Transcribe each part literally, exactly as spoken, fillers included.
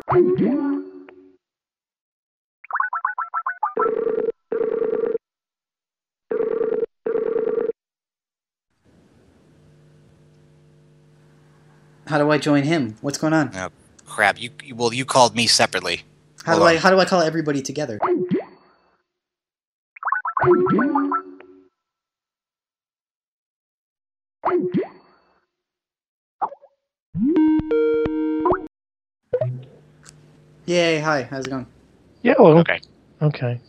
How do I join him? What's going on? Oh, crap. You Well, you called me separately. How Hold do I on. how do I call everybody together? Yay, hi, how's it going? Yellow. Okay. Okay.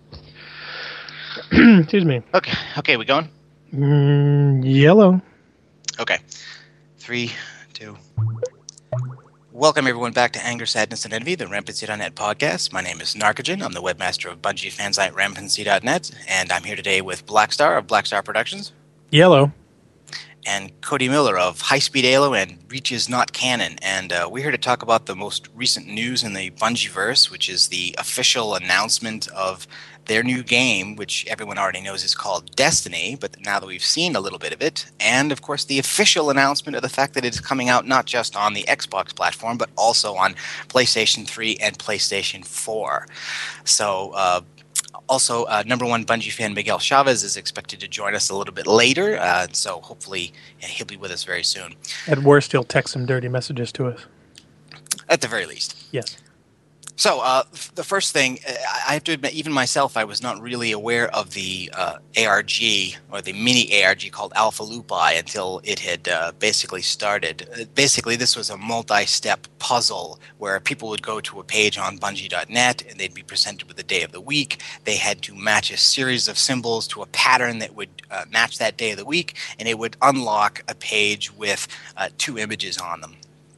Excuse me. Okay. Okay, we going? Mm, yellow. Okay. Three, two. Welcome, everyone, back to Anger, Sadness, and Envy, the Rampancy dot net podcast. My name is Narcogen. I'm the webmaster of Bungie fansite Rampancy dot net, and I'm here today with Blackstar of Blackstar Productions. Yellow. And Cody Miller of High Speed Halo and Reaches Not Canon. And uh, we're here to talk about the most recent news in the Bungieverse, which is the official announcement of their new game, which everyone already knows is called Destiny, but now that we've seen a little bit of it, and of course the official announcement of the fact that it's coming out not just on the Xbox platform, but also on PlayStation three and PlayStation four. So, uh, Also, uh, number one Bungie fan Miguel Chavez is expected to join us a little bit later, uh, so hopefully yeah, he'll be with us very soon. At worst, he'll text some dirty messages to us. At the very least. Yes. So, uh, the first thing, I have to admit, even myself, I was not really aware of the uh, A R G, or the mini A R G called Alpha Lupi, until it had uh, basically started. Basically, this was a multi-step puzzle where people would go to a page on Bungie dot net, and they'd be presented with the day of the week. They had to match a series of symbols to a pattern that would uh, match that day of the week, and it would unlock a page with uh, two images on them.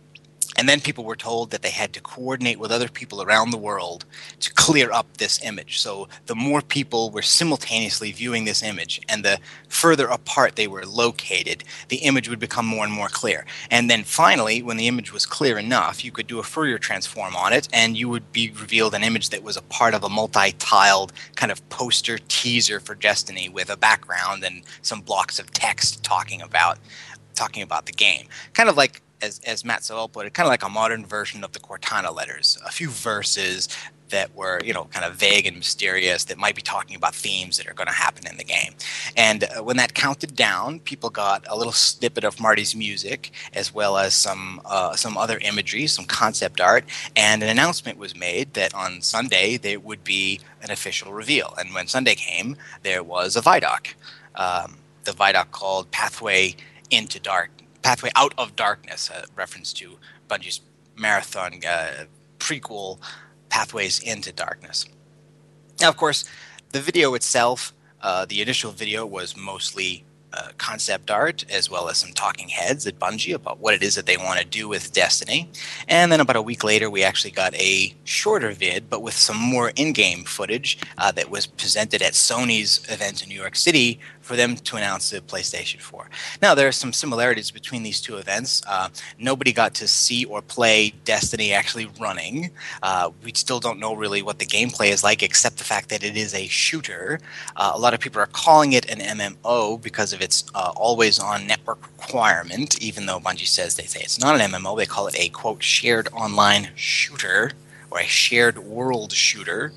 And then people were told that they had to coordinate with other people around the world to clear up this image. So the more people were simultaneously viewing this image and the further apart they were located, the image would become more and more clear. And then finally, when the image was clear enough, you could do a Fourier transform on it, and you would be revealed an image that was a part of a multi-tiled kind of poster teaser for Destiny with a background and some blocks of text talking about talking about the game. Kind of like, as as Matt Sowell put it, kind of like a modern version of the Cortana letters. A few verses that were, you know, kind of vague and mysterious that might be talking about themes that are going to happen in the game. And uh, when that counted down, people got a little snippet of Marty's music, as well as some uh, some other imagery, some concept art, and an announcement was made that on Sunday there would be an official reveal. And when Sunday came, there was a Vidoc. Um, the Vidoc called Pathway into Dark, Pathway Out of Darkness, a reference to Bungie's marathon uh, prequel, Pathways into Darkness. Now, of course, the video itself, uh, the initial video was mostly uh, concept art, as well as some talking heads at Bungie about what it is that they want to do with Destiny. And then about a week later, we actually got a shorter vid, but with some more in-game footage uh, that was presented at Sony's event in New York City for them to announce the PlayStation four. Now, there are some similarities between these two events. Uh, nobody got to see or play Destiny actually running. Uh, we still don't know really what the gameplay is like, except the fact that it is a shooter. Uh, a lot of people are calling it an M M O because of its uh, always-on network requirement, even though Bungie says they say it's not an M M O. They call it a, quote, shared online shooter, or a shared world shooter.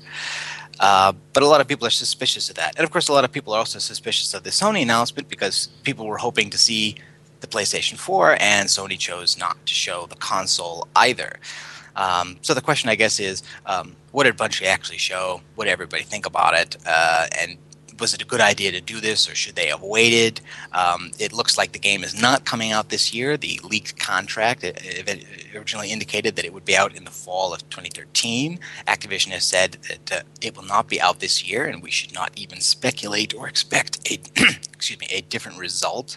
Uh, but a lot of people are suspicious of that. And of course, a lot of people are also suspicious of the Sony announcement because people were hoping to see the PlayStation four, and Sony chose not to show the console either. Um, so the question, I guess, is um, what did Bungie actually show? What did everybody think about it? Uh, and was it a good idea to do this, or should they have waited? Um, it looks like the game is not coming out this year. The leaked contract it, it originally indicated that it would be out in the fall of twenty thirteen. Activision has said that uh, it will not be out this year, and we should not even speculate or expect a excuse me a different result.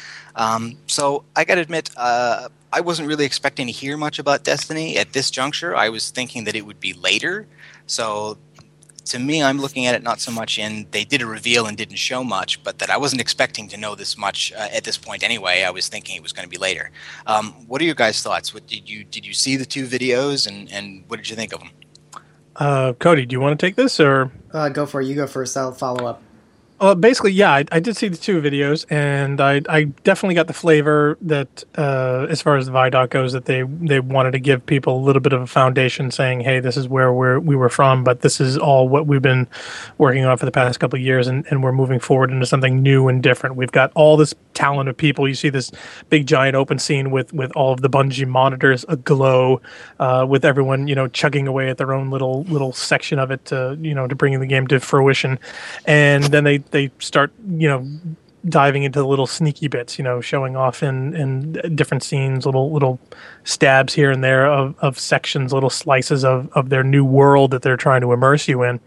Um, so I got to admit, uh, I wasn't really expecting to hear much about Destiny at this juncture. I was thinking that it would be later. So to me, I'm looking at it not so much in they did a reveal and didn't show much, but that I wasn't expecting to know this much uh, at this point anyway. I was thinking it was going to be later. Um, what are your guys' thoughts? What did you did you see the two videos, and, and what did you think of them? Uh, Cody, do you want to take this, or Uh, go for it. You go first. I'll follow up. Well, basically, yeah, I, I did see the two videos, and I, I definitely got the flavor that, uh, as far as the Vidoc goes, that they they wanted to give people a little bit of a foundation, saying, "Hey, this is where we're we were from, but this is all what we've been working on for the past couple of years, and, and we're moving forward into something new and different. We've got all this talent of people. You see this big giant open scene with with all of the Bungie monitors aglow, uh, with everyone you know chugging away at their own little little section of it, to you know to bringing the game to fruition, and then they they start, you know, diving into the little sneaky bits, you know, showing off in, in different scenes, little little stabs here and there of, of sections, little slices of, of their new world that they're trying to immerse you in.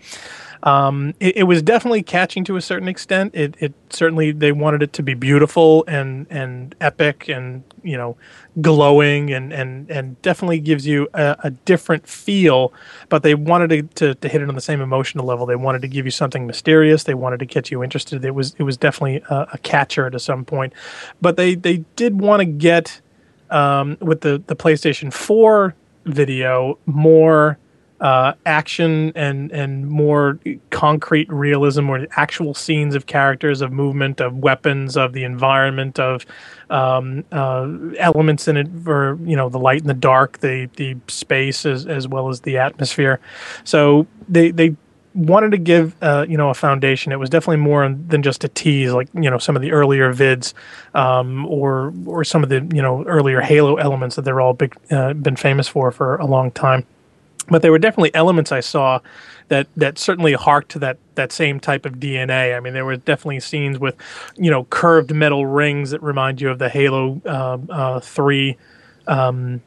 Um, it, it was definitely catching to a certain extent. It, it certainly, they wanted it to be beautiful and, and epic and, you know, glowing and, and, and definitely gives you a, a different feel, but they wanted to, to, to hit it on the same emotional level. They wanted to give you something mysterious. They wanted to get you interested. It was, it was definitely a, a catcher to some point, but they, they did want to get, um, with the, the PlayStation four video, more, uh, action and, and more concrete realism, or actual scenes of characters, of movement, of weapons, of the environment, of um, uh, elements in it for, you know, the light and the dark, the, the space as, as well as the atmosphere. So they, they wanted to give, uh, you know, a foundation. It was definitely more than just a tease, like, you know, some of the earlier vids, um, or, or some of the, you know, earlier Halo elements that they're all big, uh, been famous for, for a long time. But there were definitely elements I saw that, that certainly harked to that, that same type of D N A. I mean, there were definitely scenes with, you know, curved metal rings that remind you of the Halo uh, uh, three, um,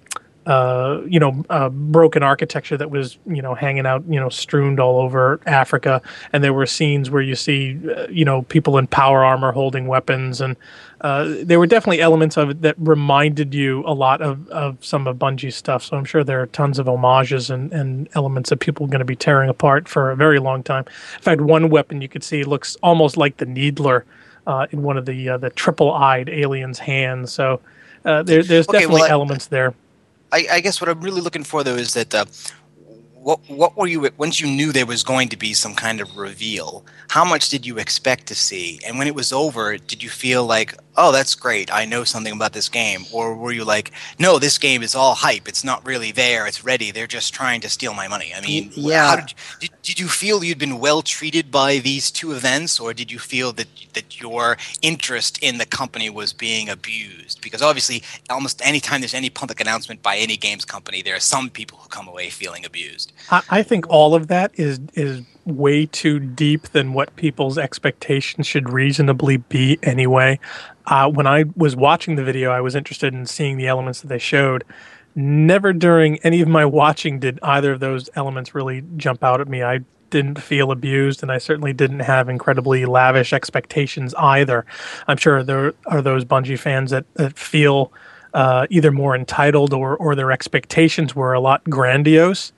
uh, you know, uh, broken architecture that was, you know, hanging out, you know, strewn all over Africa. And there were scenes where you see, uh, you know, people in power armor holding weapons. And uh, there were definitely elements of it that reminded you a lot of, of some of Bungie's stuff. So I'm sure there are tons of homages and, and elements that people are going to be tearing apart for a very long time. In fact, one weapon you could see looks almost like the Needler uh, in one of the uh, the triple-eyed aliens' hands. So uh, there, there's Okay, definitely well, I- elements there. I, I guess what I'm really looking for, though, is that uh, what what were you, once you knew there was going to be some kind of reveal, how much did you expect to see? And when it was over, did you feel like, oh, that's great, I know something about this game? Or were you like, no, this game is all hype, it's not really there, it's ready, they're just trying to steal my money? I mean, yeah. how did, did, did you feel you'd been well treated by these two events, or did you feel that that your interest in the company was being abused? Because obviously, almost any time there's any public announcement by any games company, there are some people who come away feeling abused. I, I think all of that is is way too deep than what people's expectations should reasonably be anyway. Uh, when I was watching the video, I was interested in seeing the elements that they showed. Never during any of my watching did either of those elements really jump out at me. I didn't feel abused, and I certainly didn't have incredibly lavish expectations either. I'm sure there are those Bungie fans that, that feel uh, either more entitled or, or their expectations were a lot grandiose.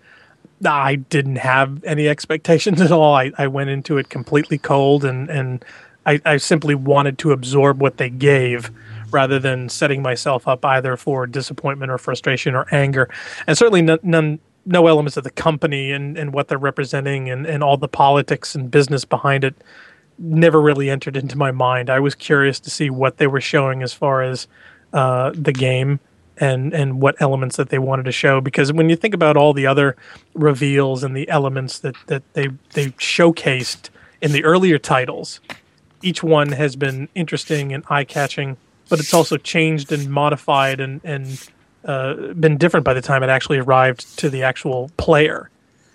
I didn't have any expectations at all. I, I went into it completely cold, and, and I, I simply wanted to absorb what they gave rather than setting myself up either for disappointment or frustration or anger. And certainly none, none no elements of the company and, and what they're representing and, and all the politics and business behind it never really entered into my mind. I was curious to see what they were showing as far as uh, the game and and what elements that they wanted to show, because when you think about all the other reveals and the elements that, that they they showcased in the earlier titles, each one has been interesting and eye-catching, but it's also changed and modified and, and uh, been different by the time it actually arrived to the actual player.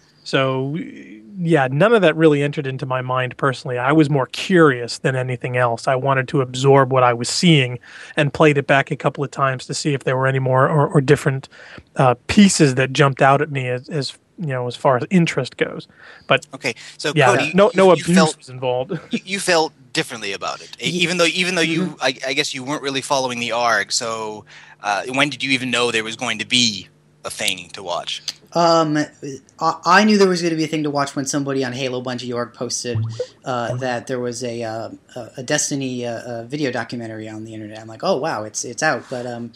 So, yeah, none of that really entered into my mind personally. I was more curious than anything else. I wanted to absorb what I was seeing and played it back a couple of times to see if there were any more or, or different uh, pieces that jumped out at me as, as you know, as far as interest goes. But okay, so yeah, Cody, no, no you, abuse you felt, was involved. you, you felt differently about it, even though even though you, mm-hmm. I, I guess you weren't really following the A R G. So, uh, when did you even know there was going to be a thing to watch? Um, I, I knew there was going to be a thing to watch when somebody on Halo Bungie dot org posted uh, that there was a uh, a Destiny uh, uh, video documentary on the internet. I'm like, oh wow, it's it's out. But um,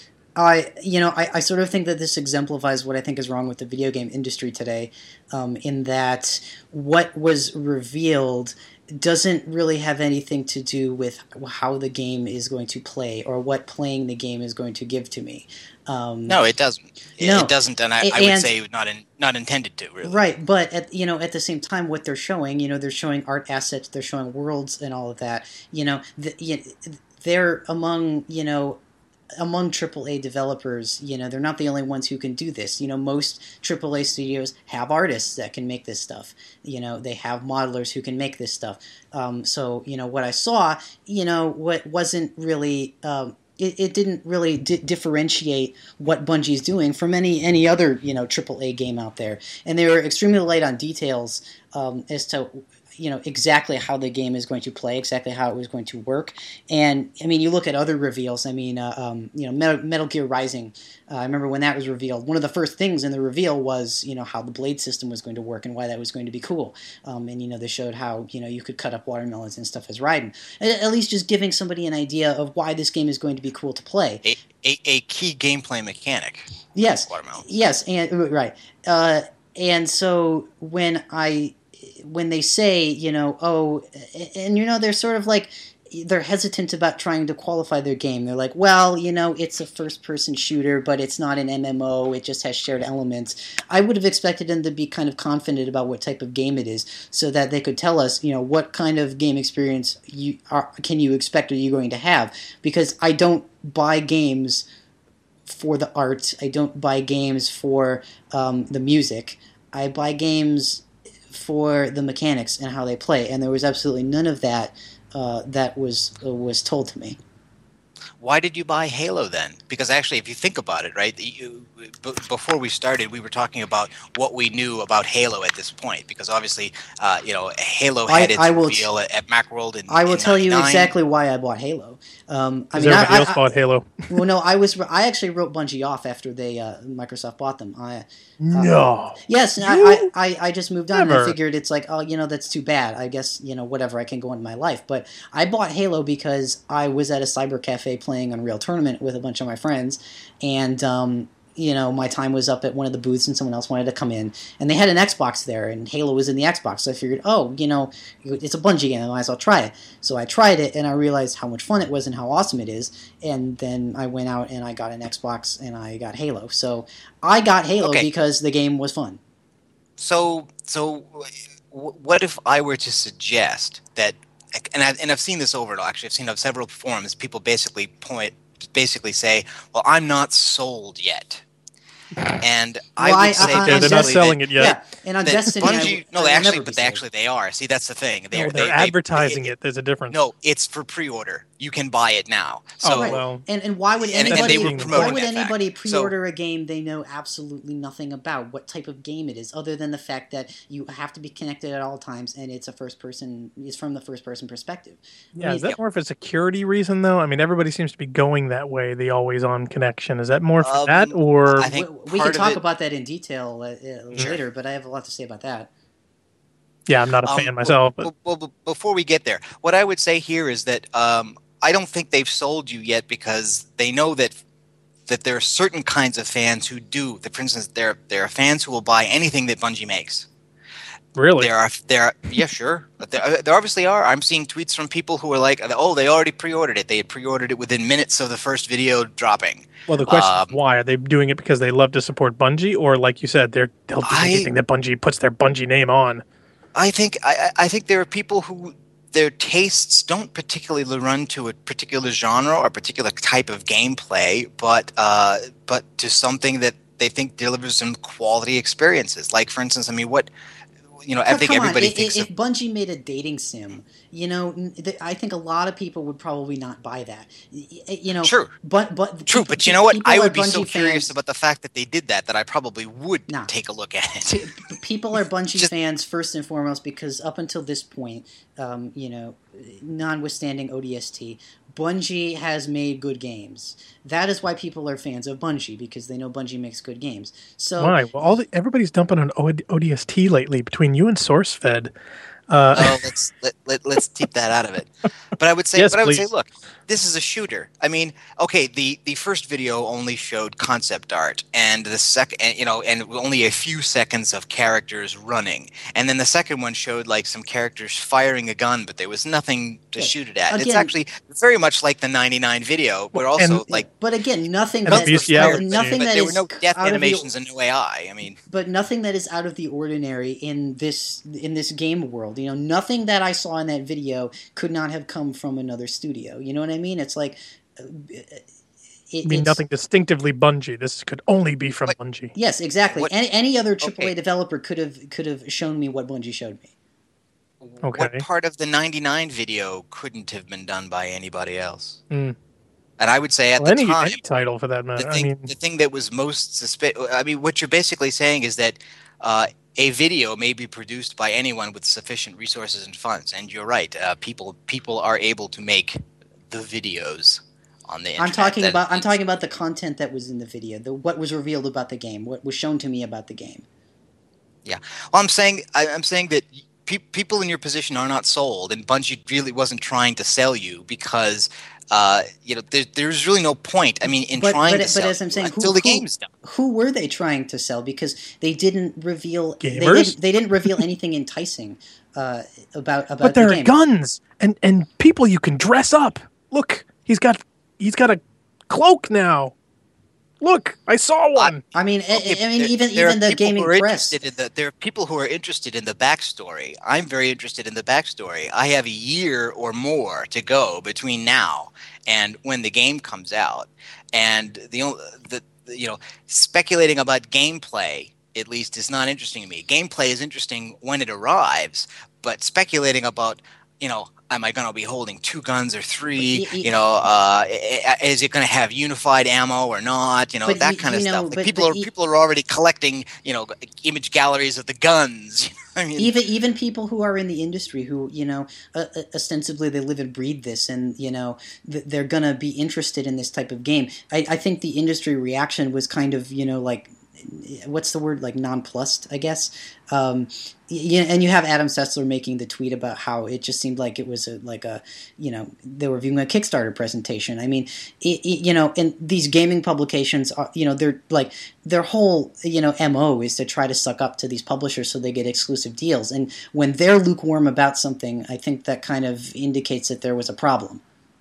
I you know I, I sort of think that this exemplifies what I think is wrong with the video game industry today, um, in that what was revealed doesn't really have anything to do with how the game is going to play or what playing the game is going to give to me. Um, no, it doesn't. It, no. it doesn't, and I, and, I would say not in, not intended to, really. Right, but at, you know, at the same time, what they're showing, you know, they're showing art assets, they're showing worlds and all of that. You know, the, you, they're among, you know, among triple A developers, you know, they're not the only ones who can do this. You know, most triple A studios have artists that can make this stuff. You know, they have modelers who can make this stuff. Um, so, you know, what I saw, you know, what wasn't really, um, it, it didn't really di- differentiate what Bungie's doing from any, any other, you know, triple A game out there. And they were extremely light on details um, as to, you know, exactly how the game is going to play, exactly how it was going to work. And, I mean, you look at other reveals. I mean, uh, um, you know, Metal, Metal Gear Rising, uh, I remember when that was revealed, one of the first things in the reveal was, you know, how the blade system was going to work and why that was going to be cool. Um, and, you know, they showed how, you know, you could cut up watermelons and stuff as Raiden. At, at least just giving somebody an idea of why this game is going to be cool to play. A, a, a key gameplay mechanic. Yes. Watermelons. Yes, and right. Uh, and so when I... when they say, you know, oh, and, you know, they're sort of like, they're hesitant about trying to qualify their game. They're like, well, you know, it's a first-person shooter, but it's not an M M O. It just has shared elements. I would have expected them to be kind of confident about what type of game it is so that they could tell us, you know, what kind of game experience you are, can you expect are you going to have? Because I don't buy games for the art. I don't buy games for um, the music. I buy games for the mechanics and how they play, and there was absolutely none of that uh, that was uh, was told to me. Why did you buy Halo then? Because actually, if you think about it, right, you, b- before we started, we were talking about what we knew about Halo at this point. Because obviously, uh, you know, Halo had I, its I will reveal t- at, at Macworld in I will in tell you ninety-nine. exactly why I bought Halo. Um, I Because mean, everybody I, else I, bought Halo. well, no, I was I actually wrote Bungie off after they uh, Microsoft bought them. I uh, No. yes, and You? I, I I just moved on. And I Never. figured it's like, oh, you know, that's too bad. I guess, you know, whatever, I can go on my life. But I bought Halo because I was at a cyber cafe playing Unreal Tournament with a bunch of my friends, and um, you know, my time was up at one of the booths and someone else wanted to come in, and they had an Xbox there, and Halo was in the Xbox, so I figured, oh, you know, it's a Bungie game, I might as well try it. So I tried it, and I realized how much fun it was and how awesome it is, and then I went out and I got an Xbox, and I got Halo. So I got Halo Okay. because the game was fun. So, so w- what if I were to suggest that, and I've, and I've seen this over, actually, I've seen on several forums, people basically point, basically say, well, I'm not sold yet. And I Well, would I- say I- I- Yeah, they're not basically selling that, it yet. Yeah, and on that Destiny, Bungie, I, no, I they will actually, never but be they sold. actually they are. See, that's the thing. No, They're, they're they, they- advertising they- it. There's a difference. No, it's for pre-order. You can buy it now. So, Oh, Right. well. And and why would And- and anybody they were why promoting would that fact. anybody So- pre-order a game they know absolutely nothing about, what type of game it is, other than the fact that you have to be connected at all times and it's a first person it's from the first person perspective. I Yeah, mean, is that more of a security reason, though? I mean, everybody seems to be going that way, the always-on connection. Is that more for Um, that, or... I think we, we part can of talk it- about that in detail uh, uh, Sure. later, but I have a lot to say about that. Yeah, I'm not a Um, fan myself, but... Well, well, well, before we get there, what I would say here is that um, I don't think they've sold you yet because they know that that there are certain kinds of fans who do. That, for instance, there there are fans who will buy anything that Bungie makes. Really? There are there are, yeah, sure. But there, there obviously are. I'm seeing tweets from people who are like, oh, they already pre-ordered it. They had pre-ordered it within minutes of the first video dropping. Well, the question um, is why? Are they doing it because they love to support Bungie, or like you said, they're, they'll do I- anything that Bungie puts their Bungie name on? I think I, I I think there are people who their tastes don't particularly run to a particular genre or a particular type of gameplay, but uh, but to something that they think delivers some quality experiences. Like, for instance, I mean, what you know, I But think come on, everybody i- i- thinks if of, Bungie made a dating sim, you know, n- th- I think a lot of people would probably not buy that. Y- y- You know, True. but but true, people- but you know what? people I are would be so Bungie curious fans- about the fact that they did that that I probably would Nah. take a look at P- it. p- people are Bungie Just- fans first and foremost because up until this point, um, you know, notwithstanding O D S T, Bungie has made good games. That is why people are fans of Bungie, because they know Bungie makes good games. So Why? Well, all the, everybody's dumping on O- ODST lately between you and SourceFed. Uh, oh, let's let, let let's keep that out of it. But I would say, Yes, but I would please. say, look, this is a shooter. I mean, okay, the the first video only showed concept art, and the second, you know, and only a few seconds of characters running, and then the second one showed like some characters firing a gun, but there was nothing to Yeah. shoot it at. It's Again- actually very much like the ninety-nine video, where Well, also and- like But again, nothing And the that bestiality. but nothing but that there is were no death out of the- animations and no A I. I mean, but nothing that is out of the ordinary in this in this game world. You know, nothing that I saw in that video could not have come from another studio. You know what I mean? It's like uh, it, I mean, it's- nothing distinctively Bungie. This could only be from What- Bungie. Yes, exactly. What- Any, any other triple A okay. developer could have could have shown me what Bungie showed me. what Okay. part of the ninety-nine video couldn't have been done by anybody else? Mm. And I would say at Well, the any, time, any title for that matter. the I thing, mean, the thing that was most suspicious. I mean, what you're basically saying is that uh, a video may be produced by anyone with sufficient resources and funds. And you're right. Uh, people people are able to make the videos on the internet. I'm talking that- about I'm talking about the content that was in the video, the what was revealed about the game, what was shown to me about the game. Well, I'm saying I, I'm saying that pe- people in your position are not sold, and Bungie really wasn't trying to sell you because. Uh, you know, there, there's really no point. I mean, in But- trying but- to but sell as I'm you saying, who- until the who- game's done. Who were they trying to sell? Because they didn't reveal they Gamers? didn't, they didn't reveal anything enticing uh, about about but there the are game. guns and and people you can dress up. Look, he's got he's got a cloak now. Look, I saw one. I mean, I- Okay, I, mean, there- even there are even the people gaming who are press. interested in the, there are people who are interested in the backstory. I'm very interested in the backstory. I have a year or more to go between now and when the game comes out, and the only the, the you know speculating about gameplay at least is not interesting to me. Gameplay is interesting when it arrives, but speculating about you know. Am I going to be holding two guns or three? Y- y- You know, uh, i- i- is it going to have unified ammo or not? You know, But that you- kind of you know, stuff. Like but- people but are y- people are already collecting, you know, image galleries of the guns. I mean, even even people who are in the industry who you know uh, uh, ostensibly they live and breathe this and you know th- they're gonna be interested in this type of game. I, I think the industry reaction was kind of you know like what's the word like nonplussed I guess. Um, y- and you have Adam Sessler making the tweet about how it just seemed like it was a, like a you know they were viewing a Kickstarter presentation. I mean it, it, you know and these gaming publications are you know they're like their whole you know M O is to try to suck up to these publishers so they get exclusive deals, and when they're lukewarm about something I think that kind of indicates that there was a problem.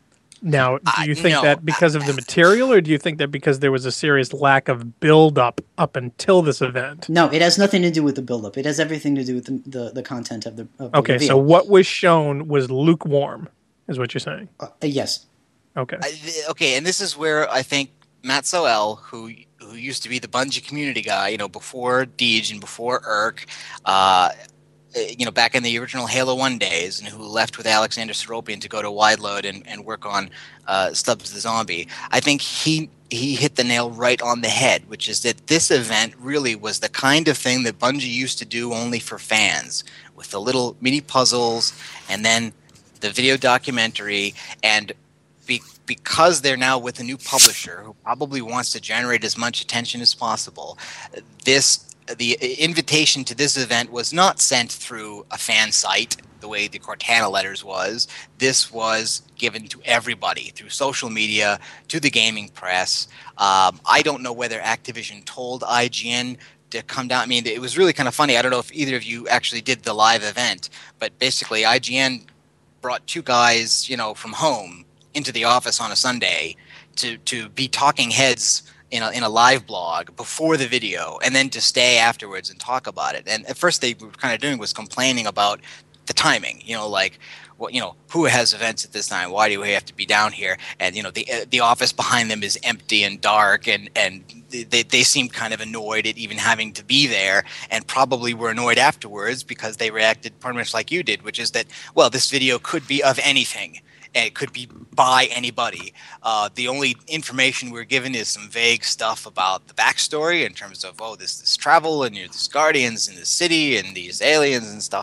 Now, do I- you think no, that because of the material, or do you think that because there was a serious lack of build-up up until this event? No, it has nothing to do with the buildup. It has everything to do with the the, the content of the of the Okay, reveal. so what was shown was lukewarm, is what you're saying. Uh, yes. Okay. I, th- okay, and this is where I think Matt Soel, who who used to be the Bungie community guy, you know, before Deej and before Irk, uh, you know, back in the original Halo one days, and who left with Alexander Seropian to go to Wideload and, and work on uh, Stubbs the Zombie. I think he he hit the nail right on the head, which is that this event really was the kind of thing that Bungie used to do only for fans, with the little mini puzzles and then the video documentary. And be, because they're now with a new publisher who probably wants to generate as much attention as possible, this the invitation to this event was not sent through a fan site the way the Cortana letters was. This was given to everybody through social media, to the gaming press. Um, I don't know whether Activision told I G N to come down. I mean, it was really kind of funny. I don't know if either of you actually did the live event, but basically I G N brought two guys, you know, from home into the office on a Sunday to, to be talking heads in a, in a live blog before the video, and then to stay afterwards and talk about it. And at first they were kind of doing was complaining about the timing, you know, like, well, you know, who has events at this time? Why do we have to be down here? And, you know, the uh, the office behind them is empty and dark, and, and they, they seemed kind of annoyed at even having to be there, and probably were annoyed afterwards because they reacted pretty much like you did, which is that, well, this video could be of anything. And it could be by anybody. Uh, the only information we're given is some vague stuff about the backstory in terms of, oh, this this travel and you're this guardians in the city and these aliens and stuff.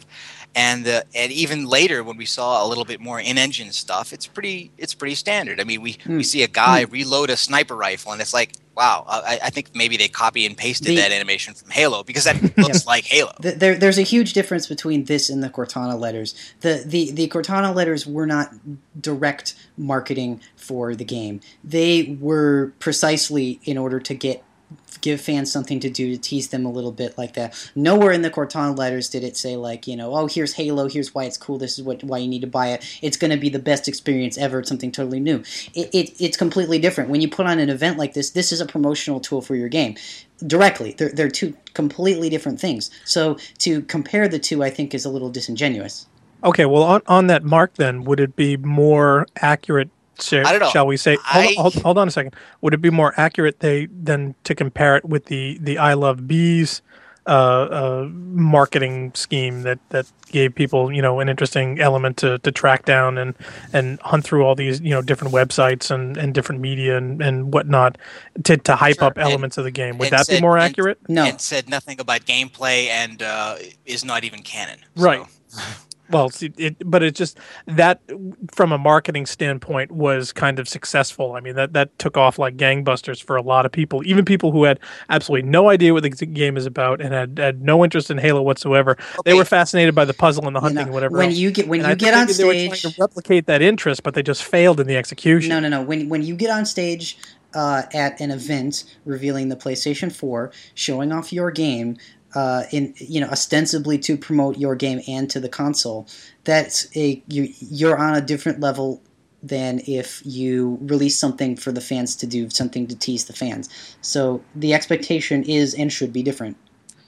and uh, and even later when we saw a little bit more in-engine stuff, it's pretty it's pretty standard. I mean, we, mm. we see a guy mm. reload a sniper rifle, and it's like, wow, I, I think maybe they copy and pasted the, that animation from Halo because that looks yeah. like Halo. The, there, there's a huge difference between this and the Cortana letters. The, the the Cortana letters were not direct marketing for the game. They were precisely in order to get give fans something to do, to tease them a little bit like that. Nowhere in the Cortana letters did it say, like, you know, oh, here's Halo, here's why it's cool, this is what why you need to buy it, it's going to be the best experience ever, it's something totally new. It, it It's completely different. When you put on an event like this, this is a promotional tool for your game. Directly. They're, they're two completely different things. So to compare the two, I think, is a little disingenuous. Okay, well, on, on that mark, then, would it be more accurate, Shall, I don't know. Shall we say? I, hold, hold, hold on a second. Would it be more accurate they than to compare it with the, the I Love Bees uh, uh, marketing scheme that, that gave people, you know, an interesting element to, to track down and, and hunt through all these, you know, different websites and, and different media and, and whatnot to, to hype sure. up elements and, of the game? Would that said, be more accurate? And, no. It said nothing about gameplay and uh, is not even canon. Right. So. Well, it, it, but it just that from a marketing standpoint was kind of successful. I mean, that, that took off like gangbusters for a lot of people, even people who had absolutely no idea what the game is about and had, had no interest in Halo whatsoever. Okay. They were fascinated by the puzzle and the hunting, you know, and whatever. When else. you get when and you I get on they, stage, they were trying to replicate that interest, but they just failed in the execution. No, no, no. When when you get on stage uh, at an event revealing the PlayStation four, showing off your game. Uh, in you know, ostensibly to promote your game and to the console, that's a you, you're on a different level than if you release something for the fans to do, something to tease the fans. So the expectation is and should be different.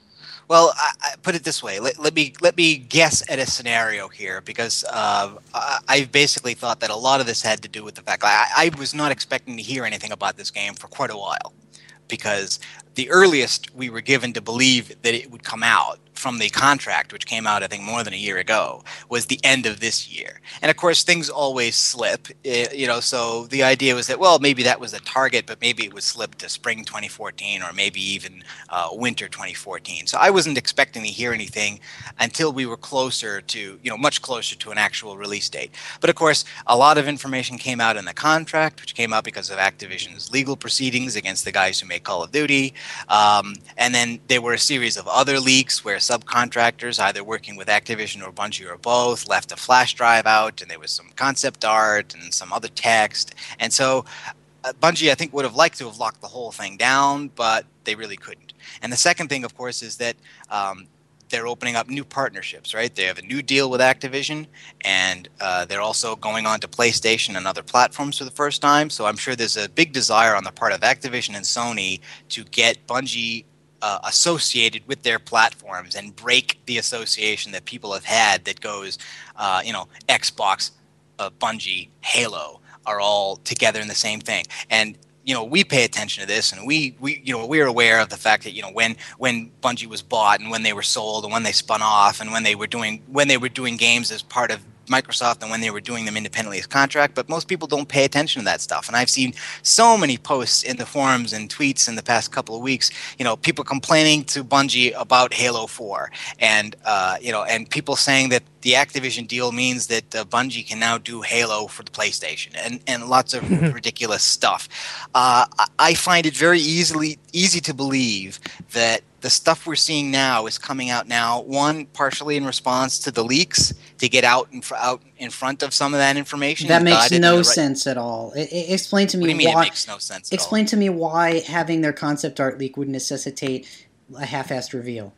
Well, I, I put it this way. Let, let me let me guess at a scenario here, because uh, I, I basically thought that a lot of this had to do with the fact I, I was not expecting to hear anything about this game for quite a while, because the earliest we were given to believe that it would come out from the contract, which came out, I think, more than a year ago, was the end of this year. And of course, things always slip, you know, so the idea was that, well, maybe that was the target, but maybe it would slip to spring twenty fourteen or maybe even uh, winter twenty fourteen. So I wasn't expecting to hear anything until we were closer to, you know, much closer to an actual release date. But of course, a lot of information came out in the contract, which came out because of Activision's legal proceedings against the guys who make Call of Duty. Um, and then there were a series of other leaks where subcontractors, either working with Activision or Bungie or both, left a flash drive out, and there was some concept art and some other text. And so uh, Bungie, I think, would have liked to have locked the whole thing down, but they really couldn't. And the second thing, of course, is that um, they're opening up new partnerships, right? They have a new deal with Activision, and uh, they're also going on to PlayStation and other platforms for the first time. So I'm sure there's a big desire on the part of Activision and Sony to get Bungie Uh, associated with their platforms and break the association that people have had that goes, uh, you know, Xbox, uh, Bungie, Halo are all together in the same thing. And you know, we pay attention to this, and we, we you know we're aware of the fact that, you know, when when Bungie was bought and when they were sold and when they spun off and when they were doing when they were doing games as part of Microsoft and when they were doing them independently as contract, but most people don't pay attention to that stuff. And I've seen so many posts in the forums and tweets in the past couple of weeks, you know, people complaining to Bungie about Halo four, and uh, you know, and people saying that the Activision deal means that uh, Bungie can now do Halo for the PlayStation, and, and lots of ridiculous stuff. Uh, I find it very easily easy to believe that the stuff we're seeing now is coming out now, one, partially in response to the leaks, to get out in, fr- out in front of some of that information. That makes no right- sense at all. It, it, explain to me what do you mean why. It makes no sense at explain all? to me why having their concept art leak would necessitate a half-assed reveal.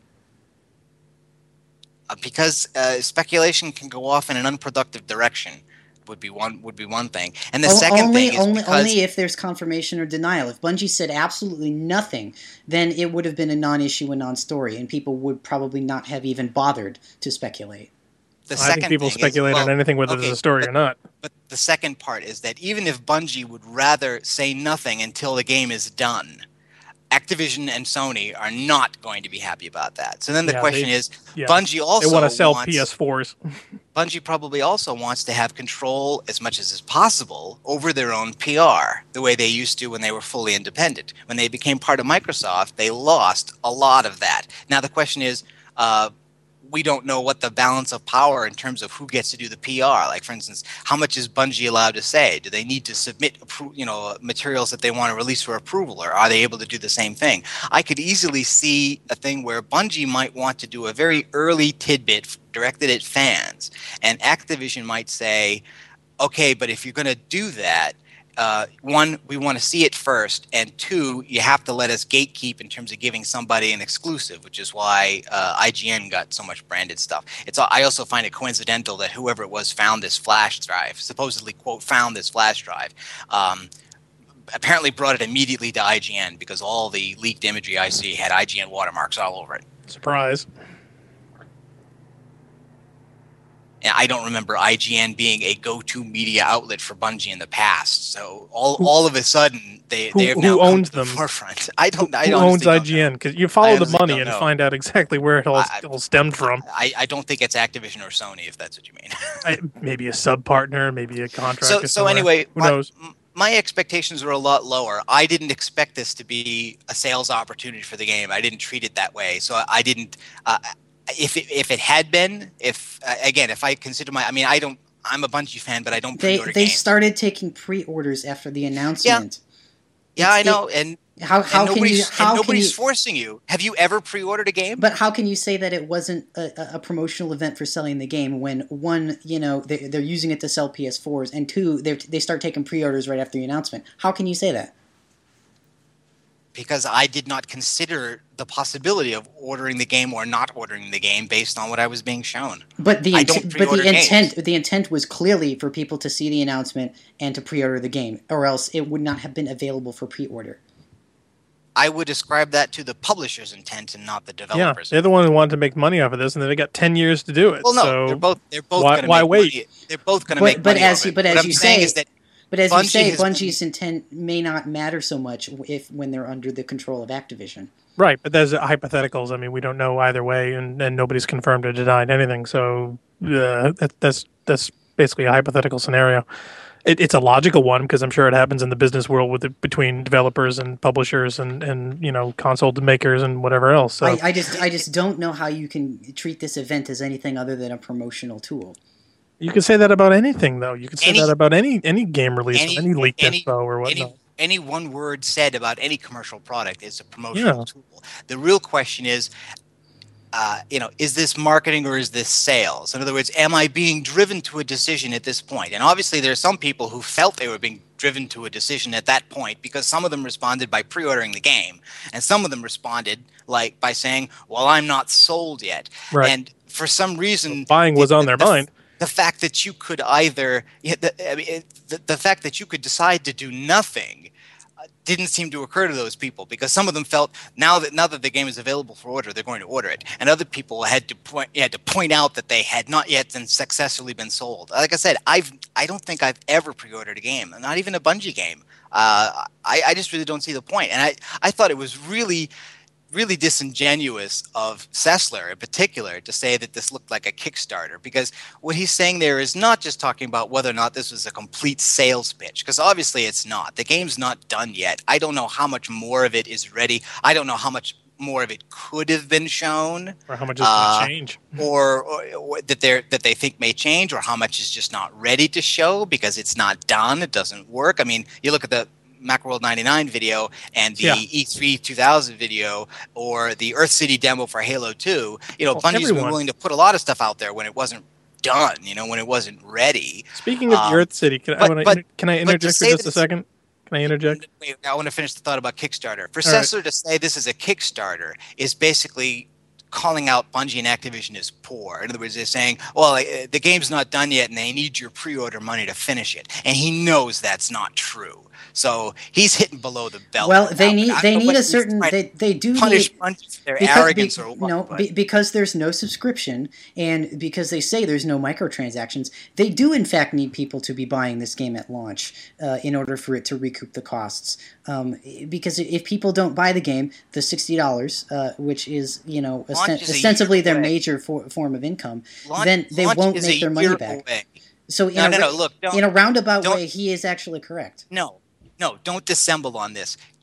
Uh, because uh, speculation can go off in an unproductive direction. Would be one would be one thing, and the o- second only, thing is only because only if there's confirmation or denial. If Bungie said absolutely nothing, then it would have been a non-issue and non-story, and people would probably not have even bothered to speculate. The I think people speculate is, well, on anything, whether okay, there's a story but, or not. But the second part is that even if Bungie would rather say nothing until the game is done, Activision and Sony are not going to be happy about that. So then the yeah, question they, is, yeah, Bungie also they want to sell wants, P S fours. Bungie probably also wants to have control as much as is possible over their own P R, the way they used to when they were fully independent. When they became part of Microsoft, they lost a lot of that. Now the question is, uh, we don't know what the balance of power in terms of who gets to do the P R. Like, for instance, how much is Bungie allowed to say? Do they need to submit, you know, materials that they want to release for approval, or are they able to do the same thing? I could easily see a thing where Bungie might want to do a very early tidbit directed at fans, and Activision might say, okay, but if you're going to do that, Uh, one, we want to see it first, and two, you have to let us gatekeep in terms of giving somebody an exclusive, which is why uh, I G N got so much branded stuff. It's. I also find it coincidental that whoever it was found this flash drive, supposedly, quote, found this flash drive, um, apparently brought it immediately to I G N because all the leaked imagery I see had I G N watermarks all over it. Surprise. And I don't remember I G N being a go-to media outlet for Bungie in the past. So all who, all of a sudden, they who, they have who now owns come to the them? forefront. I don't. I who don't owns I G N? Because you follow the money and know. find out exactly where it all, I, all stemmed from. I, I don't think it's Activision or Sony, if that's what you mean. I, maybe a sub-partner, maybe a contract. So, so anyway, who my, knows? My expectations were a lot lower. I didn't expect this to be a sales opportunity for the game. I didn't treat it that way. So I didn't. Uh, if it, if it had been, if uh, again, if I consider my, I mean, I don't. I'm a Bungie fan, but I don't they, pre-order They games. started taking pre-orders after the announcement. Yeah, yeah I know. It, and how how and can you? How and nobody's can you, forcing you. Have you ever pre-ordered a game? But how can you say that it wasn't a, a promotional event for selling the game when, one, you know, they, they're using it to sell P S fours, and two, they they start taking pre-orders right after the announcement? How can you say that? Because I did not consider the possibility of ordering the game or not ordering the game based on what I was being shown. But the I int- don't but the intent games. the intent was clearly for people to see the announcement and to pre-order the game, or else it would not have been available for pre-order. I would ascribe that to the publisher's intent and not the developers. Yeah, they're the one who wanted to make money off of this, and they got ten years to do it. Well, no, so they're both they're both why, going to why make wait? money. They're both going to But, make but money as off you, it. but what as I'm you saying say, is that but as Bungie you say, has, Bungie's intent may not matter so much if when they're under the control of Activision. Right, but there's hypotheticals. I mean, we don't know either way, and, and nobody's confirmed or denied anything. So uh, that, that's that's basically a hypothetical scenario. It, it's a logical one because I'm sure it happens in the business world with the, between developers and publishers and, and you know console makers and whatever else. So. I, I just I just don't know how you can treat this event as anything other than a promotional tool. You can say that about anything, though. You can say any, that about any any game release, any, or any leaked any, info or whatnot. Any, any one word said about any commercial product is a promotional yeah. tool. The real question is, uh, you know, is this marketing or is this sales? In other words, am I being driven to a decision at this point? And obviously, there are some people who felt they were being driven to a decision at that point because some of them responded by pre-ordering the game, and some of them responded like by saying, "Well, I'm not sold yet." Right. And for some reason, so buying was the, on their the, mind. The fact that you could either, the, I mean, it, the, the fact that you could decide to do nothing uh, didn't seem to occur to those people because some of them felt now that now that the game is available for order, they're going to order it, and other people had to point had to point out that they had not yet been successfully been sold. Like I said, I've I don't think I've ever pre-ordered a game, not even a Bungie game. Uh, I, I just really don't see the point, and I I thought it was really. really disingenuous of Sessler in particular to say that this looked like a Kickstarter, because what he's saying there is not just talking about whether or not this was a complete sales pitch, because obviously it's not. The game's not done yet. I don't know how much more of it is ready. I don't know how much more of it could have been shown, or how much is uh, going to change, or, or, or that they that they think may change, or how much is just not ready to show because it's not done. It doesn't work. I mean, you look at the Macworld ninety-nine video and the yeah. E three two thousand video or the Earth City demo for Halo two, you know, well, Bungie's everyone. been willing to put a lot of stuff out there when it wasn't done, you know, when it wasn't ready. Speaking of um, the Earth City, can, but, I, wanna, but, can I interject for just a second? Can I interject? Wait, I want to finish the thought about Kickstarter. For All Sessler right. to say this is a Kickstarter is basically calling out Bungie and Activision as poor. In other words, they're saying, well, the game's not done yet and they need your pre-order money to finish it. And he knows that's not true. So he's hitting below the belt. Well, they now. need they need a certain they they do punish need Bungie for their because, arrogance be, or what. No, be, because there's no subscription, and because they say there's no microtransactions, they do in fact need people to be buying this game at launch uh, in order for it to recoup the costs. Um, because if people don't buy the game, the sixty dollars, uh, which is you know osten- is ostensibly their away. major for, form of income, launch, then they won't make their money back. Away. So in no, a, no, no, look, in a roundabout don't, way, he is actually correct. No, no, don't dissemble on this.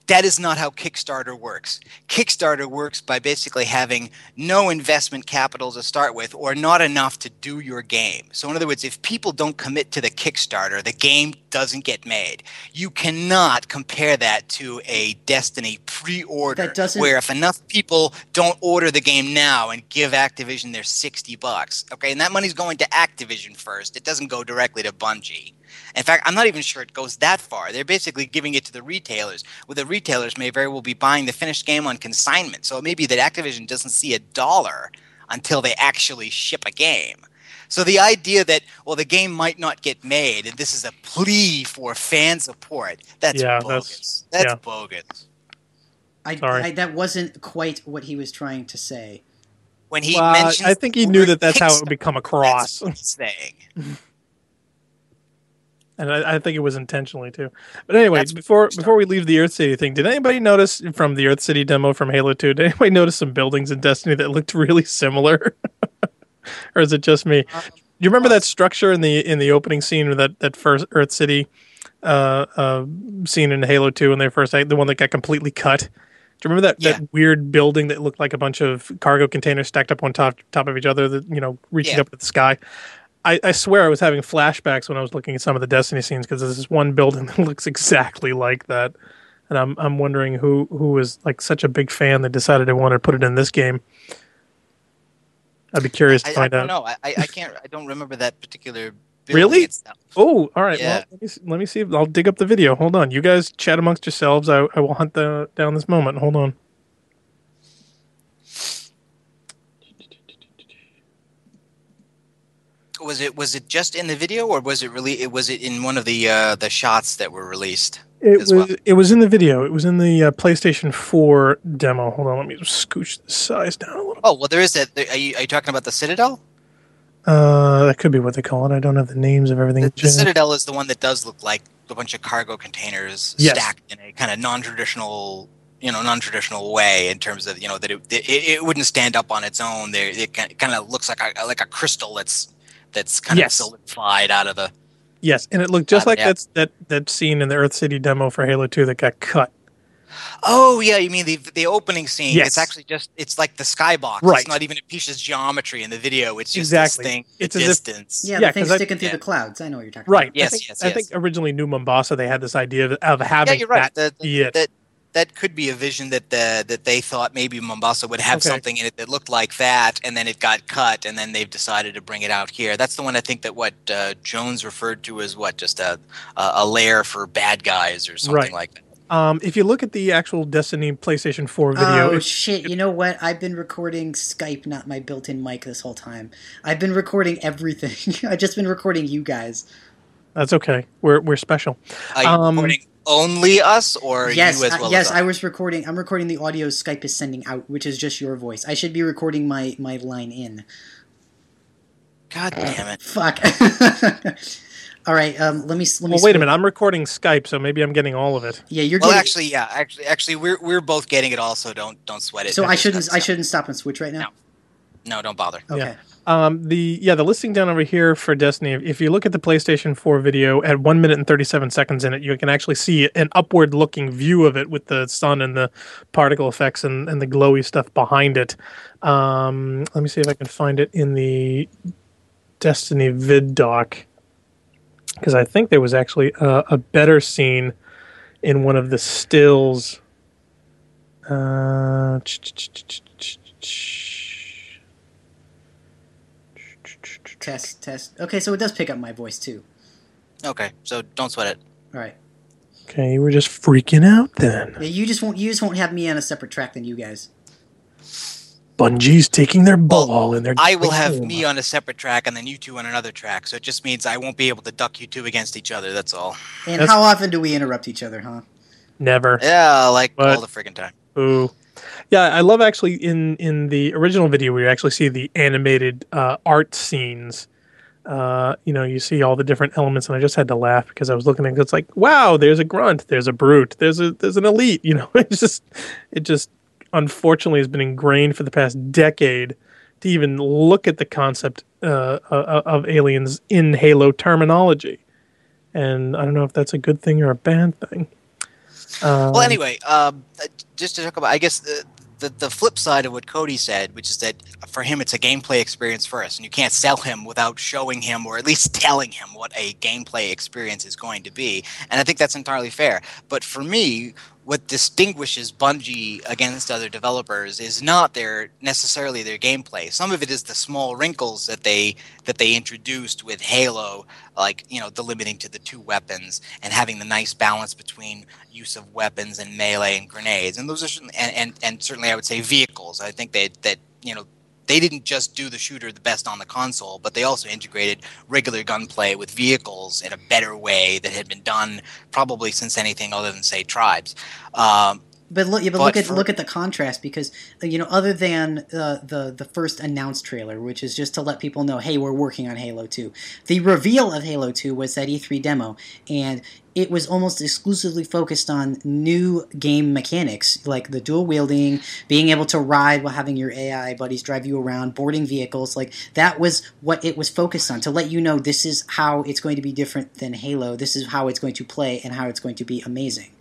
that is not how Kickstarter works. Kickstarter works by basically having no investment capital to start with, or not enough to do your game. So in other words, if people don't commit to the Kickstarter, the game doesn't get made. You cannot compare that to a Destiny pre-order, That doesn't- where if enough people don't order the game now and give Activision their sixty bucks, okay, and that money's going to Activision first. It doesn't go directly to Bungie. In fact, I'm not even sure it goes that far. They're basically giving it to the retailers, where the retailers may very well be buying the finished game on consignment. So it may be that Activision doesn't see a dollar until they actually ship a game. So the idea that, well, the game might not get made, and this is a plea for fan support, that's Yeah, bogus. that's- That's, yeah. bogus. I, Sorry. I, that wasn't quite what he was trying to say. When he Well, mentions I think he the knew word that that's how it would Kickstarter, become across. that's what he's saying. And I, I think it was intentionally too. But anyway, That's before Kickstarter. before we leave the Earth City thing, did anybody notice from the Earth City demo from Halo two? Did anybody notice some buildings in Destiny that looked really similar, or is it just me? Um, Do you remember that structure in the in the opening scene of that that first Earth City uh, uh, scene in Halo two when they first the one that got completely cut? Do you remember that, Yeah. that weird building that looked like a bunch of cargo containers stacked up on top top of each other, that you know reaching Yeah. up at the sky? I, I swear I was having flashbacks when I was looking at some of the Destiny scenes, because there's this one building that looks exactly like that, and I'm I'm wondering who who was like such a big fan that decided they wanted to put it in this game. I'd be curious to I, I find don't out. know. I, I can't. I don't remember that particular. building Really? itself. Oh, all right. Yeah. Well, let me, see, let me see. If, I'll dig up the video. Hold on. You guys chat amongst yourselves. I, I will hunt the, down this moment. Hold on. Was it was it just in the video, or was it really? It was it in one of the uh, the shots that were released? It as was well. it was in the video. It was in the uh, PlayStation four demo. Hold on. Let me just scooch the size down a little. Oh well, there is that. Are you, are you talking about the Citadel? Uh, that could be what they call it. I don't have the names of everything. The, the Citadel is the one that does look like a bunch of cargo containers Yes. stacked in a kind of non-traditional, you know, non-traditional way in terms of, you know, that it it, it wouldn't stand up on its own. There, it kind of looks like a like a crystal that's that's kind Yes. of solidified out of the. Yes, and it looked just Uh, like yeah. that's, that that scene in the Earth City demo for Halo two that got cut. Oh yeah, you mean the the opening scene? Yes. It's actually just it's like the skybox. Right. It's not even a piece of geometry in the video. It's just Exactly. this thing. It's the as if- distance. Yeah, Yeah, the thing's 'cause I- sticking through yeah. the clouds. I know what you're talking Right. about. Yes, I think, yes, I yes. think originally New Mombasa they had this idea of, of having Yeah, you're right. that That, be it. that that could be a vision that the that they thought maybe Mombasa would have Okay. something in it that looked like that, and then it got cut, and then they've decided to bring it out here. That's the one I think that what uh, Jones referred to as what just a a, a lair for bad guys or something Right. like that. Um, if you look at the actual Destiny PlayStation four video, Oh it- shit! You know what? I've been recording Skype, not my built-in mic, this whole time. I've been recording everything. I've just been recording you guys. that's okay. We're we're special. Are you Um, recording only us, or yes, you as uh, well yes. as I us? was recording. I'm recording the audio Skype is sending out, which is just your voice. I should be recording my my line in. God damn it! Fuck. All right. Um. Let me. Let me. Well, wait a swi- minute. I'm recording Skype, so maybe I'm getting all of it. Yeah, you're Well, getting. actually, yeah, actually, actually, we're we're both getting it. Also, don't don't sweat it. so I Just- shouldn't. that's- I shouldn't stop and switch right now. No. No, don't bother. Okay. Yeah. Um, the yeah, the listing down over here for Destiny. If, if you look at the PlayStation four video at one minute and thirty-seven seconds in it, you can actually see an upward-looking view of it with the sun and the particle effects and, and the glowy stuff behind it. Um, let me see if I can find it in the Destiny vid doc, because I think there was actually a, a better scene in one of the stills. Uh, Test. Test. Okay. So it does pick up my voice too. Okay, so don't sweat it. All right. Okay, you were just freaking out then. Yeah. You just won't. You just won't have me on a separate track than you guys. Bungie's taking their ball and they're I will going have home. me on a separate track and then you two on another track. So it just means I won't be able to duck you two against each other. That's all. And That's- how often do we interrupt each other, huh? Never. Yeah, like But- all the friggin' time. Ooh. Yeah, I love actually in in the original video where you actually see the animated uh, art scenes. Uh, you know, you see all the different elements, and I just had to laugh because I was looking at it. It's like, wow, there's a grunt, there's a brute, there's a there's an elite. You know, it's just it just unfortunately has been ingrained for the past decade to even look at the concept uh, uh, of aliens in Halo terminology. And I don't know if that's a good thing or a bad thing. Um, Well, anyway, um, uh, just to talk about, I guess the, the the flip side of what Cody said, which is that for him it's a gameplay experience first, and you can't sell him without showing him or at least telling him what a gameplay experience is going to be. And I think that's entirely fair. But for me, what distinguishes Bungie against other developers is not their necessarily their gameplay. Some of it is the small wrinkles that they that they introduced with Halo, like, you know, the limiting to the two weapons and having the nice balance between use of weapons and melee and grenades. And those are and and, and certainly I would say vehicles. I think they that you know they didn't just do the shooter the best on the console, but they also integrated regular gunplay with vehicles in a better way that had been done probably since anything other than, say, Tribes. Um, But look, yeah, but But look at for- look at the contrast, because uh, you know, other than uh, the the first announced trailer, which is just to let people know, hey, we're working on Halo two. The reveal of Halo two was that E three demo, and it was almost exclusively focused on new game mechanics, like the dual wielding, being able to ride while having your A I buddies drive you around, boarding vehicles. Like, that was what it was focused on, to let you know this is how it's going to be different than Halo. This is how it's going to play and how it's going to be amazing.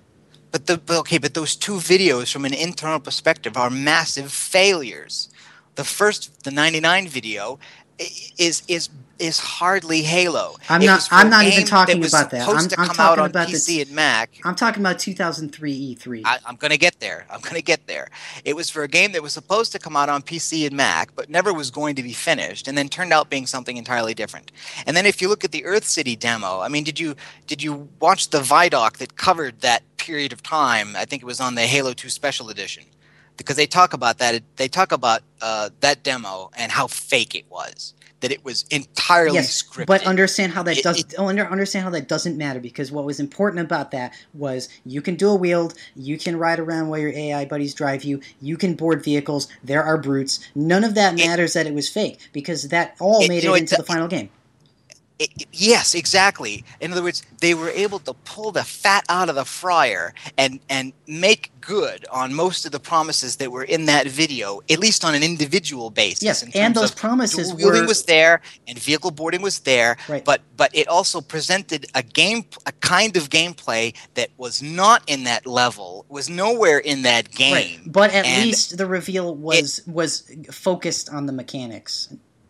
But the but okay, but those two videos from an internal perspective are massive failures. The first, the ninety-nine video, i- is is is hardly Halo. I'm It not- was for I'm a not even game talking was about that. supposed I'm- to I'm come out talking on about P the- C and Mac. I'm talking about two thousand three E three. I, I'm going to get there. I'm going to get there. It was for a game that was supposed to come out on P C and Mac, but never was going to be finished, and then turned out being something entirely different. And then if you look at the Earth City demo, I mean, did you did you watch the Vidoc that covered that period of time? I think it was on the Halo two Special Edition, because they talk about that. They talk about uh, that demo and how fake it was. That it was entirely Yes, scripted. but understand how that It- does. it- oh, under, understand how that doesn't matter, because what was important about that was you can dual wield, you can ride around while your A I buddies drive you, you can board vehicles. There are brutes. None of that It- matters that it was fake, because that all It- made you know, it it into do- the final game. It, it- yes, exactly. In other words, they were able to pull the fat out of the fryer and and make good on most of the promises that were in that video, at least on an individual basis. Yes, in and terms those of promises dual wielding were- was there and vehicle boarding was there, Right. but but it also presented a game, a kind of gameplay that was not in that level, was nowhere in that game. Right, but at And least the reveal was was focused on the mechanics.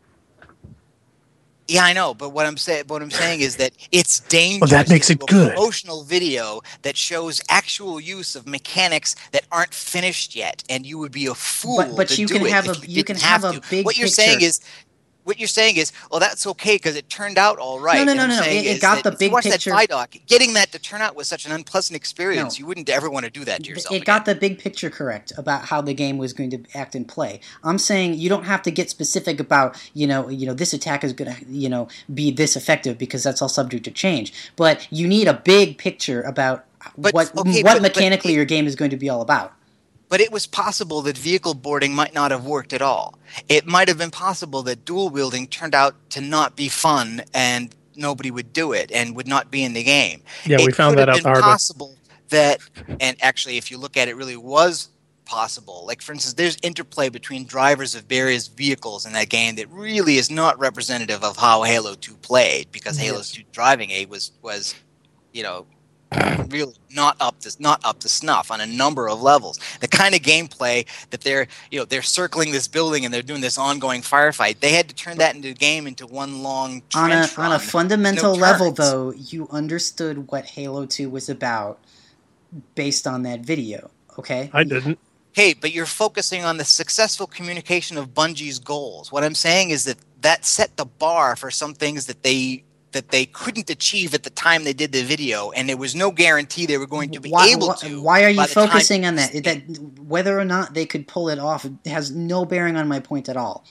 Yeah, I know, but what I'm saying, what I'm saying is that it's dangerous. Well, that makes to it do a good. Promotional video that shows actual use of mechanics that aren't finished yet, and you would be a fool. But- but to you do can it have if a- you, you can didn't have have a to. big What you're saying picture. is, what you're saying is, well, that's okay because it turned out all right. No, no, And no, I'm no, no. saying It- it is got that the if big you watch picture- that Vidoc, getting that to turn out was such an unpleasant experience. No. You wouldn't ever want to do that to yourself. It again. got the big picture correct about how the game was going to act and play. I'm saying you don't have to get specific about, you know, you know, this attack is going to, you know, be this effective, because that's all subject to change. But you need a big picture about But- what okay, what but- but mechanically it- your game is going to be all about. But it was possible that vehicle boarding might not have worked at all. It might have been possible that dual wielding turned out to not be fun and nobody would do it and would not be in the game. Yeah, it we found could that have out the been hard way. possible that, and actually, if you look at it, really was possible. Like, for instance, there's interplay between drivers of various vehicles in that game that really is not representative of how Halo two played, because Halo Yes. two driving aid was was, you know, really not up to not up to snuff on a number of levels. The kind of gameplay that they're you know they're circling this building and they're doing this ongoing firefight. They had to turn that into a game into one long On a trench on a run. fundamental no level, turns. though, you understood what Halo two was about based on that video. Okay, I didn't. Hey, but you're focusing on the successful communication of Bungie's goals. What I'm saying is that that set the bar for some things that they that they couldn't achieve at the time they did the video, and there was no guarantee they were going to be why, able why, to. why are you by the time- focusing on that? That whether or not they could pull it off has no bearing on my point at all.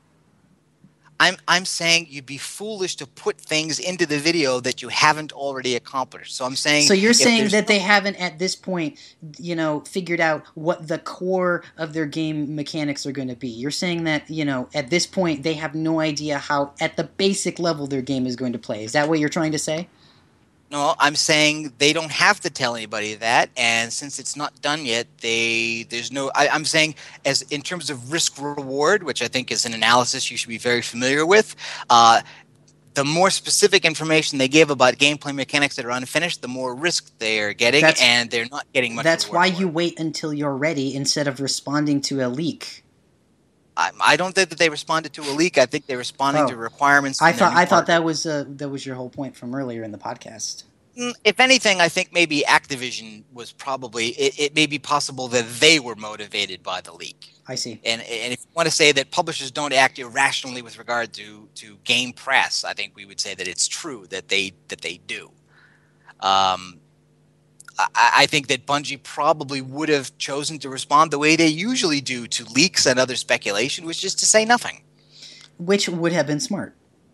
I'm I'm saying you'd be foolish to put things into the video that you haven't already accomplished. So I'm saying. So you're if saying there's that they no- haven't at this point, you know, figured out what the core of their game mechanics are going to be. You're saying that, you know, at this point they have no idea how, at the basic level, their game is going to play. Is that what you're trying to say? No, I'm saying they don't have to tell anybody that, and since it's not done yet, they there's no. I, I'm saying as in terms of risk reward, which I think is an analysis you should be very familiar with. Uh, the more specific information they give about gameplay mechanics that are unfinished, the more risk they're getting, That's- and they're not getting much That's reward why for you it. wait until you're ready instead of responding to a leak. I, I don't think that they responded to a leak. I think they're responding Oh. to requirements. I from their thought new I thought partner. that was uh, that was your whole point from earlier in the podcast. Mm, If anything, I think maybe Activision was probably. It, it may be possible that they were motivated by the leak. I see. And, and if you want to say that publishers don't act irrationally with regard to, to game press, I think we would say that it's true that they that they do. Um, I, I think that Bungie probably would have chosen to respond the way they usually do to leaks and other speculation, which is to say nothing. Which would have been smart.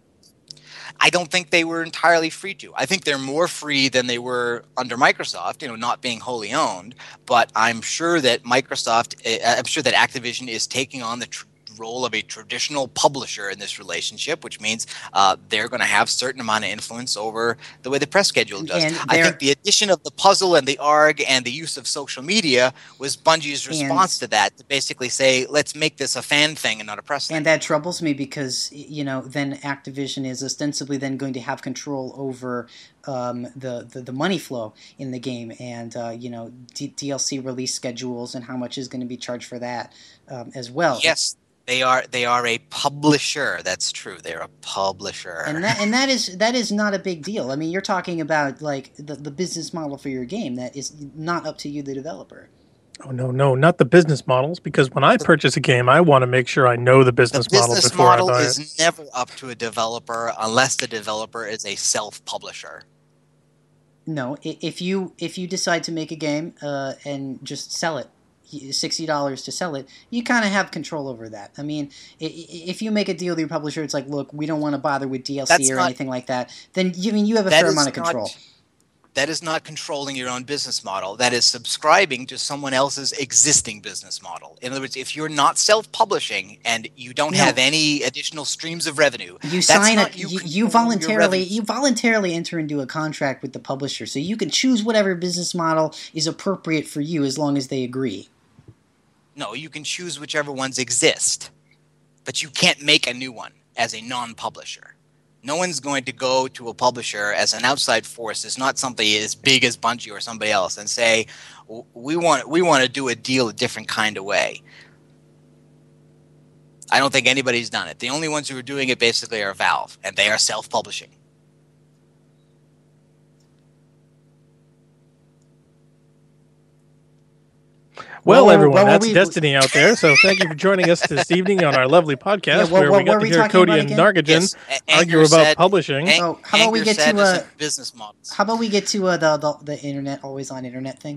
I don't think they were entirely free to. I think they're more free than they were under Microsoft, you know, not being wholly owned. But I'm sure that Microsoft, uh, I'm sure that Activision is taking on the tr- role of a traditional publisher in this relationship, which means uh, they're going to have a certain amount of influence over the way the press schedule does. And I they're- think the addition of the puzzle and the A R G and the use of social media was Bungie's response to that, to basically say, let's make this a fan thing and not a press thing. And that troubles me because, you know, then Activision is ostensibly then going to have control over um, the, the, the money flow in the game and, uh, you know, D- DLC release schedules and how much is going to be charged for that um, as well. Yes. They are they are a publisher. That's true. They're a publisher. And that and that is that is not a big deal. I mean, you're talking about like the, the business model for your game that is not up to you, the developer. Oh no, no, not the business models. Because when I purchase a game, I want to make sure I know the business, the model business before model I buy is it. never up to a developer unless the developer is a self-publisher. No, i- if you if you decide to make a game uh, and just sell it, sixty dollars to sell it, you kind of have control over that. I mean, i- i- if you make a deal with your publisher, it's like, look, we don't want to bother with D L C That's or not- anything like that. Then you I mean you have a That fair is amount of not- control. That is not controlling your own business model. That is subscribing to someone else's existing business model. In other words, if you're not self-publishing and you don't No. have any additional streams of revenue, You that's sign not a you you, you controlling your voluntarily revenue. you voluntarily enter into a contract with the publisher, so you can choose whatever business model is appropriate for you as long as they agree. No, you can choose whichever ones exist, but you can't make a new one as a non-publisher. No one's going to go to a publisher as an outside force. It's not somebody as big as Bungie or somebody else and say, we want we want to do a deal a different kind of way. I don't think anybody's done it. The only ones who are doing it basically are Valve, and they are self-publishing. Well, Well, everyone, well, that's we- Destiny out there. So thank you for joining us this evening on our lovely podcast Yeah, what- where what we got were to we hear talking Cody about and again? Nargajan Yes, A- argue Anger about said- publishing. Ang- Oh, how about we Anger get said to, is uh, a business models. How about we get to uh, the, the the internet always on internet thing?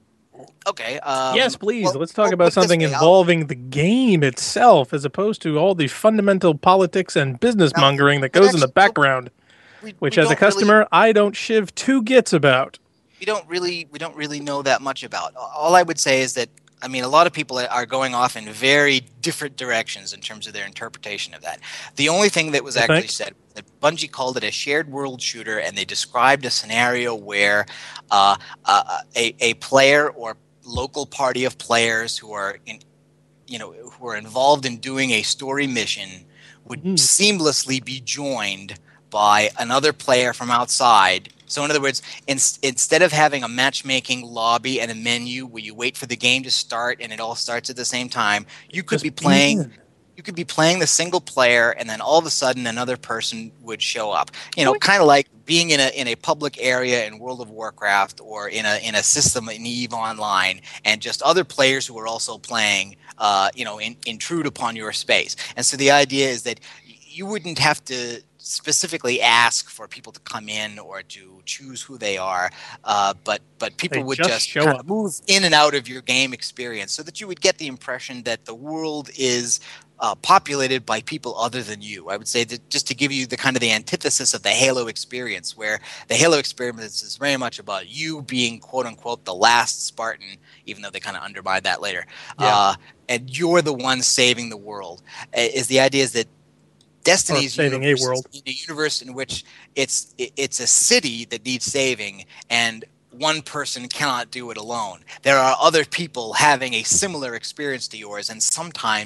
Okay. Um, Yes, please. well- Let's talk well, about put it this something way, I'll- involving the game itself as opposed to all the fundamental politics and business mongering that but goes in the actually- background, we- which we as a don't really- customer, I don't shiv two gits about. we don't really we don't really know that much about. All I would say is that I mean a lot of people are going off in very different directions in terms of their interpretation of that. The only thing that was You actually think? said was that Bungie called it a shared world shooter, and they described a scenario where uh, uh, a a player or local party of players who are in you know who are involved in doing a story mission would Mhm. seamlessly be joined by another player from outside. So in other words, in, instead of having a matchmaking lobby and a menu where you wait for the game to start and it all starts at the same time, you could Just be playing in. you could be playing the single player, and then all of a sudden another person would show up. You know, kind of like being in a in a public area in World of Warcraft or in a in a system in EVE Online, and just other players who are also playing, uh, you know, in, intrude upon your space. And so the idea is that you wouldn't have to specifically ask for people to come in or to choose who they are, uh, but but people They would just just, show kind of up. move in and out of your game experience, so that you would get the impression that the world is uh, populated by people other than you. I would say that just to give you the kind of the antithesis of the Halo experience, where the Halo experience is very much about you being quote unquote the last Spartan, even though they kind of undermine that later. Yeah. Uh, and you're the one saving the world. Uh, Is the idea is that Destiny's saving a universe is world. in a universe in which it's it- it's a city that needs saving, and one person cannot do it alone. There are other people having a similar experience to yours, and sometimes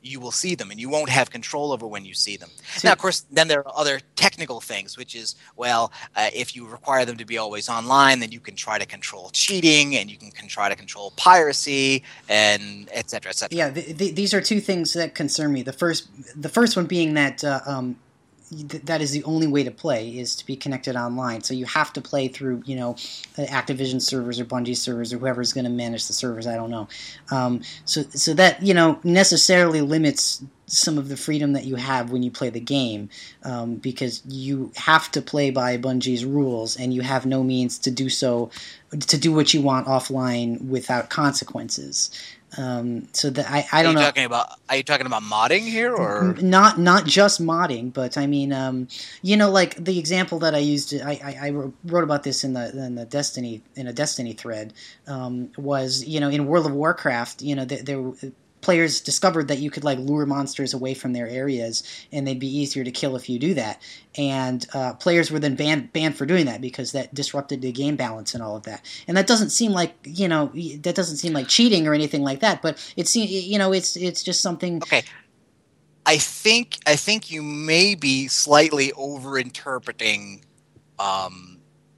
you will see them, and you won't have control over when you see them. So, now, of course, then there are other technical things, which is, well, uh, if you require them to be always online, then you can try to control cheating, and you can, can try to control piracy, and et cetera, et cetera. Yeah, th- th- these are two things that concern me. The first, the first one being that uh, um, th- that is the only way to play is to be connected online. So you have to play through, you know, Activision servers or Bungie servers or whoever's going to manage the servers. I don't know. Um, so, so that, you know, necessarily limits some of the freedom that you have when you play the game, um, because you have to play by Bungie's rules, and you have no means to do so, to do what you want offline without consequences. Um, so that I, I don't are you know. Talking about, are you talking about modding here, or not not just modding, but I mean, um, you know, like the example that I used, I, I, I wrote about this in the in the Destiny in a Destiny thread, um, was, you know, in World of Warcraft, you know, there. there players discovered that you could like lure monsters away from their areas, and they'd be easier to kill if you do that. And uh, players were then banned banned for doing that because that disrupted the game balance and all of that. And that doesn't seem like, you know, that doesn't seem like cheating or anything like that. But it's, you know, it's it's just something. Okay, I think I think you may be slightly overinterpreting um,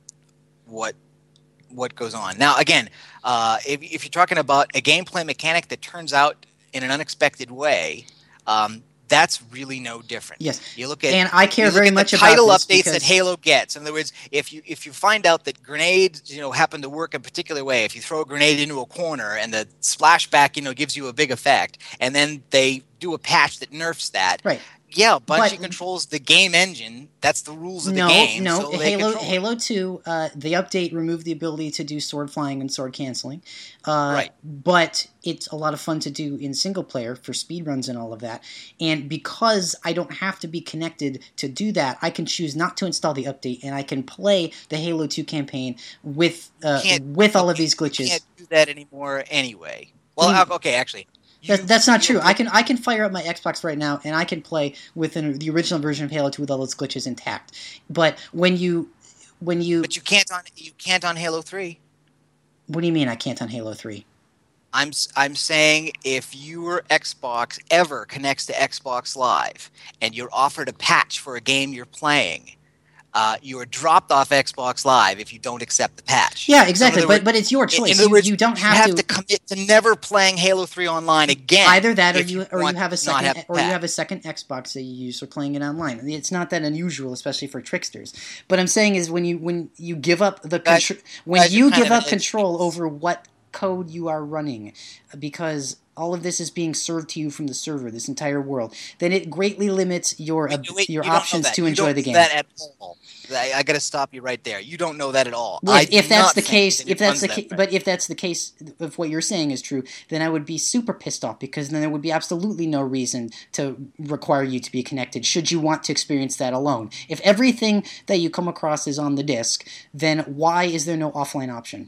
what what goes on. Now, again, uh, if, if you're talking about a gameplay mechanic that turns out in an unexpected way, um, that's really no different. Yes, you look at and I care very much about the title this updates because... that Halo gets. In other words, if you if you find out that grenades, you know, happen to work a particular way, if you throw a grenade into a corner and the splashback, you know, gives you a big effect, and then they do a patch that nerfs that, right? Yeah, Bungie but, controls the game engine. That's the rules of no, the game. No, so no. they Halo Halo two, uh, the update removed the ability to do sword flying and sword canceling. Uh, right. But it's a lot of fun to do in single player for speedruns and all of that. And because I don't have to be connected to do that, I can choose not to install the update, and I can play the Halo two campaign with uh, with all of these glitches. You can't do that anymore anyway. Well, I mean, okay, actually. You, that, that's not true. I can I can fire up my Xbox right now, and I can play with an, the original version of Halo two with all its glitches intact. But when you when you but you can't on you can't on Halo three. What do you mean I can't on Halo three? I'm I'm saying if your Xbox ever connects to Xbox Live and you're offered a patch for a game you're playing, Uh, you are dropped off Xbox Live if you don't accept the patch. Yeah, exactly. So but words, but it's your choice. In other you, words, you don't have, you have to, to commit to never playing Halo three online again. Either that, or you, you or you have a second, have or you have a second Xbox that you use for playing it online. It's not that unusual, especially for tricksters. But I'm saying is when you when you give up the contr- when you give up control over what code you are running, because all of this is being served to you from the server, this entire world, then it greatly limits your wait, wait, your you options to you enjoy don't the game. That at all. I, I got to stop you right there. You don't know that at all. Well, if, if that's the that case, if that's the that ca- but if that's the case, if what you're saying is true, then I would be super pissed off, because then there would be absolutely no reason to require you to be connected should you want to experience that alone. If everything that you come across is on the disc, then why is there no offline option?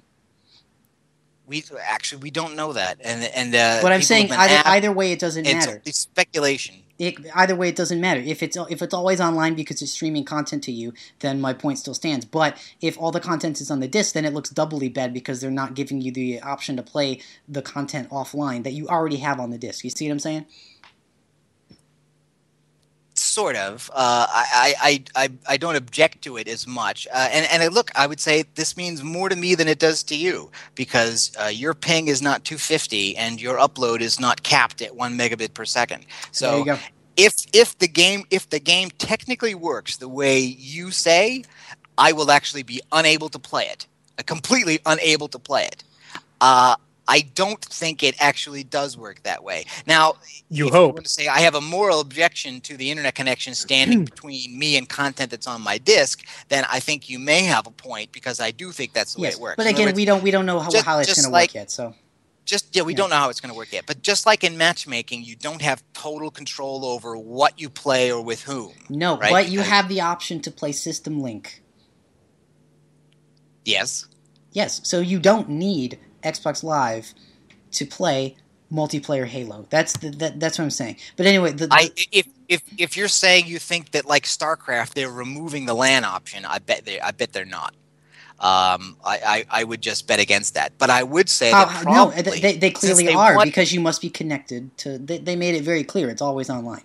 We actually we don't know that, and and uh, what I'm saying, either asked, either way, it doesn't it's, matter. It's speculation. It, either way, it doesn't matter. If it's if it's always online because it's streaming content to you, then my point still stands. But if all the content is on the disc, then it looks doubly bad because they're not giving you the option to play the content offline that you already have on the disc. You see what I'm saying? Sort of. Uh, I, I, I, I don't object to it as much. Uh, and, and look, I would say this means more to me than it does to you, because uh, your ping is not two fifty and your upload is not capped at one megabit per second. So there you go. if if the game if the game technically works the way you say, I will actually be unable to play it. Uh, completely unable to play it. Uh, I don't think it actually does work that way. Now, you if hope. you want to say I have a moral objection to the internet connection standing between me and content that's on my disk, then I think you may have a point, because I do think that's the yes, way it works. But again, words, we don't we don't know how, just, how it's going to like, work yet. So just yeah, we yeah. don't know how it's going to work yet. But just like in matchmaking, you don't have total control over what you play or with whom. No, right? but you because, have the option to play System Link. Yes. Yes. So you don't need Xbox Live to play multiplayer Halo. That's the, that, that's what I'm saying. But anyway, the, the I, if if if you're saying you think that like StarCraft they're removing the LAN option, I bet they I bet they're not. um, I, I, I would just bet against that. But I would say How, that no, probably they, they clearly they are want, because you must be connected to. They, they made it very clear it's always online.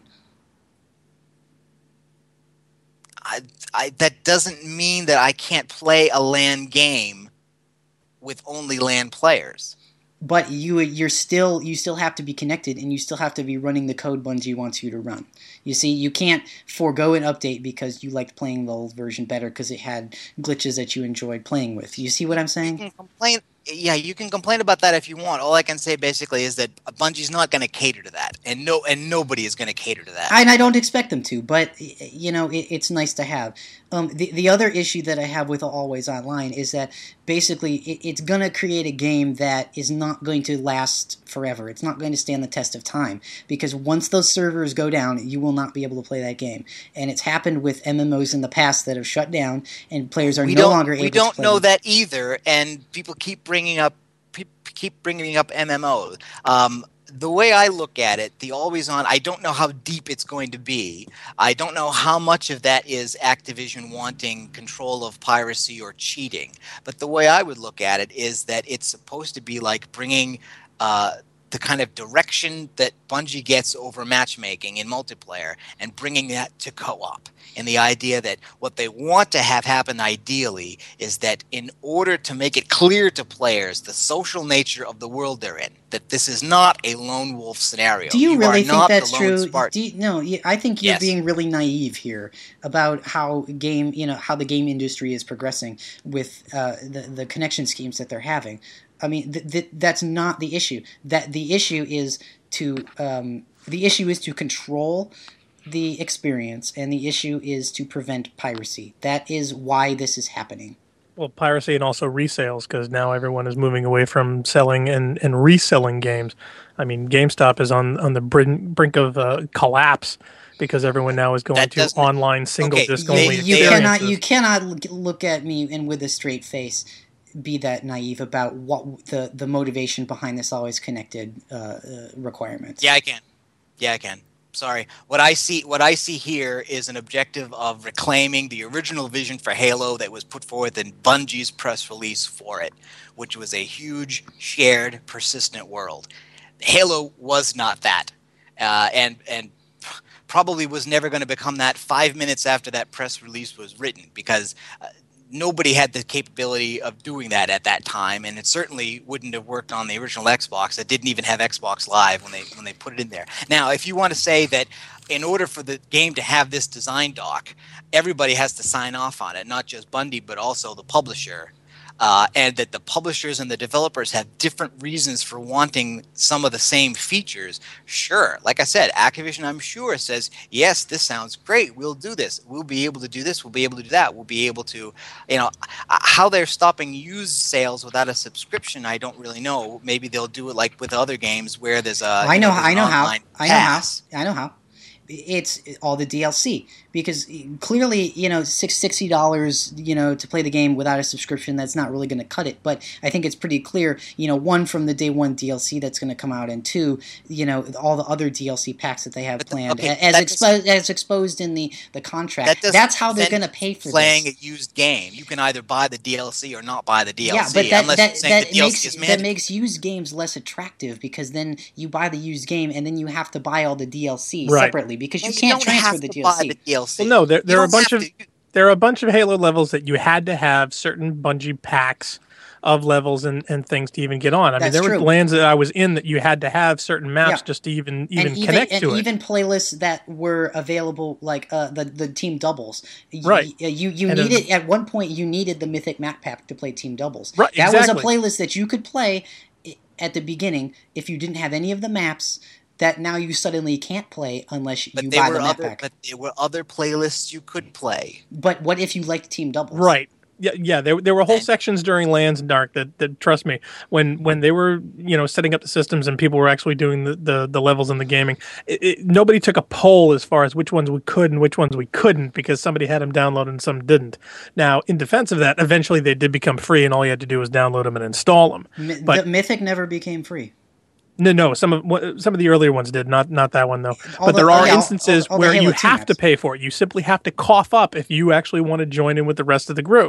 I, I, that doesn't mean that I can't play a LAN game with only LAN players. But you you're still you still have to be connected, and you still have to be running the code Bungie wants you to run. You see, you can't forego an update because you liked playing the old version better because it had glitches that you enjoyed playing with. You see what I'm saying? You can complain. Yeah, you can complain about that if you want. All I can say basically is that Bungie's not going to cater to that, and no, and nobody is going to cater to that. And I don't expect them to, but you know, it, it's nice to have. Um, the the other issue that I have with Always Online is that basically it, it's going to create a game that is not going to last forever. It's not going to stand the test of time because once those servers go down, you will not be able to play that game. And it's happened with M M Os in the past that have shut down, and players are we no don't, longer able. We don't to play know them. that either, and people keep bringing up keep bringing up M M Os. Um, the way I look at it, the always on, I don't know how deep it's going to be. I don't know how much of that is Activision wanting control of piracy or cheating. But the way I would look at it is that it's supposed to be like bringing uh, the kind of direction that Bungie gets over matchmaking in multiplayer and bringing that to co-op. And the idea that what they want to have happen ideally is that in order to make it clear to players the social nature of the world they're in, that this is not a lone wolf scenario. Do you, you really are think not that's the lone true? Spartan. Do you, no, I think you're Yes. being really naive here about how game, you know, how the game industry is progressing with uh, the the connection schemes that they're having. I mean, th- th- that's not the issue. That the issue is to um, the issue is to control the experience, and the issue is to prevent piracy. That is why this is happening. Well, piracy and also resales, because now everyone is moving away from selling and, and reselling games. I mean, GameStop is on, on the brink, brink of uh, collapse because everyone now is going That to doesn't- online single okay, disc You, only you they- cannot experiences. you cannot look at me and with a straight face be that naive about what the, the motivation behind this always connected uh, uh, requirements. Yeah, I can. Yeah, I can. Sorry. What I see what I see here is an objective of reclaiming the original vision for Halo that was put forth in Bungie's press release for it, which was a huge, shared, persistent world. Halo was not that. Uh, and and probably was never going to become that five minutes after that press release was written, because uh, nobody had the capability of doing that at that time, and it certainly wouldn't have worked on the original Xbox that didn't even have Xbox Live when they when they put it in there. Now, if you want to say that in order for the game to have this design doc, everybody has to sign off on it, not just Bungie, but also the publisher, uh, and that the publishers and the developers have different reasons for wanting some of the same features, sure. Like I said, Activision, I'm sure, says, yes, this sounds great. We'll do this. We'll be able to do this. We'll be able to do that. We'll be able to, you know, how they're stopping used sales without a subscription, I don't really know. Maybe they'll do it like with other games where there's a, I you know, there's I an know how. online I know how. pass. I know how. It's all the D L C, because clearly, you know, sixty dollars, you know, to play the game without a subscription, that's not really going to cut it. But I think it's pretty clear, you know, one, from the day one D L C that's going to come out, and two, you know, all the other D L C packs that they have But the- planned, okay, as that exposed as exposed in the the contract. That doesn't That's how they're going prevent to pay for playing this. a used game. You can either buy the D L C or not buy the D L C, Yeah, but that unless that, you're saying that the D L C makes is that mandatory. makes used games less attractive, because then you buy the used game and then you have to buy all the D L C Right. separately, because Well, you can't don't transfer have the to D L buy C. the D L C. Well, no, there, You there are a don't bunch have of to. there are a bunch of Halo levels that you had to have certain Bungie packs of levels and, and things to even get on. I mean, That's there were true. lands that I was in that you had to have certain maps Yeah. just to even even and even, connect and to it. even playlists that were available, like uh, the the team doubles. Y- Right. y- You you And needed then- at one point you needed the Mythic map pack to play team doubles. Right, That exactly. was a playlist that you could play i- at the beginning if you didn't have any of the maps. That now you suddenly can't play unless But you there buy were the map other. pack. But there were other playlists you could play. But what if you liked team doubles? Right. Yeah, yeah. There, there were whole And- sections during Lands and Dark that, that, trust me, when when they were, you know, setting up the systems and people were actually doing the, the, the levels in the gaming, it, it, nobody took a poll as far as which ones we could and which ones we couldn't, because somebody had them downloaded and some didn't. Now, in defense of that, eventually they did become free, and all you had to do was download them and install them. Mi- But- the Mythic never became free. No, no. Some of what- some of the earlier ones did, not not that one though. All But the- there oh, are yeah, all- instances all the where Halo you two have to maps. pay for it. You simply have to cough up if you actually want to join in with the rest of the group.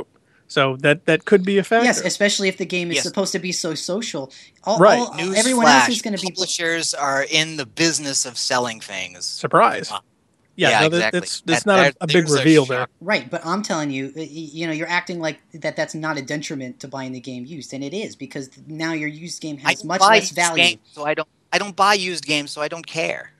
So that, that could be a factor. Yes, especially if the game is Yes. supposed to be so social. All, Right. all, News everyone flash, else is going to be. publishers are in the business of selling things. Surprise. Uh, yeah, yeah, no, that, exactly. that's, that's That- not there- a, a big there's a reveal there. shock. Right, but I'm telling you, y- you know, you're acting like that. That's not a detriment to buying the game used, and it is, because now your used game I has don't much buy less used value. games, so I don't. I don't buy used games, so I don't care.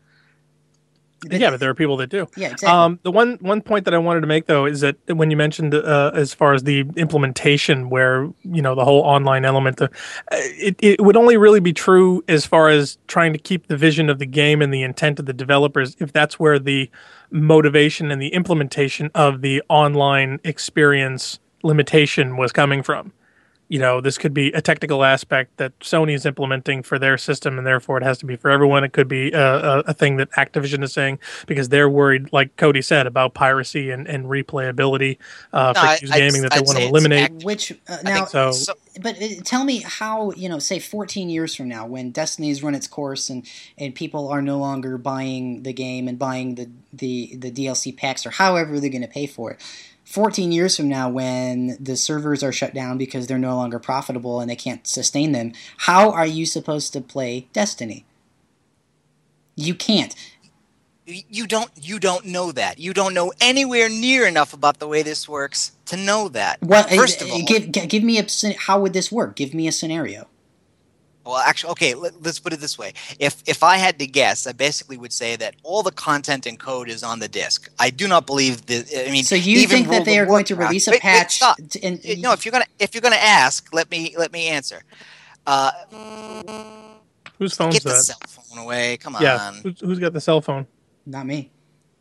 Yeah, but there are people that do. Yeah, exactly. Um, the one one point that I wanted to make though is that when you mentioned uh, as far as the implementation, where you know the whole online element, uh, it it would only really be true as far as trying to keep the vision of the game and the intent of the developers, if that's where the motivation and the implementation of the online experience limitation was coming from. You know, this could be a technical aspect that Sony is implementing for their system, and therefore it has to be for everyone. It could be a, a, a thing that Activision is saying because they're worried, like Cody said, about piracy and, and replayability uh, No, for I- used I'd- gaming that they I'd want to say it's eliminate. act- Which uh, I now, think so. so- but uh, tell me how, you know, say fourteen years from now, when Destiny's run its course and, and people are no longer buying the game and buying the the, the D L C packs or however they're going to pay for it. fourteen years from now, when the servers are shut down because they're no longer profitable and they can't sustain them, how are you supposed to play Destiny? You can't. You don't. You don't know that. You don't know anywhere near enough about the way this works to know that. What? First uh, of all, give g- give me a scen- how would this work? Give me a scenario. well, actually, okay. Let, let's put it this way. If if I had to guess, I basically would say that all the content and code is on the disk. I do not believe that. I mean, So you even think that World they of are going to Warcraft- release a wait, wait, patch? stop. to- and, Uh, No, if you're gonna if you're gonna ask, let me let me answer. Uh, Whose phone's get the that? cell phone away. Come on. Yeah, who's, who's got the cell phone? not me.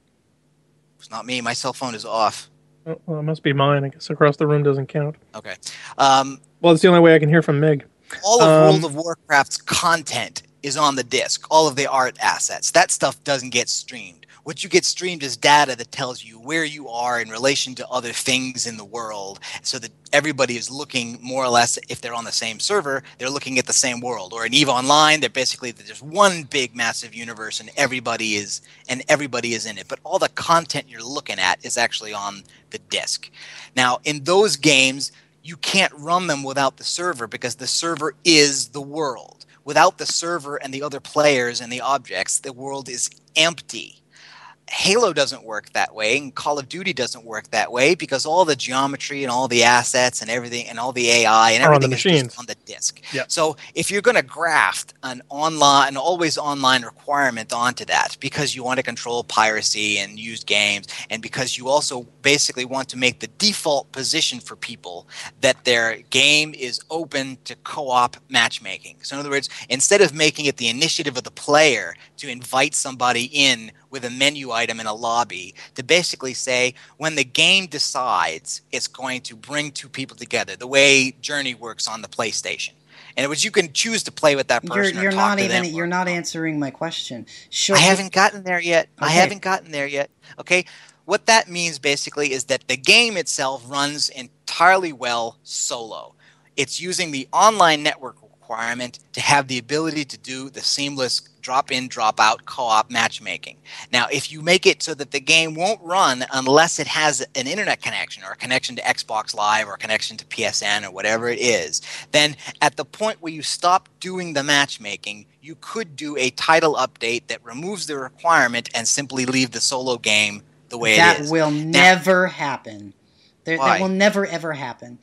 It's not me. My cell phone is off. Oh, well, it must be mine. I guess across the room doesn't count. Okay. Um, Well, it's the only way I can hear from Mig. all of Um, World of Warcraft's content is on the disk. All of the art assets. That stuff doesn't get streamed. What you get streamed is data that tells you where you are in relation to other things in the world, so that everybody is looking more or less, if they're on the same server, they're looking at the same world. Or in EVE Online, they're basically there's one big massive universe and everybody is and everybody is in it. But all the content you're looking at is actually on the disk. Now, in those games, you can't run them without the server because the server is the world. Without the server and the other players and the objects, the world is empty. Halo doesn't work that way, and Call of Duty doesn't work that way because all the geometry and all the assets and everything and all the A I and Are on the everything is just machines. on the disk. Yeah. So if you're going to graft an online, an always online requirement onto that because you want to control piracy and used games, and because you also basically want to make the default position for people that their game is open to co-op matchmaking. So in other words, instead of making it the initiative of the player to invite somebody in with a menu item in a lobby, to basically say when the game decides it's going to bring two people together, the way Journey works on the PlayStation. In other words, you can choose to play with that You're person. you're or talk not to even them you're or- not answering my question. Sure, I haven't gotten there yet. I Okay. haven't gotten there yet. Okay. What that means basically is that the game itself runs entirely well solo. It's using the online network requirement to have the ability to do the seamless drop in, drop out co-op matchmaking. Now, if you make it so that the game won't run unless it has an internet connection or a connection to Xbox Live or a connection to P S N or whatever it is, then at the point where you stop doing the matchmaking, you could do a title update that removes the requirement and simply leave the solo game the way that it is. will Now- never happen. There, Why? that will never ever happen.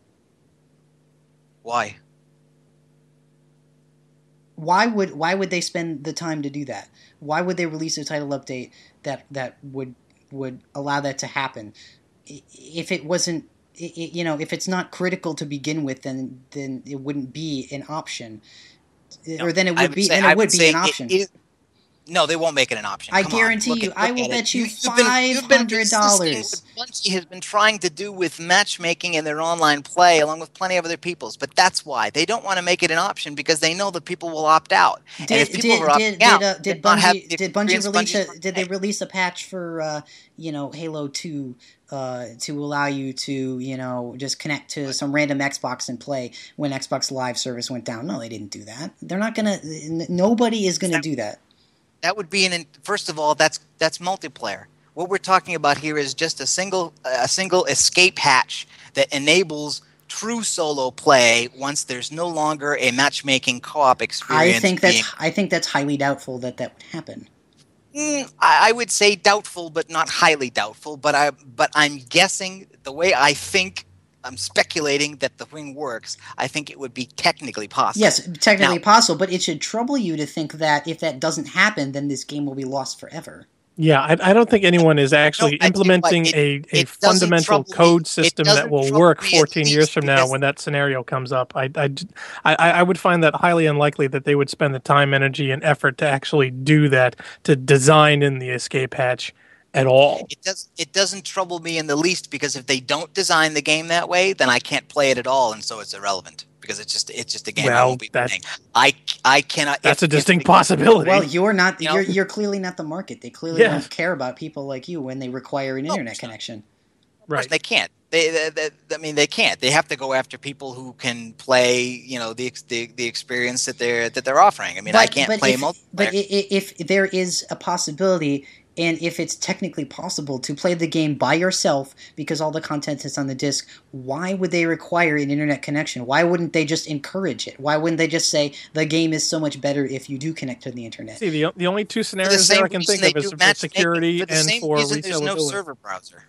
Why? Why would why would they spend the time to do that? Why would they release a title update that that would would allow that to happen? I- If it wasn't, i- i- you know, if it's not critical to begin with, then then it wouldn't be an option, or then it I would be say- then I it would be say an it option. is- no, they won't make it an option. I Come on, guarantee look you, at- I look will at bet it. you You've been- you've been five hundred dollars. resisting what Bungie has been trying to do with matchmaking in their online play, along with plenty of other people's. But that's why they don't want to make it an option because they know that people will opt out. and Did if people did are opting did, out, did, uh, then did not have Bungie the did Bungie experience release Bungie's a did they trying. release a patch for uh, you know Halo two uh, to allow you to you know just connect to some random Xbox and play when Xbox Live service went down? No, they didn't do that. They're not gonna. n- Nobody is gonna do that. That would be an. First of all, that's that's multiplayer. What we're talking about here is just a single a single escape hatch that enables true solo play once there's no longer a matchmaking co-op experience. I think that's being, I think that's highly doubtful that that would happen. Mm, I, I would say doubtful, but not highly doubtful. But I but I'm guessing the way I think. I'm speculating that the thing works. I think it would be technically possible. Yes, technically now, possible, but it should trouble you to think that if that doesn't happen, then this game will be lost forever. Yeah, I, I don't think anyone is actually no, implementing it, a, a it fundamental code me. system that will work fourteen years from now because... when that scenario comes up. I, I, I, I would find that highly unlikely that they would spend the time, energy, and effort to actually do that, to design in the escape hatch at all. It does. It doesn't trouble me in the least, because if they don't design the game that way, then I can't play it at all, and so it's irrelevant. Because it's just it's just a game well, I won't be playing. I, I cannot. That's if, a distinct if, possibility. Well, you're not. You know? You're you're clearly not the market. They clearly yeah. don't care about people like you when they require an no, internet connection. Of course, right. They can't. They, they, they, I mean, they can't. They have to go after people who can play. You know, the the, the experience that they're that they're offering. I mean, but, I can't but play if, multiplayer. But if there is a possibility. And if it's technically possible to play the game by yourself because all the content is on the disc, why would they require an internet connection? Why wouldn't they just encourage it? Why wouldn't they just say the game is so much better if you do connect to the internet? See, the, the only two scenarios the there I can think of is for security for the and same for reason there's no resellability. server browser.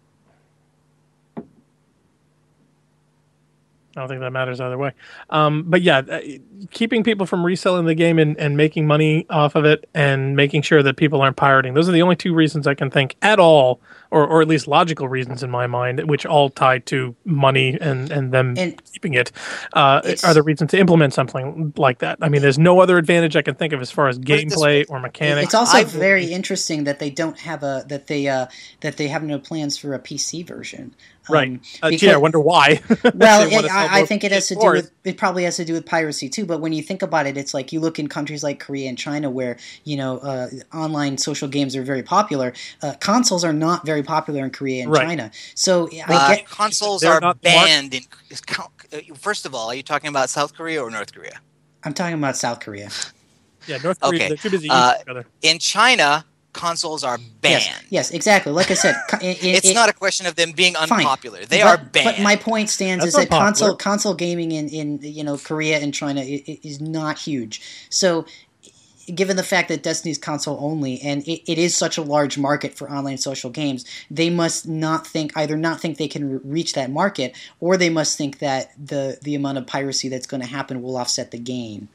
I don't think that matters either way. Um, but yeah, uh, keeping people from reselling the game and, and making money off of it and making sure that people aren't pirating. Those are the only two reasons I can think at all, or, or at least logical reasons in my mind, which all tie to money and, and them and keeping it, uh, are the reasons to implement something like that. I mean, there's no other advantage I can think of as far as gameplay or mechanics. It's also I've, very interesting that they don't have a, that they, uh, that they have no plans for a P C version. Right. Um, uh, gee, I wonder why. Well, it, I, I think it has to do with, it probably has to do with piracy too, but when you think about it, it's like you look in countries like Korea and China where, you know, uh, online social games are very popular. Uh, consoles are not very popular in Korea and right. China. So uh, I get... Consoles are banned in... First of all, are you talking about South Korea or North Korea? I'm talking about South Korea. Yeah, North Korea, okay. they're too busy uh, each other. In China... consoles are banned. Yes, yes, exactly. Like I said, it, it's it, not a question of them being unpopular. Fine. They but, are banned. But my point stands That's is that unpopular. console console gaming in, in you know Korea and China is, is not huge. So, given the fact that Destiny's console only, and it, it is such a large market for online social games, they must not think either not think they can re- reach that market, or they must think that the the amount of piracy that's going to happen will offset the gain.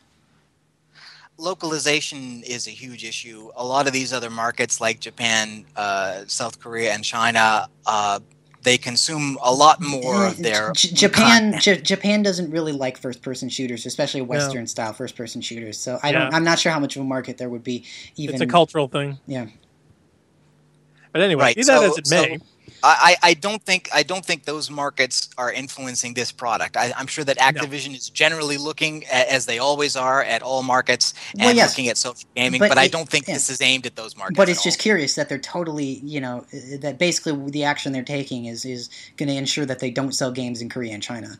Localization is a huge issue. A lot of these other markets like Japan, uh, South Korea, and China, uh, they consume a lot more of their J- Japan. J- Japan doesn't really like first-person shooters, especially Western-style first-person shooters. So I don't. Yeah. I'm not sure how much of a market there would be. Even It's a cultural thing. Yeah. But anyway, right. be so, that as it so may. I, I don't think I don't think those markets are influencing this product. I, I'm sure that Activision no. is generally looking, at, as they always are, at all markets and well, yes. looking at social gaming. But, but it, I don't think yeah. this is aimed at those markets. But it's at just all. curious that they're totally, you know, that basically the action they're taking is is going to ensure that they don't sell games in Korea and China.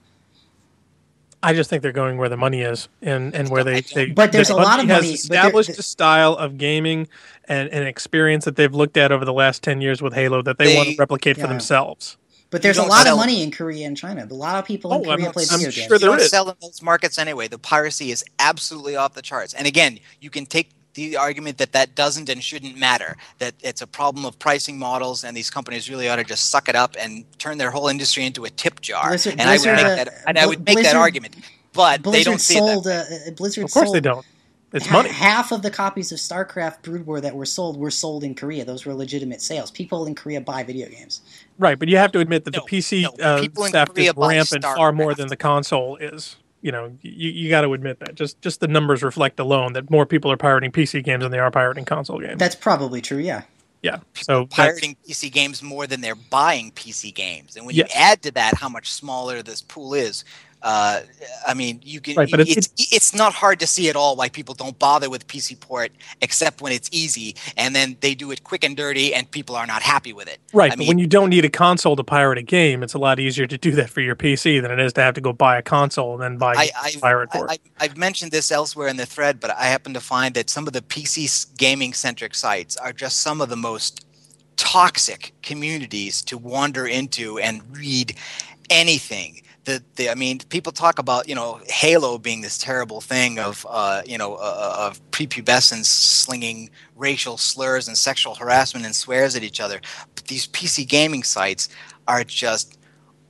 I just think they're going where the money is, and, and where they, they. But there's a lot of money. Has established a style of gaming and an experience that they've looked at over the last ten years with Halo that they, they want to replicate yeah. for themselves. But there's a lot of money in Korea and China. A lot of people in oh, Korea I'm, play I'm video sure games. You don't is. sell in those markets anyway. The piracy is absolutely off the charts. And again, you can take the argument that that doesn't and shouldn't matter, that it's a problem of pricing models, and these companies really ought to just suck it up and turn their whole industry into a tip jar. Blizzard, and Blizzard, I would make uh, that. And I would make Blizzard, that argument. But Blizzard they don't see sold, it that uh, Blizzard Of course sold they don't. It's ha- money. Half of the copies of StarCraft Brood War that were sold were sold in Korea. Those were legitimate sales. People in Korea buy video games. Right, but you have to admit that no, the P C no, uh, theft is rampant far more than the console is. You know, you, you got to admit that. Just just the numbers reflect alone that more people are pirating P C games than they are pirating console games. That's probably true, yeah. Yeah, so pirating P C games more than they're buying P C games. And when yes. you add to that how much smaller this pool is, Uh, I mean, you can. Right, but it's, it's, it's it's not hard to see at all why people don't bother with P C port, except when it's easy, and then they do it quick and dirty, and people are not happy with it. Right, I but mean, when you don't need a console to pirate a game, it's a lot easier to do that for your P C than it is to have to go buy a console and then buy I, I've, pirate for I, it. I, I've mentioned this elsewhere in the thread, but I happen to find that some of the P C gaming centric sites are just some of the most toxic communities to wander into and read anything. The, the, I mean, people talk about, you know, Halo being this terrible thing of, uh, you know, uh, of prepubescents slinging racial slurs and sexual harassment and swears at each other. But these P C gaming sites are just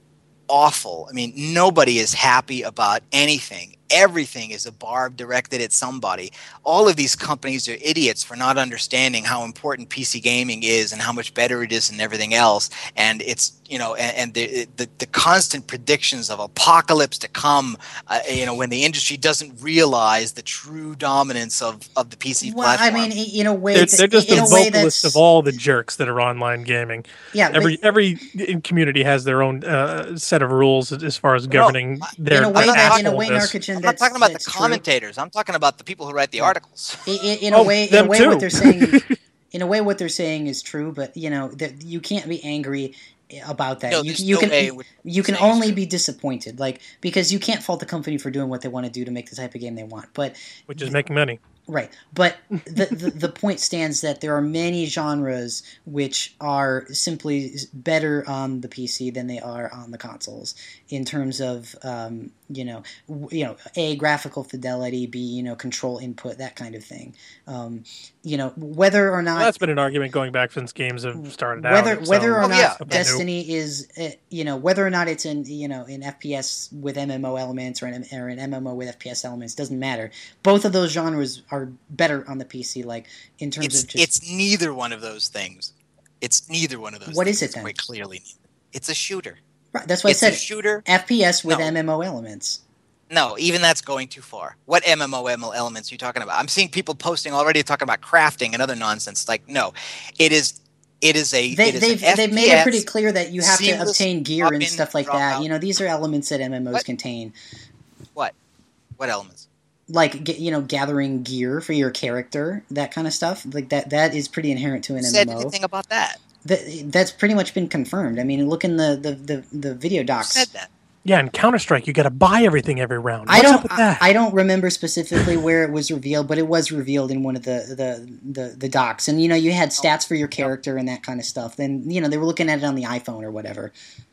awful. I mean, nobody is happy about anything. Everything is a barb directed at somebody. All of these companies are idiots for not understanding how important P C gaming is and how much better it is than everything else. And it's, you know, and, and the, the the constant predictions of apocalypse to come, uh, you know, when the industry doesn't realize the true dominance of, of the P C well, platform. I mean, in a way, they're, they're just in the a way vocalist that's, of all the jerks that are online gaming. Yeah, every but, every community has their own uh, set of rules as far as governing no, their. in a way, their that, in a way, assholeness. Narcogen, I'm not that's, talking about the that's commentators. true. I'm talking about the people who write the articles. In, in Oh, a way, in a them way, too. what they're saying, in a way, what they're saying is true. But you know, that you can't be angry about that. No, you there's you no can way you, what you can saying is only true. be disappointed, like because you can't fault the company for doing what they want to do to make the type of game they want. But Which is making money. Right, but the, the the point stands that there are many genres which are simply better on the P C than they are on the consoles in terms of um, you know w- you know a graphical fidelity, b you know control input, that kind of thing. Um, you know whether or not Well, that's been an argument going back since games have started whether out. whether so or Oh, not yeah. Destiny is uh, you know whether or not it's in you know in F P S with M M O elements or an, or an M M O with F P S elements doesn't matter. Both of those genres are better on the P C, like in terms It's of just it's neither one of those things. It's neither one of those. What things. is it It's then? Quite clearly, it's a shooter. right, that's what It's I a said. shooter. F P S with No. M M O elements. No, even that's going too far. What M M O M L elements are you talking about? I'm seeing people posting already talking about crafting and other nonsense. Like, no, it is. It is a. They, it is they've an they've made it pretty F P S clear that you have to seamless obtain gear and drop-in, stuff like that. drop-out. You know, these are elements that M M Os What? contain, What? What elements? like get, you know gathering gear for your character, that kind of stuff. Like that that is pretty inherent to an Who said M M O. anything about that? That, that's pretty much been confirmed. I mean, look in the the, the, the video Who docs. said that? Yeah, in Counter Strike, you got to buy everything every round. I What's don't. up with I, that? I don't remember specifically where it was revealed, but it was revealed in one of the, the, the, the docs. And you know, you had stats for your character and that kind of stuff. Then you know they were looking at it on the iPhone or whatever.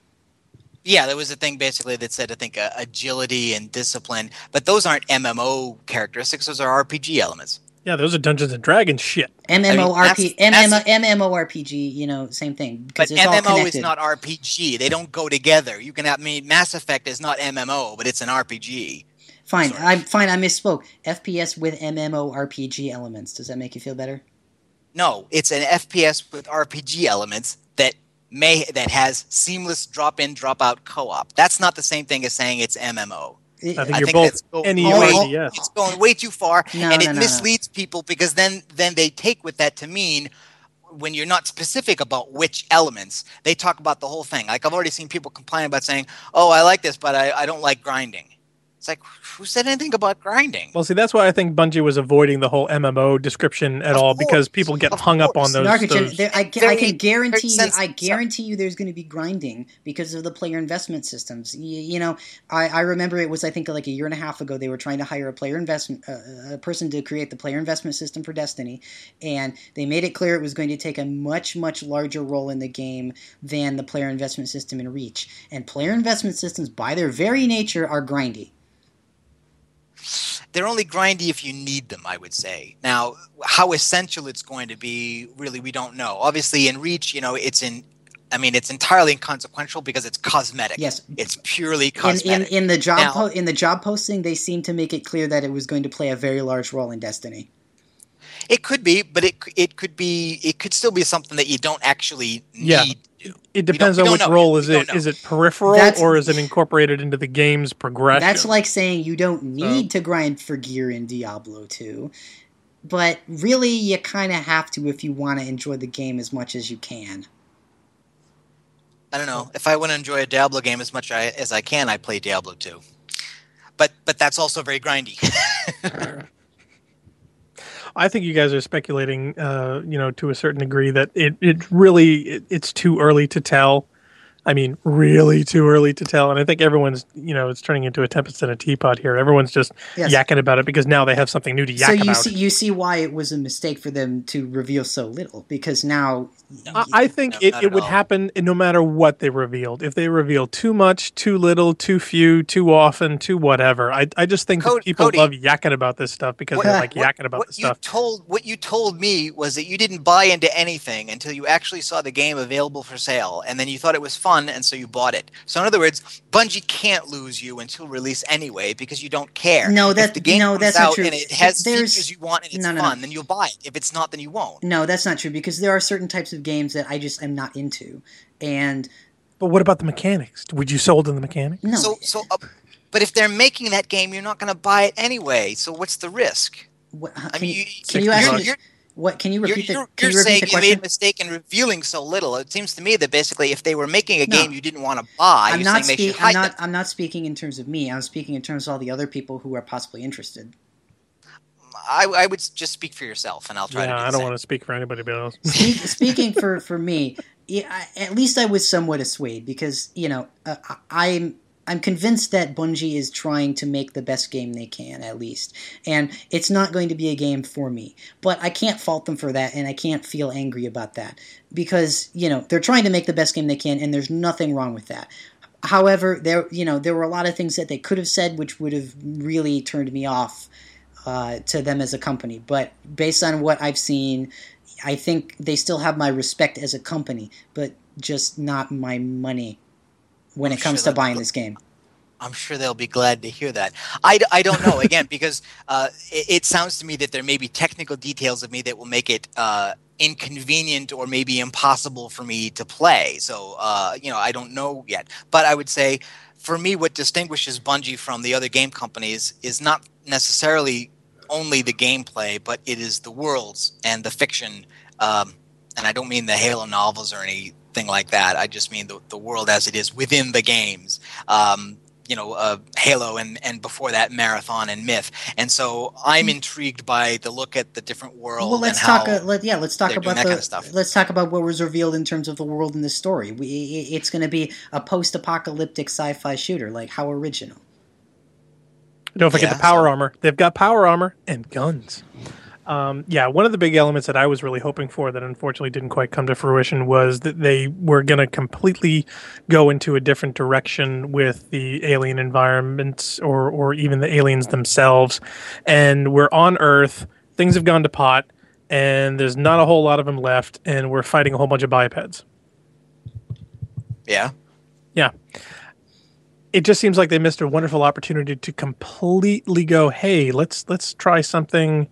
Yeah, there was a thing basically that said, I think, uh, agility and discipline, but those aren't M M O characteristics; those are R P G elements. Yeah, those are Dungeons and Dragons shit. MMORPG, that's- that's- MMORPG, you know, same thing because But it's all M M O connected. is not R P G; they don't go together. You can have I mean, Mass Effect is not M M O, but it's an R P G. Fine, Sorry. I fine. I misspoke. F P S with MMORPG elements. Does that make you feel better? No, it's an F P S with R P G elements that may that has seamless drop-in, drop-out co-op. That's not the same thing as saying it's M M O. It- I think I you're think both that's going N E Oh, R oh, D S. It's going way too far, No, and no, it no, no. misleads people because then then they take with that to mean when you're not specific about which elements, they talk about the whole thing. Like I've already seen people complain about saying, "Oh, I like this, but I, I don't like grinding." It's like, who said anything about grinding? Well, see, that's why I think Bungie was avoiding the whole M M O description at Of all, course, because people get of hung up course. on those. Narcogen, those there, I, ca- very- I can guarantee you, very I sensitive. guarantee you there's going to be grinding because of the player investment systems. You, you know, I, I remember it was, I think, like a year and a half ago, they were trying to hire a player investment, uh, a person to create the player investment system for Destiny, and they made it clear it was going to take a much, much larger role in the game than the player investment system in Reach. And player investment systems, by their very nature, are grindy. They're only grindy if you need them, I would say. Now, how essential it's going to be, really, we don't know. Obviously, in Reach, you know, it's in. I mean, it's entirely inconsequential because it's cosmetic. Yes. It's purely In, in, cosmetic. in the job Now- po- in the job posting, they seemed to make it clear that it was going to play a very large role in Destiny. It could be, but it it could be. It could still be something that you don't actually need. Yeah. to do. it depends we on don't which know. role We is don't it. know. Is it peripheral That's- or is it incorporated into the game's progression? That's like saying you don't need to grind for gear in Diablo two, but really you kind of have to if you want to enjoy the game as much as you can. I don't know. If I want to enjoy a Diablo game as much I, as I can, I play Diablo two. But but that's also very grindy. I think you guys are speculating, uh, you know, to a certain degree that it, it really it, it's too early to tell. I mean, really too early to tell. And I think everyone's, you know, it's turning into a tempest in a teapot here. Everyone's just yes. yakking about it because now they have something new to yak so you about. See, you see why it was a mistake for them to reveal so little, because now... I, I think no, it, it would all. happen no matter what they revealed. If they reveal too much, too little, too few, too often, too whatever. I I just think Cody, that people Cody, love yakking about this stuff because what, they like what, yakking about what this you stuff. Told, what you told me was that you didn't buy into anything until you actually saw the game available for sale, and then you thought it was fun, and so you bought it. So in other words, Bungie can't lose you until release anyway because you don't care. No, that, if the game no, comes that's out not true. And it has There's, features you want and it's no, no, fun, no. then you'll buy it. If it's not, then you won't. No, that's not true because there are certain types of games that I just am not into, and. But what about the mechanics? Would you sold in the mechanics? No. So, so, uh, but if they're making that game, you're not going to buy it anyway. So what's the risk? What, I can mean, you, you, can you actually? You're, what can you repeat? You're, the, can you're you repeat saying the you question? made a mistake in revealing so little. It seems to me that basically, if they were making a No. game you didn't want to buy, I'm you're not saying they speak, should hide I'm not. that. I'm not speaking in terms of me. I'm speaking in terms of all the other people who are possibly interested. I, I would just speak for yourself, and I'll try yeah, to. Yeah, I don't want to speak for anybody else. Speak, speaking for for me, yeah, I, at least I was somewhat assuaged because you know uh, I'm. I'm convinced that Bungie is trying to make the best game they can, at least. And it's not going to be a game for me. But I can't fault them for that, and I can't feel angry about that. Because, you know, they're trying to make the best game they can, and there's nothing wrong with that. However, there you know, there were a lot of things that they could have said which would have really turned me off uh, to them as a company. But based on what I've seen, I think they still have my respect as a company, but just not my money when I'm it comes sure to buying this game. I'm sure they'll be glad to hear that. I, I don't know, again, because uh, it, it sounds to me that there may be technical details of me that will make it uh, inconvenient or maybe impossible for me to play. So, uh, you know, I don't know yet. But I would say, for me, what distinguishes Bungie from the other game companies is not necessarily only the gameplay, but it is the worlds and the fiction. Um, and I don't mean the Halo novels or any thing like that. I just mean the, the world as it is within the games. Um, you know, uh, Halo and, and before that Marathon and Myth. And so I'm intrigued by the look at the different world. Well, let's and talk. how Uh, let, yeah, let's talk about that the. kind of stuff. Let's talk about what was revealed in terms of the world in this story. We, it's going to be a post-apocalyptic sci-fi shooter. Like, how original! Don't forget Yeah, the power so- armor. They've got power armor and guns. Um, yeah, one of the big elements that I was really hoping for that unfortunately didn't quite come to fruition was that they were going to completely go into a different direction with the alien environments or, or even the aliens themselves. And we're on Earth, things have gone to pot, and there's not a whole lot of them left, and we're fighting a whole bunch of bipeds. Yeah. Yeah. It just seems like they missed a wonderful opportunity to completely go, hey, let's let's try something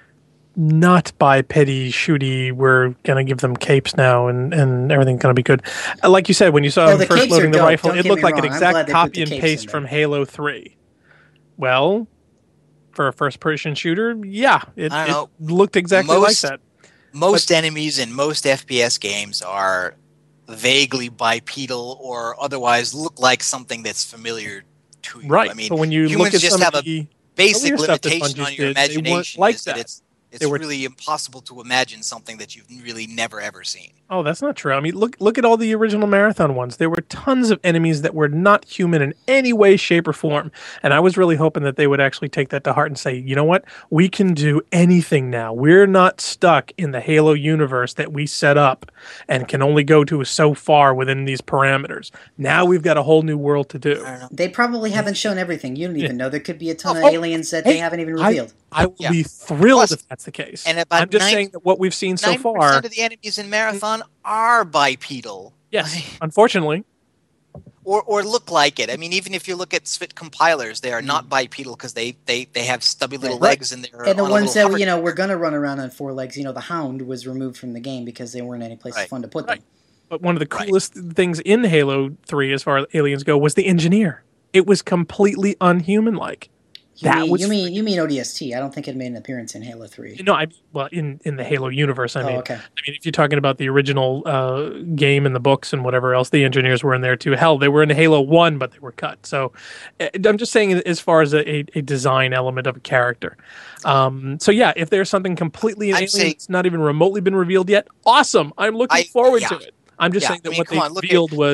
not bipedy shooty. We're gonna give them capes now, and, and everything's gonna be good. Uh, Like you said, when you saw Oh, him the first capes are loading the dope. rifle, Don't it get looked me like wrong. an I'm exact glad they put copy the and capes paste in from there. Halo three. Well, for a first-person shooter, yeah, it, I it don't looked exactly Most- like that. Most enemies in most F P S games are vaguely bipedal or otherwise look like something that's familiar to you. Right, I mean, but when you humans look at just some have of a the basic earlier stuff that limitation Bungie on your did, they weren't imagination like is that. that it's it's They were- really impossible to imagine something that you've really never ever seen. Oh, that's not true. I mean, look look at all the original Marathon ones. There were tons of enemies that were not human in any way, shape, or form. And I was really hoping that they would actually take that to heart and say, you know what? We can do anything now. We're not stuck in the Halo universe that we set up and can only go to so far within these parameters. Now we've got a whole new world to do. I don't know. They probably haven't shown everything. You don't even know. There could be a ton of Oh, aliens that hey, they haven't even I- revealed. I will Yeah. be thrilled Plus- if that's the case. and about I'm just nine- saying that what we've seen so ninety percent far, of the enemies in Marathon are bipedal. yes, unfortunately. Or, or look like it. I mean, even if you look at S V I T compilers, they are Mm. not bipedal because they, they, they have stubby little Right. legs and they're And the on a ones little that hover- you know were gonna run around on four legs. You know, the Hound was removed from the game because they weren't any place Right. fun to put Right. them. But one of the Right. coolest things in Halo three, as far as aliens go, was the engineer. It was completely unhuman-like. You That mean was you mean you mean O D S T? I don't think it made an appearance in Halo Three. No, I well in, in the Halo universe. I Oh, mean, okay. I mean, if you're talking about the original uh, game and the books and whatever else, the engineers were in there too. Hell, they were in Halo One, but they were cut. So uh, I'm just saying, as far as a, a, a design element of a character. Um, so yeah, if there's something completely I'd alien say- that's not even remotely been revealed yet, awesome. I'm looking I- forward yeah. to it. I'm just Yeah, saying that I mean, what come they on, look at- revealed was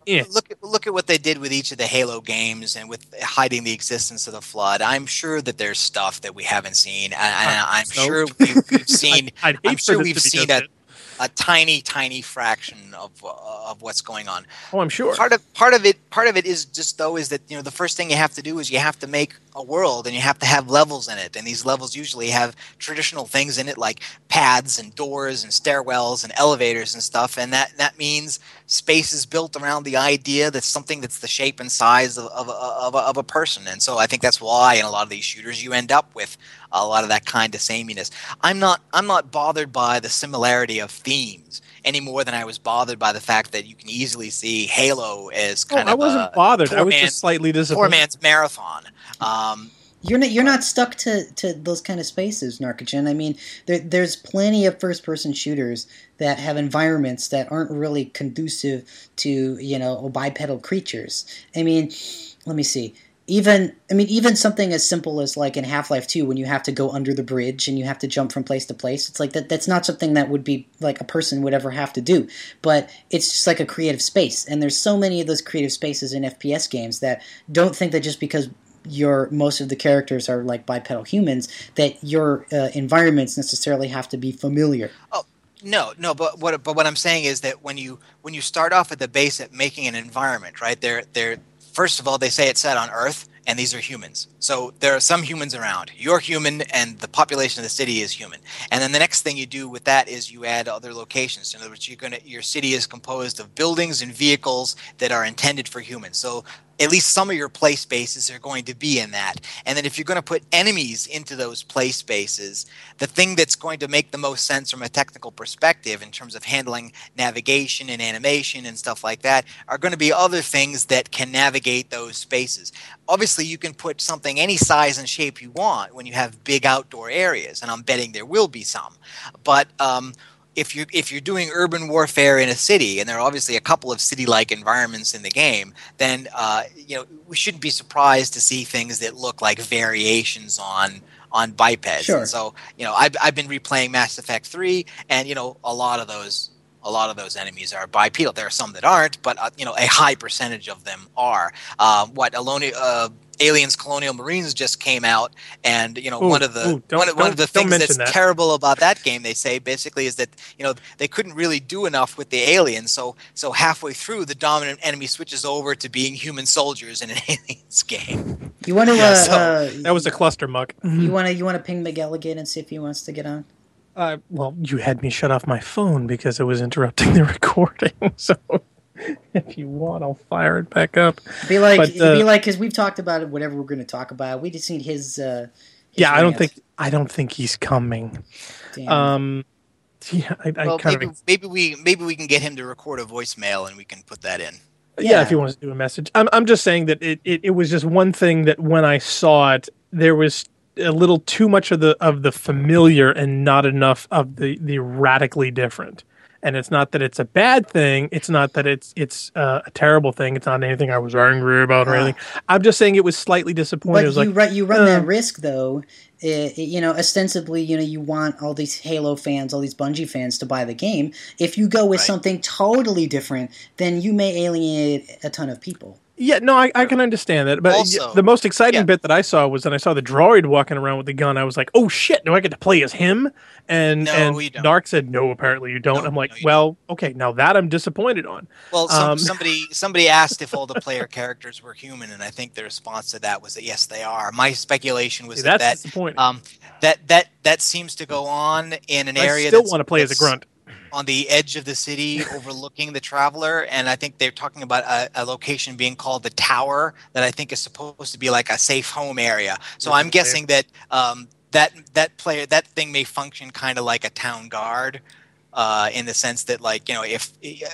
yeah. look at look at what they did with each of the Halo games and with hiding the existence of the Flood. I'm sure that there's stuff that we haven't seen, and, and I'm so. sure we've, we've seen. I'd, I'd hate I'm for sure this we've to be seen done a, a tiny, tiny fraction of uh, of what's going on. Oh, I'm sure. Part of part of it part of it is just though is that you know the first thing you have to do is you have to make a world and you have to have levels in it, and these levels usually have traditional things in it like paths and doors and stairwells and elevators and stuff, and that that means space is built around the idea that something that's the shape and size of of, of, of a person. And so I think that's why in a lot of these shooters you end up with a lot of that kind of sameness. I'm not I'm not bothered by the similarity of themes any more than I was bothered by the fact that you can easily see Halo as kind oh, of I wasn't a bothered. I was man, just slightly poor disappointed. man's marathon. Um, You're not you're not stuck to, to those kind of spaces, Narcogen. I mean, there, there's plenty of first-person shooters that have environments that aren't really conducive to, you know, bipedal creatures. I mean, let me see. Even I mean, even something as simple as like in Half-Life two, when you have to go under the bridge and you have to jump from place to place, it's like that. That's not something that would be like a person would ever have to do. But it's just like a creative space, and there's so many of those creative spaces in F P S games that don't think that just because your most of the characters are like bipedal humans that your uh, environments necessarily have to be familiar. Oh no, no, but what but what I'm saying is that when you when you start off at the base at making an environment, right? They're they're first of all they say it's set on Earth, and these are humans. So there are some humans around. You're human, and the population of the city is human. And then the next thing you do with that is you add other locations. In other words, you're gonna your city is composed of buildings and vehicles that are intended for humans. So at least some of your play spaces are going to be in that. And then if you're going to put enemies into those play spaces, the thing that's going to make the most sense from a technical perspective in terms of handling navigation and animation and stuff like that are going to be other things that can navigate those spaces. Obviously, you can put something any size and shape you want when you have big outdoor areas, and I'm betting there will be some. But um, if you if you're doing urban warfare in a city, and there are obviously a couple of city-like environments in the game, then uh, you know we shouldn't be surprised to see things that look like variations on on bipeds. Sure. And so you know I've I've been replaying Mass Effect three, and you know a lot of those. A lot of those enemies are bipedal. There are some that aren't, but uh, you know a high percentage of them are. Uh, what Alone, uh, Aliens: Colonial Marines just came out, and you know Ooh, one of the ooh, don't- one, of- one of the don't- don't things that's mention that. terrible about that game, they say, basically, is that you know they couldn't really do enough with the aliens. So so halfway through, the dominant enemy switches over to being human soldiers in an aliens game. You want to Yeah, uh, so- uh, That was a cluster muck. you want to you want to ping Miguel again and see if he wants to get on. Uh, well, you had me shut off my phone because it was interrupting the recording. So if you want, I'll fire it back up. Be like, But, uh, be like, because we've talked about it. Whatever we're going to talk about, we just need his. Uh, his Yeah, I don't rant. think I don't think he's coming. Damn. Um, yeah, I, I Well, kind maybe, of maybe we maybe we can get him to record a voicemail and we can put that in. yeah. Yeah. If he wants to do a message, I'm I'm just saying that it, it, it was just one thing that when I saw it, there was a little too much of the of the familiar and not enough of the the radically different. And it's not that it's a bad thing. It's not that it's it's uh, a terrible thing. It's not anything I was angry about or Ah. anything. I'm just saying it was slightly disappointing. But It was you like, run you run uh, that risk though. I- I- you know, ostensibly, you know, you want all these Halo fans, all these Bungie fans to buy the game. If you go with Right. something totally different, then you may alienate a ton of people. yeah, no, I, I can understand that. But Also- the most exciting yeah. bit that I saw was when I saw the droid walking around with the gun. I was like, oh shit, do I get to play as him? And No, and you don't. Dark said, no, apparently you don't. No, I'm like, no, you well, okay, now that I'm disappointed on. Well, some, Um, somebody somebody asked if all the player characters were human, and I think the response to that was that yes, they are. My speculation was See, that that's that, disappointing. um, that that that seems to go on in an I area still that's, want to play as a that's grunt. on the edge of the city, overlooking the Traveler, and I think they're talking about a, a location being called the Tower that I think is supposed to be like a safe home area. So That's I'm safe. guessing that um, that that player that thing may function kind of like a town guard. Uh, in the sense that, like you know, if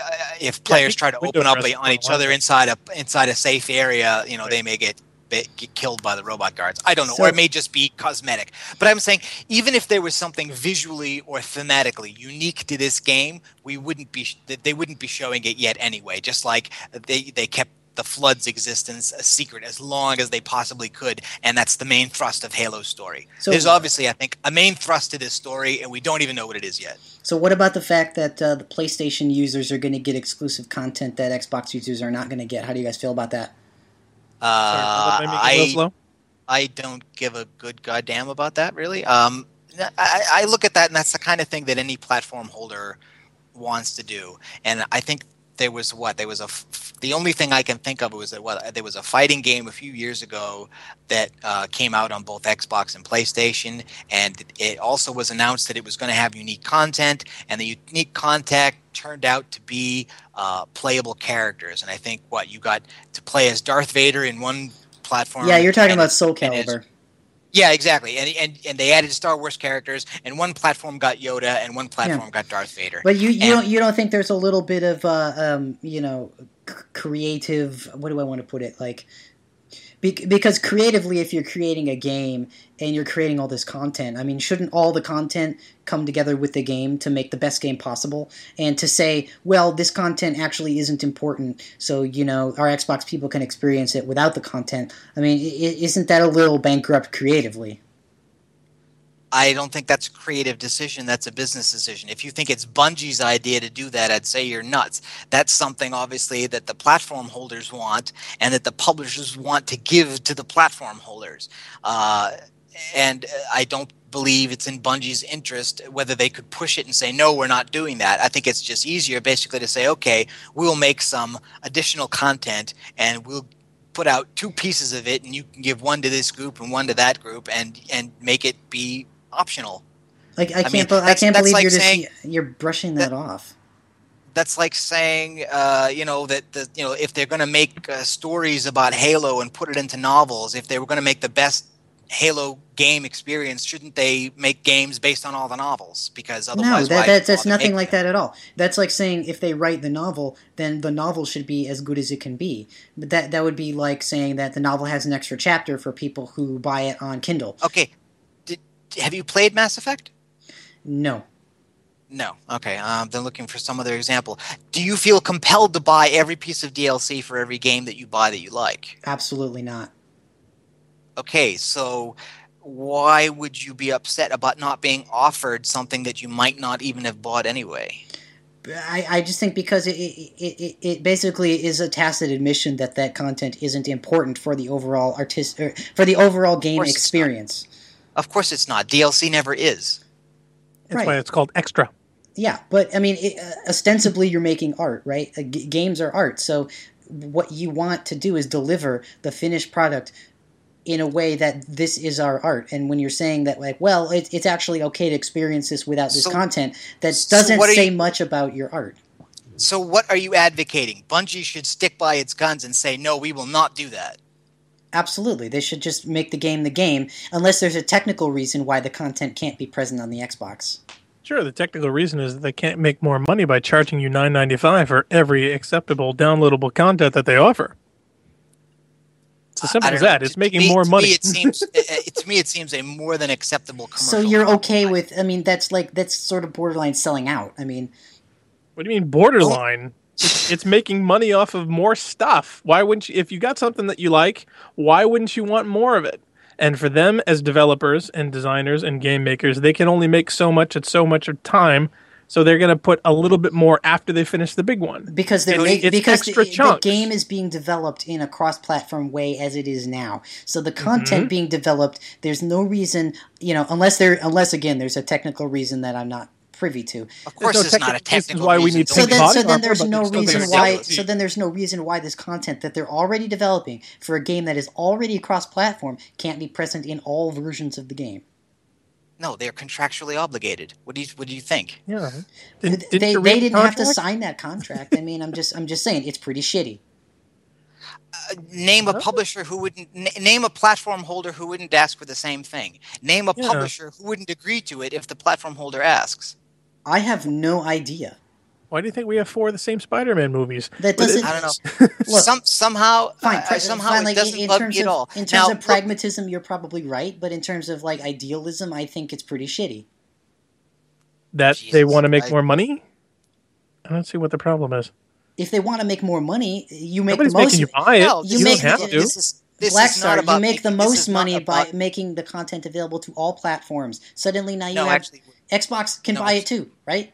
if players try to window open up dressing on for a each while. other inside a inside a safe area, you know, Right. they may get, get killed by the robot guards. I don't know, So- or it may just be cosmetic. But I'm saying, even if there was something visually or thematically unique to this game, we wouldn't be they wouldn't be showing it yet anyway. Just like they they kept the Flood's existence a secret as long as they possibly could, and that's the main thrust of Halo's story. So, There's obviously, I think, a main thrust to this story, and we don't even know what it is yet. So what about the fact that uh, the PlayStation users are going to get exclusive content that Xbox users are not going to get? How do you guys feel about that? Uh, Sorry, I, I don't give a good goddamn about that, really. Um, I, I look at that, and that's the kind of thing that any platform holder wants to do. And I think there was what there was a the only thing I can think of was that well there was a fighting game a few years ago that uh, came out on both Xbox and PlayStation, and it also was announced that it was going to have unique content, and the unique content turned out to be uh, playable characters. And I think what you got to play as Darth Vader in one platform. Yeah, you're talking about Soul Calibur. Yeah, exactly, and, and and they added Star Wars characters, and one platform got Yoda, and one platform yeah. got Darth Vader. But you, you and, don't you don't think there's a little bit of uh, um, you know c- creative? What do I want to put it like? Be- because creatively, if you're creating a game and you're creating all this content, I mean, shouldn't all the content come together with the game to make the best game possible? And to say, well, this content actually isn't important, so, you know, our Xbox people can experience it without the content. I mean, I- isn't that a little bankrupt creatively? I don't think that's a creative decision. That's a business decision. If you think it's Bungie's idea to do that, I'd say you're nuts. That's something, obviously, that the platform holders want and that the publishers want to give to the platform holders. Uh, and I don't believe it's in Bungie's interest whether they could push it and say, no, we're not doing that. I think it's just easier basically to say, okay, we'll make some additional content and we'll put out two pieces of it, and you can give one to this group and one to that group and, and make it be optional. Like I, I can't, mean, be- I can't believe like you're saying, just you're brushing that, that off. That's like saying, uh, you know, that the you know if they're going to make uh, stories about Halo and put it into novels, if they were going to make the best Halo game experience, shouldn't they make games based on all the novels? Because otherwise, no, that, why that, that's nothing like them? that at all. That's like saying if they write the novel, then the novel should be as good as it can be. But that that would be like saying that the novel has an extra chapter for people who buy it on Kindle. Okay. Have you played Mass Effect? No. No. Okay. Um, then looking for some other example. Do you feel compelled to buy every piece of D L C for every game that you buy that you like? Absolutely not. Okay. So why would you be upset about not being offered something that you might not even have bought anyway? I, I just think because it, it, it, it basically is a tacit admission that that content isn't important for the overall artist er, for the overall game experience. Of course it's not. D L C never is. That's right. why it's called extra. Yeah, but I mean, it, uh, ostensibly you're making art, right? Uh, g- games are art. So what you want to do is deliver the finished product in a way that this is our art. And when you're saying that, like, well, it, it's actually okay to experience this without this so, content, that doesn't so say you, much about your art. So what are you advocating? Bungie should stick by its guns and say, no, we will not do that. Absolutely. They should just make the game the game, unless there's a technical reason why the content can't be present on the Xbox. Sure, the technical reason is that they can't make more money by charging you nine ninety-five for every acceptable downloadable content that they offer. It's as simple as that. Know. It's making to more me, money. To me, it seems, it, to me, it seems a more than acceptable commercial. So you're okay compromise. with, I mean, that's like, that's sort of borderline selling out. I mean... What do you mean borderline? It's, it's making money off of more stuff. Why wouldn't you, if you got something that you like, why wouldn't you want more of it? And for them as developers and designers and game makers, they can only make so much at so much of time. So they're going to put a little bit more after they finish the big one. Because they're it, ma- because extra the, chunks. the game is being developed in a cross-platform way as it is now. So the content mm-hmm. being developed, there's no reason, you know, unless there, unless again, there's a technical reason that I'm not privy to. Of course, it's no not a technical why reason. We need so then, so then there's armor, no reason why. So it. then there's no reason why this content that they're already developing for a game that is already cross-platform can't be present in all versions of the game. No, they're contractually obligated. What do you What do you think? Yeah, didn't, didn't they they didn't contract? have to sign that contract. I mean, I'm just I'm just saying it's pretty shitty. Uh, name a publisher who wouldn't n- name a platform holder who wouldn't ask for the same thing. Name a yeah. publisher who wouldn't agree to it if the platform holder asks. I have no idea. Why do you think we have four of the same Spider-Man movies? That doesn't. I don't know. Look, Some, somehow, fine. Uh, somehow fine, it like, doesn't in, in bug terms me of, at all. In terms now, of pragmatism, look, you're probably right, but in terms of like idealism, I think it's pretty shitty. That Jesus, they want to make I, more money? I don't see what the problem is. if they want to make more money, you make Nobody's the most. making you buy it. No, You you make don't have to. This is, this Black is Star, not about you make the making- this most is not money by about- making the content available to all platforms. Suddenly now you No, have actually, Xbox can no, buy it actually- too, right?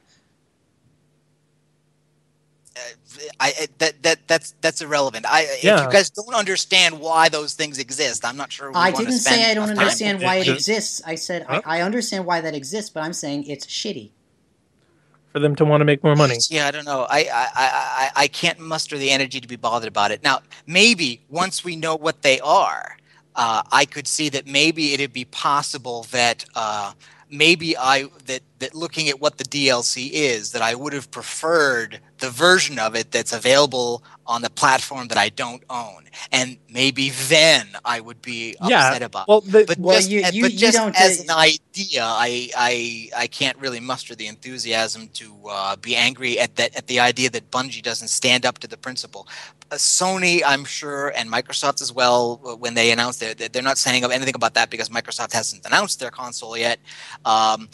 I, I that that that's that's irrelevant. I if Yeah. you guys don't understand why those things exist, I'm not sure. We I want didn't to spend say I don't enough time- understand why it Just- exists. I said Huh? I, I understand why that exists, but I'm saying it's shitty. For them to want to make more money. Yeah, I don't know. I, I, I, I can't muster the energy to be bothered about it. Now, maybe once we know what they are, uh, I could see that maybe it'd be possible that uh, maybe I that that looking at what the D L C is, that I would have preferred the version of it that's available on the platform that I don't own, and maybe then I would be Yeah, upset about. well, the- it. But Well, just, you- as- you- but you just don't, as uh, an idea, I, I I can't really muster the enthusiasm to uh, be angry at that at the idea that Bungie doesn't stand up to the principle. Uh, Sony, I'm sure, and Microsoft as well. uh, When they announced it, they're not saying anything about that because Microsoft hasn't announced their console yet. Um,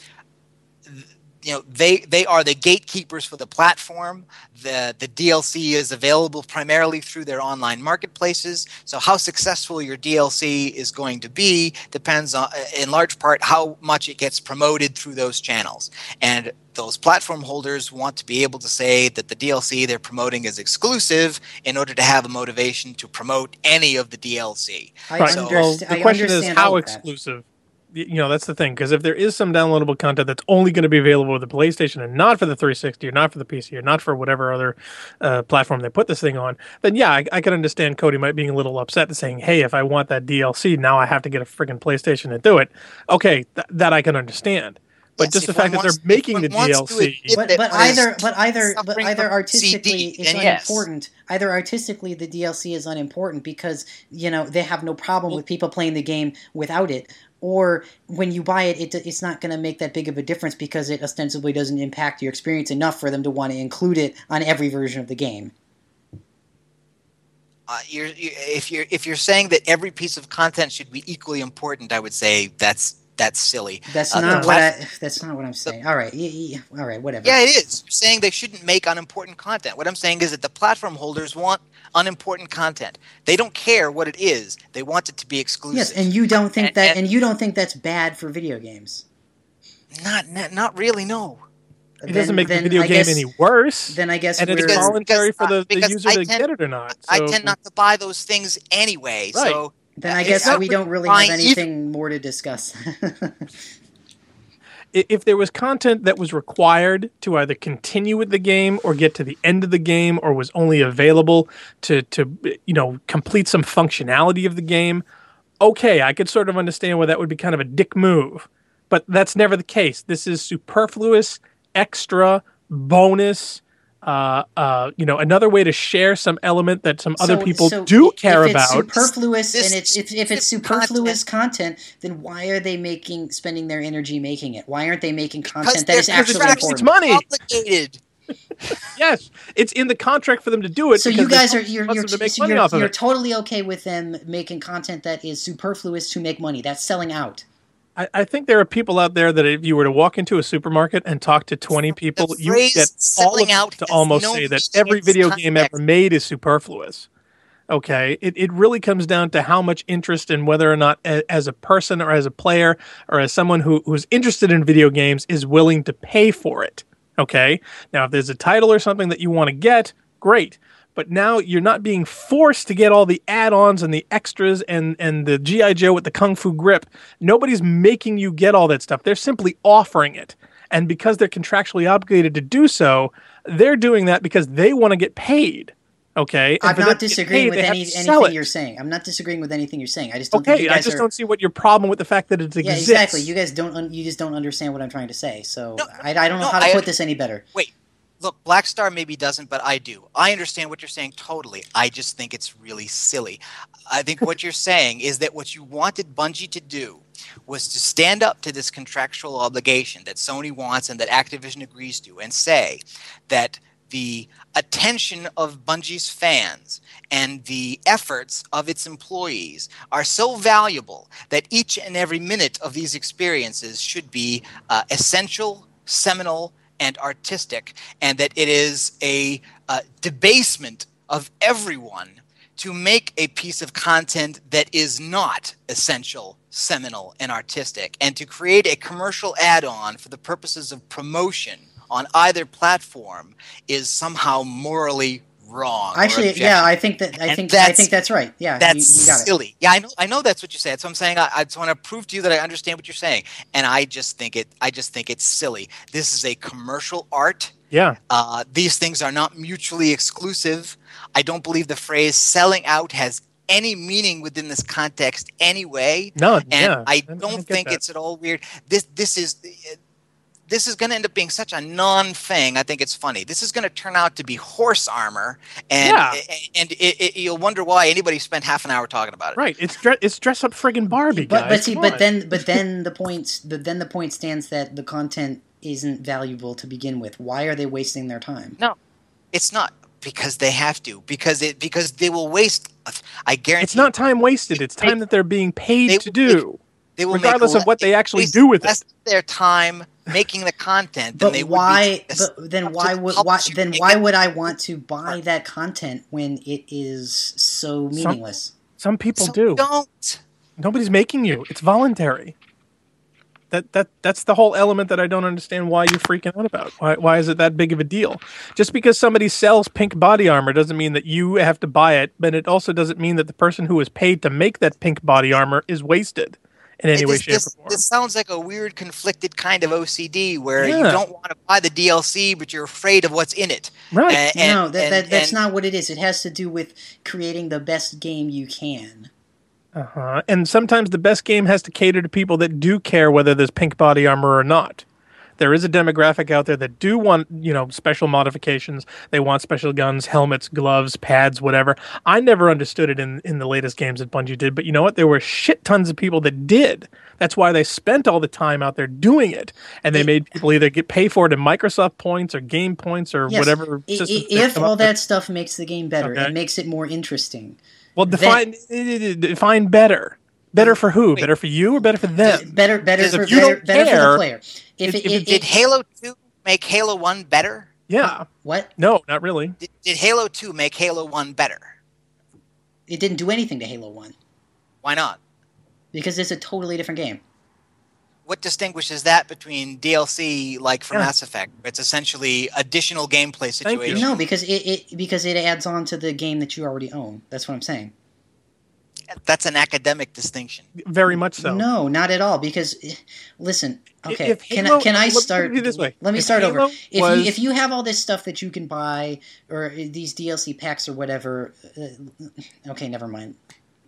you know, they they are the gatekeepers for the platform. The the D L C is available primarily through their online marketplaces. So how successful your D L C is going to be depends on, in large part, how much it gets promoted through those channels. And those platform holders want to be able to say that the D L C they're promoting is exclusive in order to have a motivation to promote any of the D L C. I Right. understand. Well, the I question is understand how all of that. exclusive. Y- You know, that's the thing. Because if there is some downloadable content that's only going to be available with the PlayStation and not for the three sixty or not for the P C or not for whatever other uh, platform they put this thing on, then yeah, I, I could understand Cody might being a little upset and saying, hey, if I want that D L C, now I have to get a freaking PlayStation to do it. Okay, th- that I can understand. But Yes, just the if one fact that wants- they're making if the one wants to D L C. admit But that but one is either but either but suffering either from artistically C D, it's then yes. unimportant. Either artistically the D L C is unimportant because you know they have no problem with people playing the game without it. Or when you buy it, it it's not going to make that big of a difference because it ostensibly doesn't impact your experience enough for them to want to include it on every version of the game. Uh, you're, you, if you're if you're saying that every piece of content should be equally important, I would say that's that's silly. That's Uh, the not what plat- I. That's not what I'm saying. All right, y- y- all right, whatever. Yeah, it is. You're saying they shouldn't make unimportant content. What I'm saying is that the platform holders want unimportant content. They don't care what it is. They want it to be exclusive. Yes, and you don't think And- that, and- and you don't think that's bad for video games. not not, not really. No. It doesn't make the then video I game guess- any worse. Then I guess and we're it's Because- voluntary because, for the, uh, the because user I to tend- get it or not. I So- tend not to buy those things anyway. Right. So then I it's guess not we don't really buying have either- anything more to discuss. i- if there was content that was required to either continue with the game or get to the end of the game or was only available to to you know complete some functionality of the game, okay, I could sort of understand why that would be kind of a dick move. But that's never the case. This is superfluous, extra, bonus, uh, uh, you know, another way to share some element that some other So- people so do if care it's about. superfluous, This- and it's if, if it's this superfluous content, then why are they making spending their energy making it? Why aren't they making because content that they're is actually contracted important? money. obligated. Yes, it's in the contract for them to do it. So because you they guys are want you're them you're, to make so money you're, off of you're it. totally okay with them making content that is superfluous to make money. That's selling out. I, I think there are people out there that if you were to walk into a supermarket and talk to twenty people, you would phrase get all of selling them out to has almost no say that meaning every in video context. game ever made is superfluous. Okay, it, it really comes down to how much interest and whether or not, a, as a person or as a player or as someone who, who's interested in video games, is willing to pay for it. Okay, now if there's a title or something that you want to get, great. But now you're not being forced to get all the add-ons and the extras and, and the G I. Joe with the Kung Fu grip. Nobody's making you get all that stuff. They're simply offering it. And because they're contractually obligated to do so, they're doing that because they want to get paid. Okay? And I'm for them not to get disagreeing paid, with they have any to sell anything it. you're saying. I'm not disagreeing with anything you're saying. I just don't think Okay, you I guys just are. don't see what your problem with the fact that it Yeah, exists. exactly. You guys don't. Un- you just don't understand what I'm trying to say. So No, I, I don't know no, how to I- put this any better. Wait, look, Black Star maybe doesn't, but I do. I understand what you're saying totally. I just think it's really silly. I think what you're saying is that what you wanted Bungie to do was to stand up to this contractual obligation that Sony wants and that Activision agrees to and say that the attention of Bungie's fans and the efforts of its employees are so valuable that each and every minute of these experiences should be uh, essential, seminal, and artistic, and that it is a uh, debasement of everyone to make a piece of content that is not essential, seminal, and artistic, and to create a commercial add-on for the purposes of promotion on either platform is somehow morally wrong. Actually, yeah, I think that I think I think that's right. Yeah, that's you, you got silly. It. Yeah, I know. I know that's what you said. So I'm saying I, I just want to prove to you that I understand what you're saying, and I just think it. I just think it's silly. This is a commercial art. Yeah. Uh, these things are not mutually exclusive. I don't believe the phrase "selling out" has any meaning within this context anyway. No, and yeah, I I- I don't get think that. it's at all weird. This this is. This is going to end up being such a non-thing. I think it's funny. This is going to turn out to be horse armor, and Yeah. and it, it, you'll wonder why anybody spent half an hour talking about it. Right. It's dre- it's dress up friggin' Barbie, But guys. but see, Come but on. then but then the point but then the point stands that the content isn't valuable to begin with. Why are they wasting their time? No, it's not because they have to. Because it because they will waste. I guarantee. It's not time wasted. It's time that they're being paid They to will do, They will regardless make of what le- they actually waste do with less it. of their time making the content than But they would why? be But then up to why the would why publisher then making why it. would I want to buy that content when it is so meaningless? Some people So do. Don't. Nobody's making you. It's voluntary. That that that's the whole element that I don't understand why you're freaking out about. Why why is it that big of a deal? Just because somebody sells pink body armor doesn't mean that you have to buy it, but it also doesn't mean that the person who was paid to make that pink body armor is wasted in any It- way, this, shape, this, or form. this sounds like a weird, conflicted kind of O C D where you Yeah. don't want to buy the D L C, but you're afraid of what's in it. Right. And- and- no, that, and- that that's and- not what it is. It has to do with creating the best game you can. Uh-huh. And sometimes the best game has to cater to people that do care whether there's pink body armor or not. There is a demographic out there that do want, you know, special modifications. They want special guns, helmets, gloves, pads, whatever. I never understood it in, in the latest games that Bungie did, but you know what? There were shit tons of people that did. That's why they spent all the time out there doing it. And they It- made people either get pay for it in Microsoft points or game points or Yes, whatever i- i- systems they if come all up that with. stuff makes the game better, Okay. it makes it more interesting. Well, define, define better. Better for who? Wait. Better for you or better for them? Better, better Because for if you better, don't better for the care, player. If if- it, if it, it Did it- Halo two make Halo one better? Yeah. what? No, not really. Did, did Halo two make Halo one better? It didn't do anything to Halo One Why not? because it's a totally different game. What distinguishes that between D L C like for Yeah. Mass Effect? It's essentially additional gameplay Thank you. situation. No, because it, it because it adds on to the game that you already own. That's what I'm saying. That's an academic distinction. Very much so. No, not at all. Because eh, listen, okay, If can Halo- I can I let me start? put it this way. Let me If start over. Halo If was- you if you have all this stuff that you can buy or these D L C packs or whatever, uh, okay, never mind.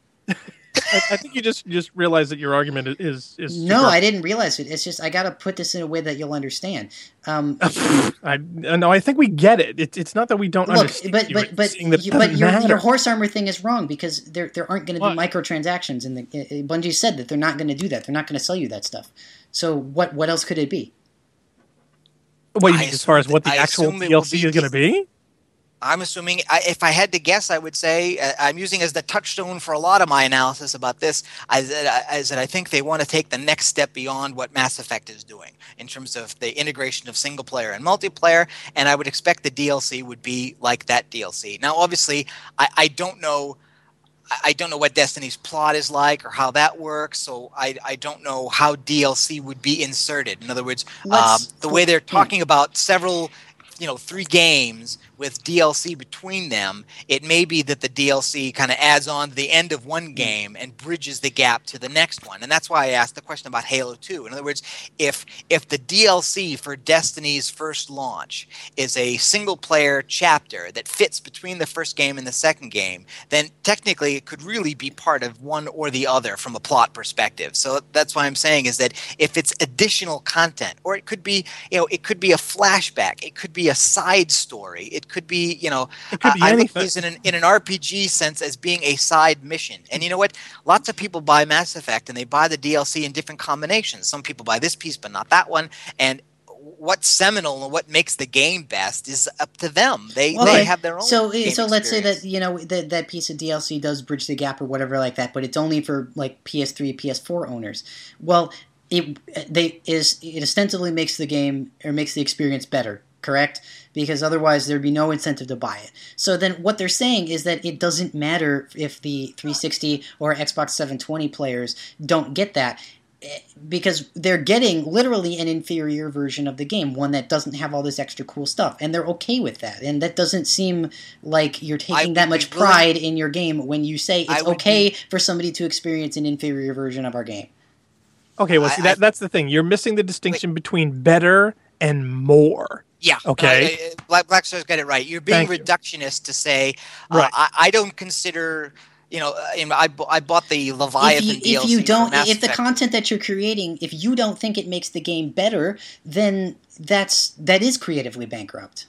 I, I think you just just realize that your argument is is No, super- I didn't realize it. It's just I got to put this in a way that you'll understand. Um, I no, I think we get it. it it's not that we don't Look, understand. but you, but it's but seeing that it you- but doesn't your matter. your horse armor thing is wrong because there there aren't going to be What? microtransactions, and the uh, Bungie said that they're not going to do that. They're not going to sell you that stuff. So what what else could it be? What you I mean, as far as assume what the that- I actual assume it D L will C be is going to be? I'm assuming, I, if I had to guess, I would say uh, I'm using as the touchstone for a lot of my analysis about this. I, I, is that I think they want to take the next step beyond what Mass Effect is doing in terms of the integration of single player and multiplayer. And I would expect the D L C would be like that D L C. Now, obviously, I, I don't know. I- I don't know what Destiny's plot is like or how that works, so I, I don't know how D L C would be inserted. In other words, um, Let's- the way they're talking about several, you know, three games with D L C between them, it may be that the D L C kind of adds on to the end of one game and bridges the gap to the next one. And that's why I asked the question about Halo two. In other words, if if the D L C for Destiny's first launch is a single player chapter that fits between the first game and the second game, then technically it could really be part of one or the other from a plot perspective. So that's why I'm saying is that if it's additional content, or it could be, you know, it could be a flashback, it could be a side story, it could be, you know, It could be I look at anything. this in an, in an R P G sense as being a side mission. And you know what? Lots of people buy Mass Effect and they buy the D L C in different combinations. Some people buy this piece but not that one. And what's seminal and what makes the game best is up to them. They Well, they okay, have their own. So game so let's say experience. that you know that that piece of D L C does bridge the gap or whatever like that, but it's only for like P S three, P S four owners. Well, it they is it ostensibly makes the game or makes the experience better, correct? Because otherwise there'd be no incentive to buy it. So then what they're saying is that it doesn't matter if the three sixty or Xbox seven twenty players don't get that, because they're getting literally an inferior version of the game, one that doesn't have all this extra cool stuff, and they're okay with that. And that doesn't seem like you're taking that much pride in your game when you say it's okay be... for somebody to experience an inferior version of our game. Okay, well, see, I, that, I... that's the thing. You're missing the distinction Wait. between better and more. Yeah. Okay. Uh, Black Black Star's got it right. You're being Thank reductionist you. to say, uh, right. I, I don't consider... You know, I, I bought the Leviathan if you, D L C if you don't, for Mass if the Effect. content that you're creating, if you don't think it makes the game better, then that's that is creatively bankrupt.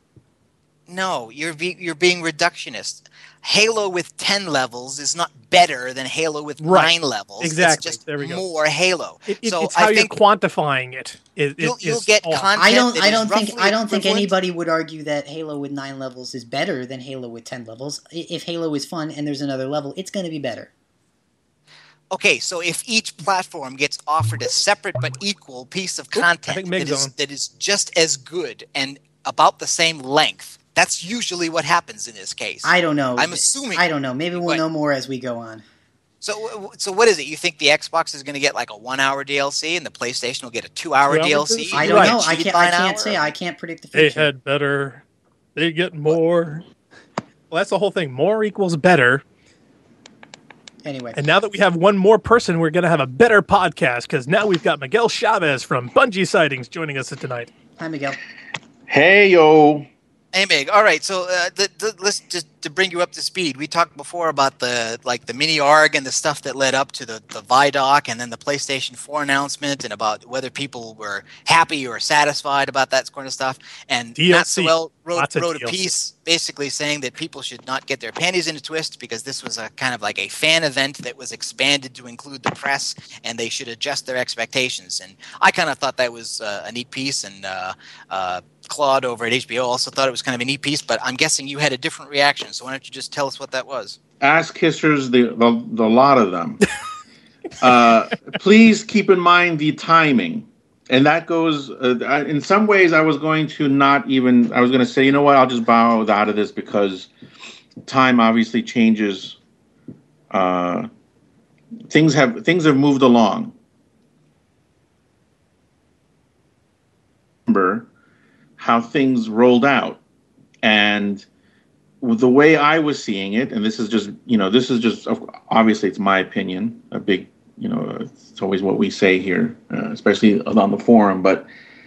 No, you're be, you're being reductionist. Halo with ten levels is not better than Halo with right. nine levels. Exactly. It's just there we go. more Halo. It, it, so it's how I you're think quantifying it. it you'll, it you'll is get all. content. I don't. That I don't is think. I don't think equivalent. anybody would argue that Halo with nine levels is better than Halo with ten levels. If Halo is fun and there's another level, it's going to be better. Okay, so if each platform gets offered a separate but equal piece of content that is, that is just as good and about the same length, that's usually what happens in this case. I don't know. I'm assuming. I don't know. Maybe we'll know more as we go on. So, so what is it? You think the Xbox is going to get like a one-hour D L C, and the PlayStation will get a two-hour two D L C? I don't right. know. I can't. I can't say. I can't predict the future. They had better. They get more. Well, that's the whole thing. More equals better. Anyway. And now that we have one more person, we're going to have a better podcast, because now we've got Miguel Chavez from Bungie Sightings joining us tonight. Hi, Miguel. Hey, yo. Hey, Mig. All right, so uh, the, the, let's just to bring you up to speed. We talked before about the like the mini arg and the stuff that led up to the the Vidoc and then the PlayStation four announcement, and about whether people were happy or satisfied about that kind of stuff. And D L Matt C. Sewell wrote, wrote a D L C. piece basically saying that people should not get their panties in a twist, because this was a kind of like a fan event that was expanded to include the press, and they should adjust their expectations. And I kind of thought that was uh, a neat piece, and uh, uh, Claude over at H B O also thought it was kind of a neat piece, but I'm guessing you had a different reaction. So why don't you just tell us what that was? Ass kissers, the, the, the lot of them. uh, please keep in mind the timing. And that goes, uh, in some ways I was going to not even, I was going to say, you know what, I'll just bow out of this, because time obviously changes. Uh, things have things have moved along. Remember how things rolled out. And the way I was seeing it, and this is just, you know, this is just, obviously it's my opinion, a big, you know, it's always what we say here, uh, especially on the forum, but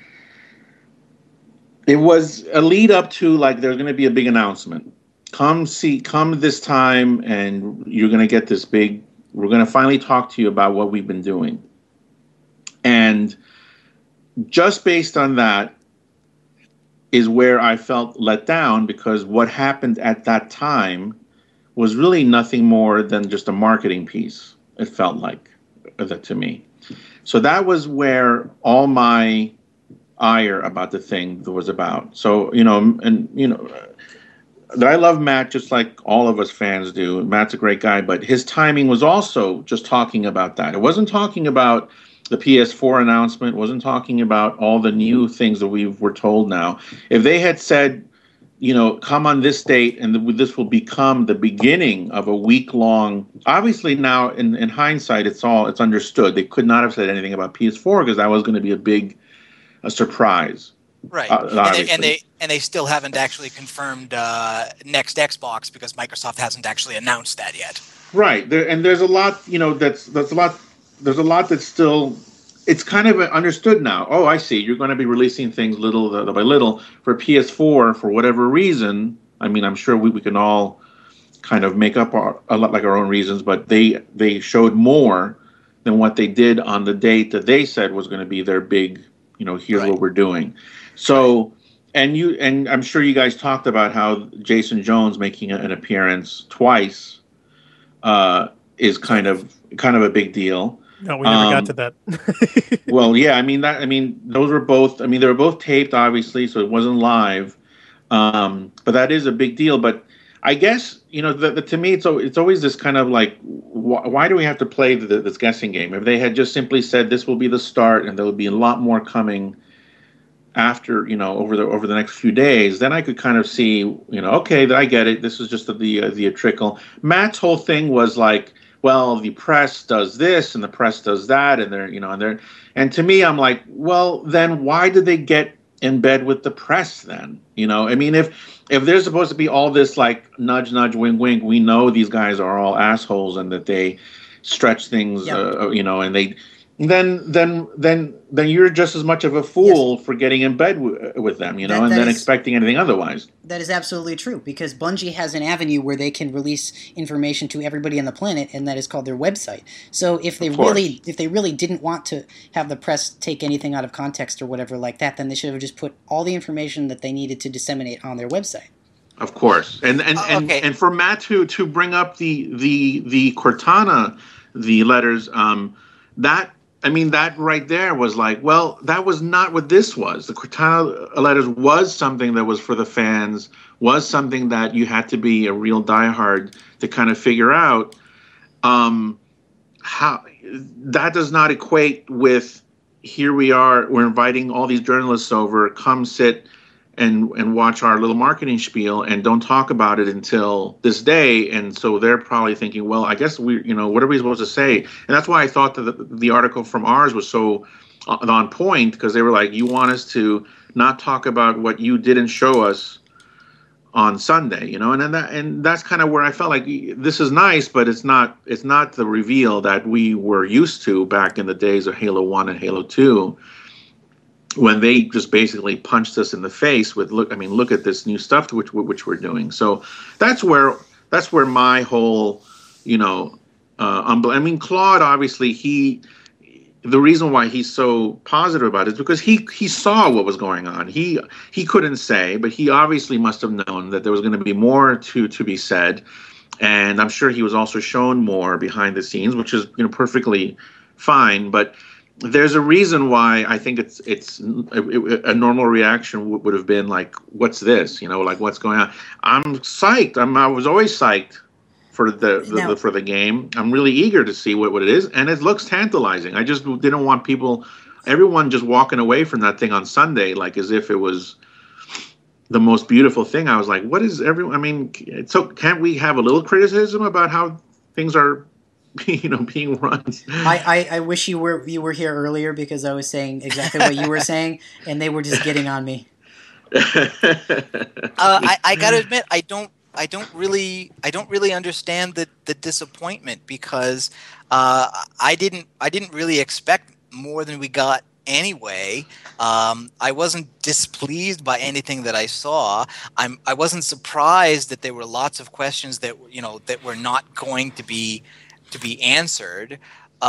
it was a lead up to, like, there's going to be a big announcement. Come see, come this time, and you're going to get this big, we're going to finally talk to you about what we've been doing. And just based on that is where I felt let down, because what happened at that time was really nothing more than just a marketing piece, it felt like, that to me. So that was where all my ire about the thing was about. So, you know, and, you know, that I love Matt just like all of us fans do. Matt's a great guy, but his timing was also just talking about that. It wasn't talking about the P S four announcement, wasn't talking about all the new things that we were told now. If they had said, you know, come on this date and this will become the beginning of a week-long, obviously now in, in hindsight, it's all, it's understood. They could not have said anything about P S four, because that was going to be a big a surprise. Right. Uh, and, they, and they and they still haven't actually confirmed uh, next Xbox, because Microsoft hasn't actually announced that yet. Right. There, and there's a lot, you know, that's that's a lot there's a lot that's still, it's kind of understood now. Oh, I see. You're going to be releasing things little by little for P S four for whatever reason. I mean, I'm sure we, we can all kind of make up our, a lot like our own reasons, but they they showed more than what they did on the date that they said was going to be their big, you know, here's right. what we're doing. So, and you and I'm sure you guys talked about how Jason Jones making an appearance twice uh, is kind of kind of a big deal. No, we never um, got to that. Well, yeah, I mean that. I mean, those were both. I mean, they were both taped, obviously, so it wasn't live. Um, but that is a big deal. But I guess you know the, the, to me it's it's always this kind of like wh- why do we have to play the, this guessing game? If they had just simply said this will be the start and there will be a lot more coming after, you know, over the over the next few days, then I could kind of see, you know, okay, I get it. This is just the the, uh, the trickle. Matt's whole thing was like, well, the press does this and the press does that, and they're, you know, and they're, and to me, I'm like, well, then why did they get in bed with the press then? You know, I mean, if if there's supposed to be all this like nudge, nudge, wink, wink, we know these guys are all assholes and that they stretch things, yep. uh, you know, and they. Then, then, then, then you're just as much of a fool yes. for getting in bed w- with them, you know, that, and that then is, expecting anything otherwise. That is absolutely true, because Bungie has an avenue where they can release information to everybody on the planet, and that is called their website. So if they really, if they really didn't want to have the press take anything out of context or whatever like that, then they should have just put all the information that they needed to disseminate on their website. Of course, and and uh, okay. and, and for Matt to to bring up the the the Cortana, the letters, um, that. I mean, that right there was like, well, that was not what this was. The Cortana letters was something that was for the fans, was something that you had to be a real diehard to kind of figure out. Um, how that does not equate with, here we are, we're inviting all these journalists over, come sit and and watch our little marketing spiel and don't talk about it until this day. And so they're probably thinking, well, I guess we, you know, what are we supposed to say? And that's why I thought that the, the article from ours was so on point, because they were like, you want us to not talk about what you didn't show us on Sunday, you know, and, and that and that's kind of where I felt like this is nice, but it's not it's not the reveal that we were used to back in the days of Halo one and Halo two. When they just basically punched us in the face with, look, I mean, look at this new stuff which which we're doing. So that's where that's where my whole, you know, uh, um, I mean, Claude, obviously, he, the reason why he's so positive about it is because he he saw what was going on. He he couldn't say, but he obviously must have known that there was going to be more to to be said, and I'm sure he was also shown more behind the scenes, which is, you know, perfectly fine, but. There's a reason why I think it's it's a, a normal reaction w- would have been like, what's this? You know, like, what's going on? I'm psyched. I'm I was always psyched for the, the, now, the for the game. I'm really eager to see what, what it is, and it looks tantalizing. I just didn't want people, everyone, just walking away from that thing on Sunday like as if it was the most beautiful thing. I was like, what is everyone? I mean, so can't we have a little criticism about how things are? You know, being run. I, I, I wish you were you were here earlier, because I was saying exactly what you were saying, and they were just getting on me. uh, I, I gotta admit, I don't I don't really I don't really understand the, the disappointment, because uh, I didn't I didn't really expect more than we got anyway. Um, I wasn't displeased by anything that I saw. I'm I wasn't surprised that there were lots of questions that, you know, that were not going to be. to be answered.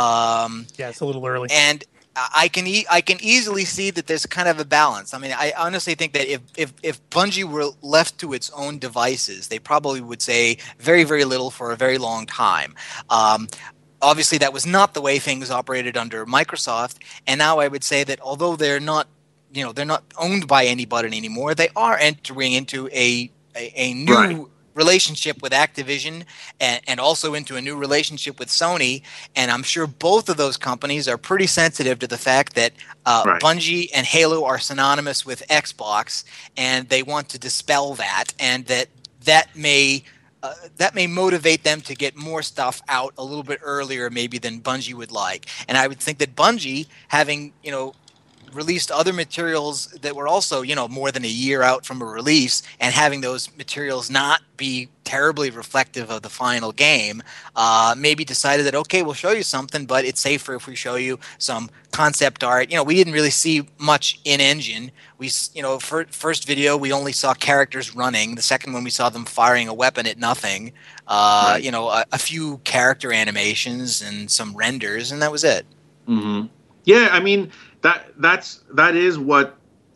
Um, yeah, it's a little early. And I can e- I can easily see that there's kind of a balance. I mean, I honestly think that if, if, if Bungie were left to its own devices, they probably would say very, very little for a very long time. Um, obviously, that was not the way things operated under Microsoft. And now I would say that although they're not, you know, they're not owned by anybody anymore, they are entering into a, a, a new right. relationship with Activision, and, and also into a new relationship with Sony, and I'm sure both of those companies are pretty sensitive to the fact that uh, right. Bungie and Halo are synonymous with Xbox, and they want to dispel that, and that that may uh, that may motivate them to get more stuff out a little bit earlier maybe than Bungie would like. And I would think that Bungie, having, you know, released other materials that were also, you know, more than a year out from a release, and having those materials not be terribly reflective of the final game, uh, maybe decided that, okay, we'll show you something, but it's safer if we show you some concept art. You know, we didn't really see much in engine. We, you know, for, first video, we only saw characters running. The second one, we saw them firing a weapon at nothing. Uh, right. You know, a, a few character animations and some renders, and that was it. Mm-hmm. Yeah, I mean, that that's that is what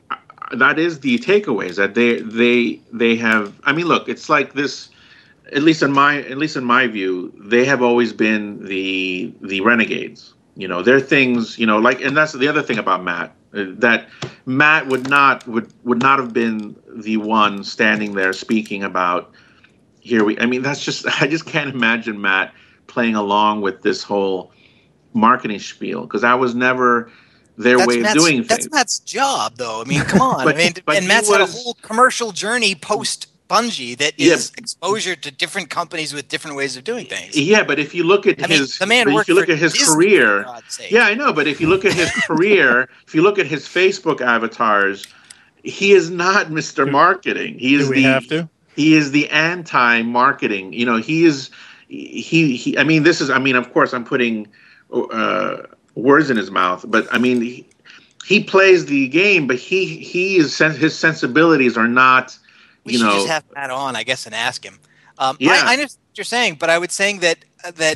that is the takeaways that they they they have. I mean, look, it's like this. At least in my at least in my view, they have always been the the renegades. You know, they're things. You know, like, and that's the other thing about Matt. That Matt would not would would not have been the one standing there speaking about here we. I mean, that's just. I just can't imagine Matt playing along with this whole marketing spiel because I was never their that's way of Matt's, doing things. That's Matt's job, though. I mean, come on. but, I mean, and Matt's was, had a whole commercial journey post Bungie that is yeah, exposure to different companies with different ways of doing things. Yeah, but if you look at I his, mean, the man if you look for at his Disney, career, yeah, I know. But if you look at his career, if you look at his Facebook avatars, he is not Mister Marketing. He is Do we the have to? he is the anti-marketing. You know, he is he he. I mean, this is. I mean, of course, I'm putting uh, words in his mouth, but I mean, he, he plays the game, but he he is his sensibilities are not. We you should know, just have Matt on, I guess, and ask him. Um, yeah. I, I understand what you're saying, but I would saying that uh, that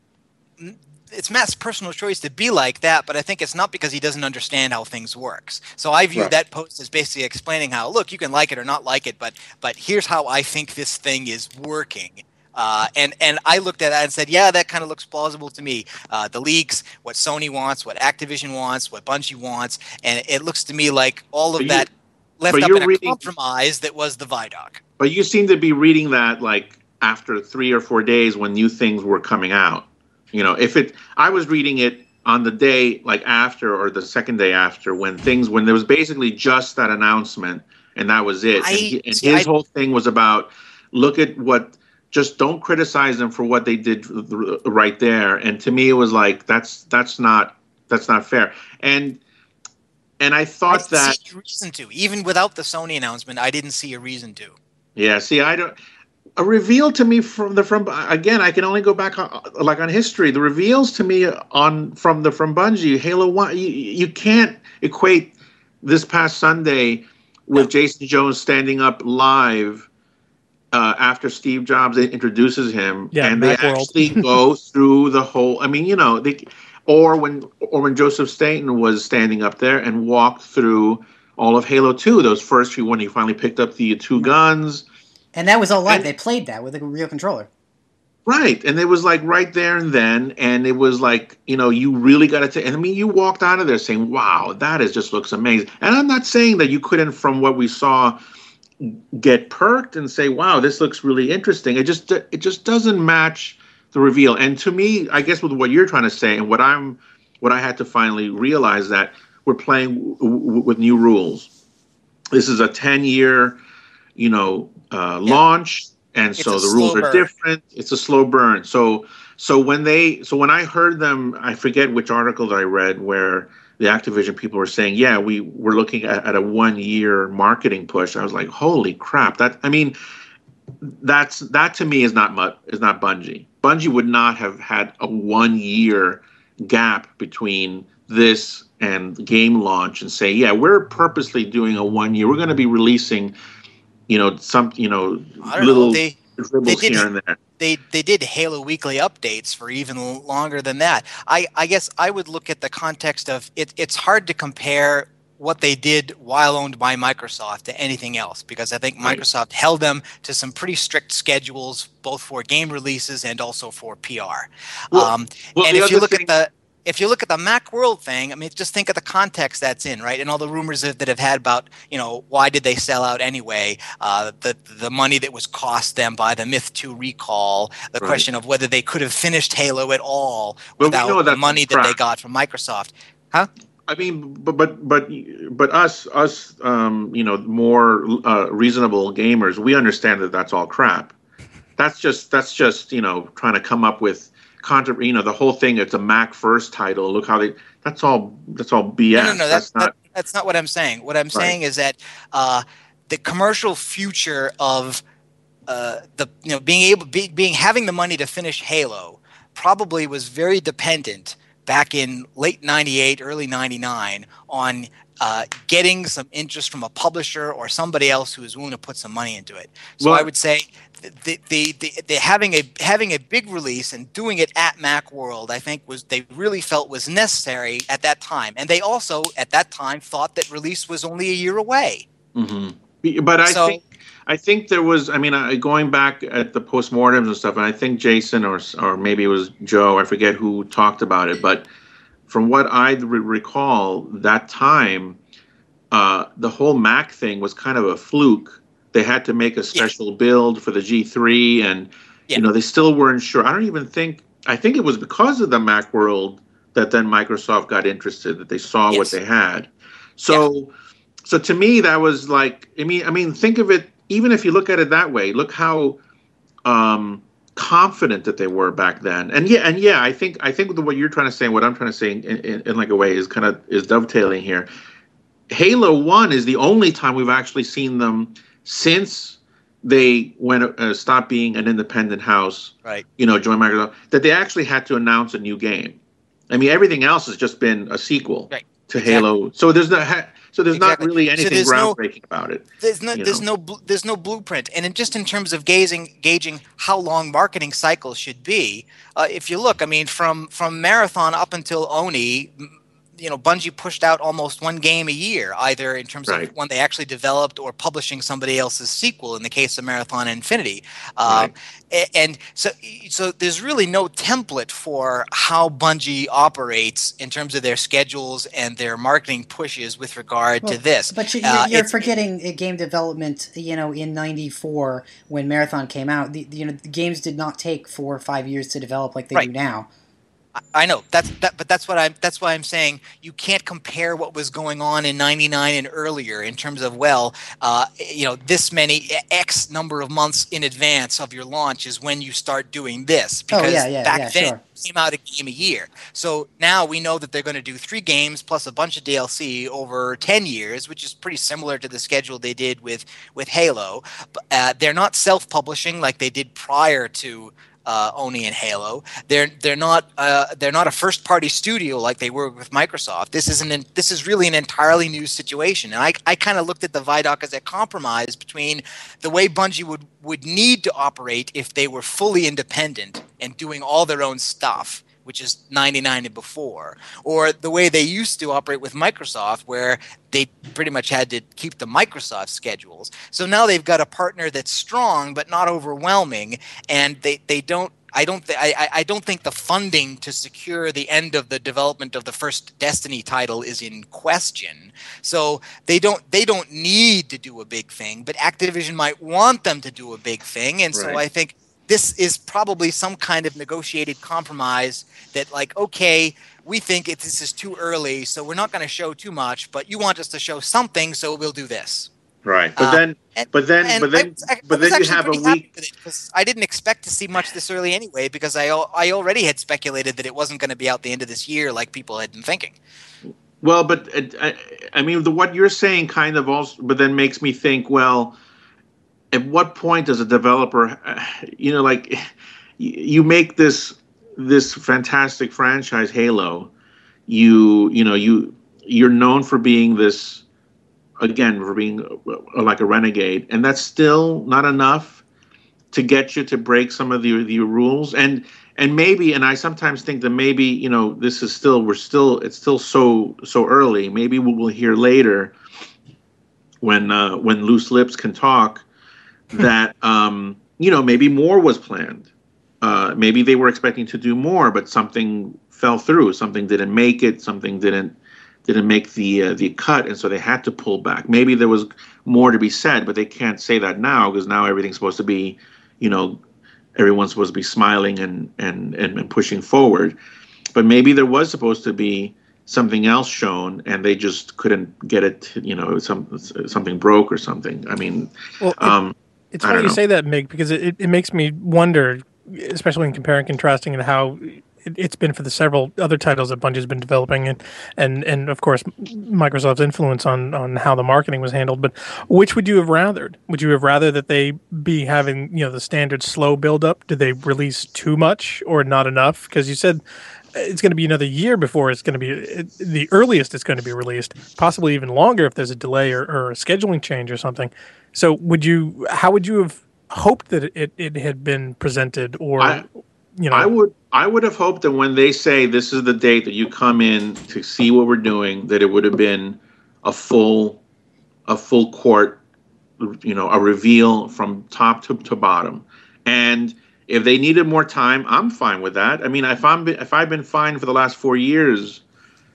it's Matt's personal choice to be like that, but I think it's not because he doesn't understand how things works. So I view right. that post as basically explaining how, look, you can like it or not like it, but but here's how I think this thing is working. Uh, and and I looked at that and said, yeah, that kind of looks plausible to me. Uh, the leaks, what Sony wants, what Activision wants, what Bungie wants, and it looks to me like all of but that. You, left up in a reading, compromise that was the Vidoc. But you seem to be reading that like after three or four days when new things were coming out. You know, if it, I was reading it on the day like after or the second day after when things, when there was basically just that announcement and that was it. I, and, he, and see, his I, whole thing was about look at what, just don't criticize them for what they did right there. And to me, it was like that's that's not that's not fair. And. And I thought I didn't that see a reason to, even without the Sony announcement, I didn't see a reason to. Yeah, see, I don't. A reveal to me from the from again, I can only go back on, like on history. The reveals to me on from the from Bungie, Halo One, you, you can't equate this past Sunday with no. Jason Jones standing up live uh, after Steve Jobs introduces him, yeah, and they actually go through the whole. I mean, you know, they. Or when, or when Joseph Staten was standing up there and walked through all of Halo two, those first few when he finally picked up the two guns, and that was all live. And, they played that with a real controller, right? And it was like right there and then, and it was like you know you really got to. And I mean, you walked out of there saying, "Wow, that is just looks amazing." And I'm not saying that you couldn't, from what we saw, get perked and say, "Wow, this looks really interesting." It just it just doesn't match the reveal. And to me, I guess with what you're trying to say and what I'm, what I had to finally realize that we're playing w- w- with new rules. This is a ten year, you know, uh, yeah. launch. And it's so the rules burn. are different. It's a slow burn. So, so when they, so when I heard them, I forget which article that I read where the Activision people were saying, yeah, we were looking at, at a one year marketing push. I was like, holy crap. That, I mean, that's, that to me is not, is not Bungie. Bungie would not have had a one-year gap between this and game launch and say, yeah, we're purposely doing a one-year. We're going to be releasing, you know, some, you know, little know, they, dribbles they did, here and there. They they did Halo weekly updates for even longer than that. I, I guess I would look at the context of it. It's hard to compare what they did while owned by Microsoft to anything else, because I think Microsoft right. held them to some pretty strict schedules, both for game releases and also for P R. Well, um, well, and if you look thing- at the if you look at the Macworld thing, I mean, just think of the context that's in, right? And all the rumors that, that have had about, you know, why did they sell out anyway? Uh, the the money that was cost them by the Myth two recall, the right. question of whether they could have finished Halo at all but without the money that they got from Microsoft. Huh? I mean, but but but but us us um, you know more uh, reasonable gamers, we understand that that's all crap. That's just that's just you know trying to come up with contra. You know the whole thing. It's a Mac first title. Look how they. That's all. That's all B S. No, no, no. That's, that's not. That, that's not what I'm saying. What I'm right. saying is that uh, the commercial future of uh, the you know being able be, being having the money to finish Halo probably was very dependent back in late ninety-eight, early ninety-nine, on uh, getting some interest from a publisher or somebody else who is willing to put some money into it. So well, I would say the, the, the, the having a having a big release and doing it at Macworld, I think was they really felt was necessary at that time, and they also at that time thought that release was only a year away. Mm-hmm. But I so, think. I think there was, I mean, uh, going back at the postmortems and stuff, and I think Jason or or maybe it was Joe, I forget who talked about it, but from what I re- recall, that time, uh, the whole Mac thing was kind of a fluke. they had to make a special yeah. build for the G three, and yeah. you know they still weren't sure. I don't even think. I think it was because of the Macworld that then Microsoft got interested, that they saw yes. what they had. So, yeah. so to me, that was like, I mean, I mean, think of it. Even if you look at it that way, look how um, confident that they were back then. And yeah, and yeah, I think I think what you're trying to say, and what I'm trying to say in, in, in like a way is kind of is dovetailing here. Halo one is the only time we've actually seen them since they went uh, stopped being an independent house, right? You know, joined Microsoft, that they actually had to announce a new game. I mean, everything else has just been a sequel right. to exactly. Halo. So there's no. Ha- So there's exactly. not really anything so groundbreaking no, about it. There's no, there's know? no, there's no blueprint. And in, just in terms of gauging, gauging how long marketing cycles should be, uh, if you look, I mean, from from Marathon up until Oni, you know, Bungie pushed out almost one game a year, either in terms right. of one they actually developed or publishing somebody else's sequel. In the case of Marathon Infinity, um, right. and so so there's really no template for how Bungie operates in terms of their schedules and their marketing pushes with regard well, to this. But you, you're, uh, you're forgetting game development. You know, in ninety-four when Marathon came out, the, you know, the games did not take four or five years to develop like they right. do now. I know that's that, but that's what I'm. That's why I'm saying you can't compare what was going on in ninety-nine and earlier in terms of well, uh, you know, this many X number of months in advance of your launch is when you start doing this because oh, yeah, yeah, back yeah, then sure. it came out a game a year. So now we know that they're going to do three games plus a bunch of D L C over ten years, which is pretty similar to the schedule they did with with Halo. Uh, they're not self-publishing like they did prior to. Uh, Oni and Halo, they're they're not uh, they're not a first party studio like they were with Microsoft. This is an this is really an entirely new situation, and I I kind of looked at the Vidoc as a compromise between the way Bungie would would need to operate if they were fully independent and doing all their own stuff, which is ninety-nine and before, or the way they used to operate with Microsoft, where they pretty much had to keep the Microsoft schedules. So now they've got a partner that's strong but not overwhelming, and they, they don't. I don't. Th- I, I don't think the funding to secure the end of the development of the first Destiny title is in question. So they don't. They don't need to do a big thing, but Activision might want them to do a big thing, and so right. I think. This is probably some kind of negotiated compromise that, like, okay, we think it, this is too early, so we're not going to show too much, but you want us to show something, so we'll do this. Right, but uh, then, and, but then, but then, I, I, but then you have a week. Because I didn't expect to see much this early anyway, because I I already had speculated that it wasn't going to be out the end of this year, like people had been thinking. Well, but uh, I, I mean, the what you're saying kind of also, but then makes me think, well. At what point does a developer, you know, like you make this this fantastic franchise, Halo, you you know you you're known for being this, again, for being like a renegade, and that's still not enough to get you to break some of the the rules, and and maybe, and I sometimes think that maybe, you know, this is still we're still it's still so so early. Maybe we will hear later when uh, when loose lips can talk. that um, you know, maybe more was planned. Uh, maybe they were expecting to do more, but something fell through. Something didn't make it. Something didn't didn't make the uh, the cut, and so they had to pull back. Maybe there was more to be said, but they can't say that now because now everything's supposed to be, you know, everyone's supposed to be smiling and and and, and pushing forward. But maybe there was supposed to be something else shown, and they just couldn't get it. You know, some something broke or something. I mean. Well, it- um, It's funny you say that, Mig, because it, it makes me wonder, especially in comparing and contrasting, and how it, it's been for the several other titles that Bungie's been developing, and and, and of course Microsoft's influence on, on how the marketing was handled. But which would you have rathered? Would you have rather that they be having, you know, the standard slow build up? Did they release too much or not enough? Because you said it's going to be another year before it's going to be it, the earliest it's going to be released, possibly even longer if there's a delay or, or a scheduling change or something. So would you? How would you have hoped that it, it had been presented? Or I, you know, I would I would have hoped that when they say this is the date that you come in to see what we're doing, that it would have been a full a full court, you know, a reveal from top to, to bottom. And if they needed more time, I'm fine with that. I mean, if I'm if I've been fine for the last four years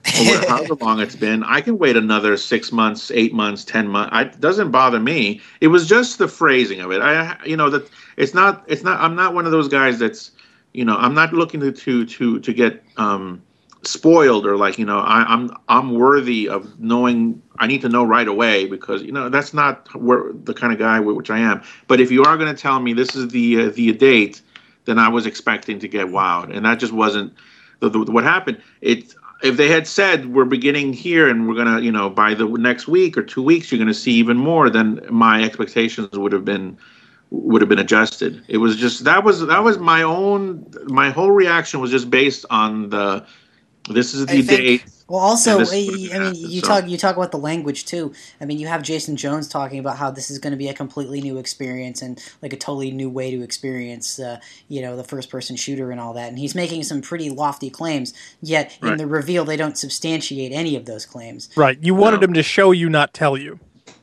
or however long it's been. I can wait another six months, eight months, ten months. I, it doesn't bother me. It was just the phrasing of it. I, you know, that it's not, it's not. I'm not one of those guys that's, you know, I'm not looking to to to, to get um, spoiled or like, you know, I, I'm I'm worthy of knowing. I need to know right away because you know that's not where, the kind of guy which I am. But if you are going to tell me this is the uh, the date, then I was expecting to get wowed, and that just wasn't the, the, what happened. It. If they had said we're beginning here and we're gonna, you know, by the next week or two weeks you're gonna see even more, then my expectations would have been would have been adjusted. It was just that was that was my own my whole reaction was just based on the this is the I think- date. Well, also, And this I is what mean, happened, you so. talk you talk about the language too. I mean, you have Jason Jones talking about how this is going to be a completely new experience and like a totally new way to experience, uh, you know, the first-person shooter and all that. And he's making some pretty lofty claims. Yet in Right. the reveal, they don't substantiate any of those claims. Right. You wanted No. him to show you, not tell you.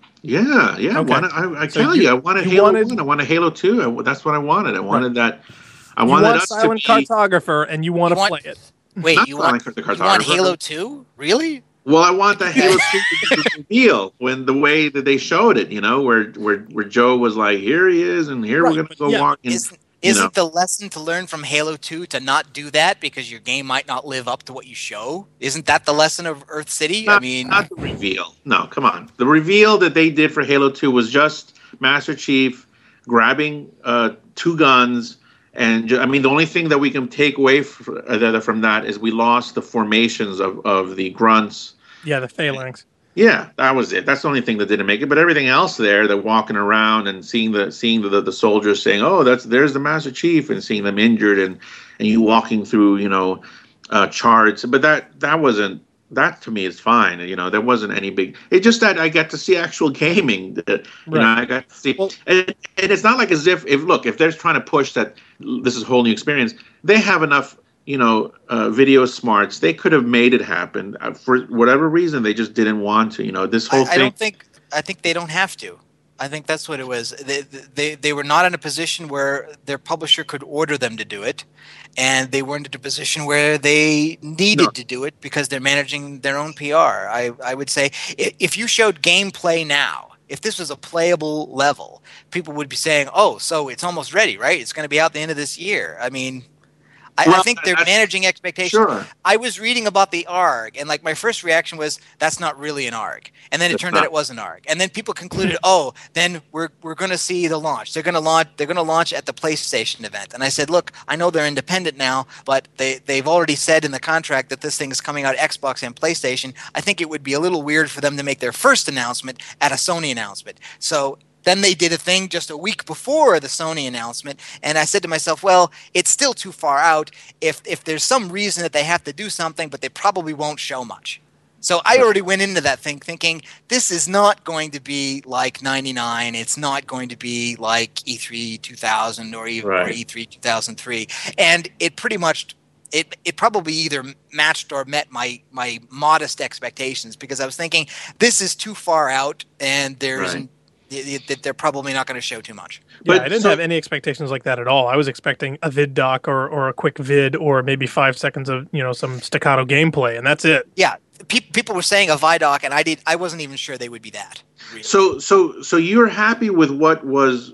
Yeah, yeah. I Okay. wanted, I, I So tell you- you, I wanted you Halo wanted- One. I wanted Halo Two. I, that's what I wanted. I wanted that. I You wanted want us Silent to be. Cartographer, and you want You to want- play it. Wait, Not you Silent want, Cartographer. you want Halo two? Really? Well, I want the Halo two reveal when the way that they showed it, you know, where where where Joe was like, "Here he is, and here Right, we're gonna but go yeah, walk in." Isn't, you isn't know. the lesson to learn from Halo two to not do that because your game might not live up to what you show? Isn't that the lesson of Earth City? Not, I mean, not the reveal. No, come on. The reveal that they did for Halo two was just Master Chief grabbing uh, two guns. And ju- I mean, the only thing that we can take away f- uh, that- from that is we lost the formations of, of the grunts. Yeah, the phalanx. Yeah, that was it. That's the only thing that didn't make it. But everything else there, they're walking around and seeing the seeing the, the soldiers saying, "Oh, that's there's the Master Chief," and seeing them injured, and and you walking through, you know, uh, charts. But that that wasn't that to me is fine. You know, there wasn't any big. It's just that I got to see actual gaming. That, you know, Right. I got to see, Well- and, and it's not like as if if look if they're trying to push that this is a whole new experience. They have enough. You know, uh, video smarts. They could have made it happen uh, for whatever reason. They just didn't want to. You know, this whole I, I thing. don't think I think they don't have to. I think that's what it was. They, they they were not in a position where their publisher could order them to do it, and they weren't in a position where they needed No. to do it because they're managing their own P R. I I would say i- if you showed gameplay now, if this was a playable level, people would be saying, "Oh, so it's almost ready, right? It's going to be out the end of this year." I mean. I, I Well, think they're that's- managing expectations. Sure. I was reading about the A R G, and like my first reaction was, "That's not really an A R G." And then it It's turned not. out it was an A R G. And then people concluded, "Oh, then we're we're going to see the launch. They're going to launch. They're going to launch at the PlayStation event." And I said, "Look, I know they're independent now, but they they've already said in the contract that this thing is coming out Xbox and PlayStation. I think it would be a little weird for them to make their first announcement at a Sony announcement." So. Then they did a thing just a week before the Sony announcement, and I said to myself, "Well, it's still too far out. If if there's some reason that they have to do something, but they probably won't show much." So I already went into that thing thinking this is not going to be like ninety-nine. It's not going to be like E three two thousand or even or Right. E three two thousand three, and it pretty much. It, it probably either matched or met my, my modest expectations because I was thinking this is too far out and there's Right. that they're probably not going to show too much. Yeah, But I didn't so- have any expectations like that at all. I was expecting a vid doc or, or a quick vid or maybe five seconds of, you know, some staccato gameplay, and that's it. Yeah, pe- people were saying a Vidoc, and I did. I wasn't even sure they would be that. Really. So, so, so you're happy with what was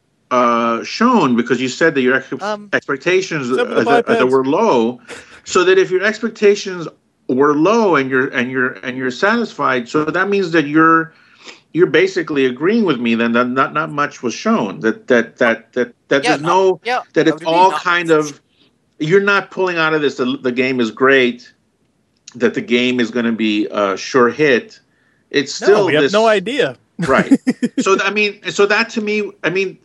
uh, shown because you said that your ex- Um, expectations except for the uh, that, that bipeds. were low. So that if your expectations were low and you're and you're and you're satisfied, so that means that you're you're basically agreeing with me then that not not much was shown. That that that that that Yeah, there's not- no yeah, that I it's would agree, all not- kind of you're not pulling out of this the, the game is great, that the game is going to be a sure hit. It's still No, we have this, no idea. right. So I mean, so that to me, I mean,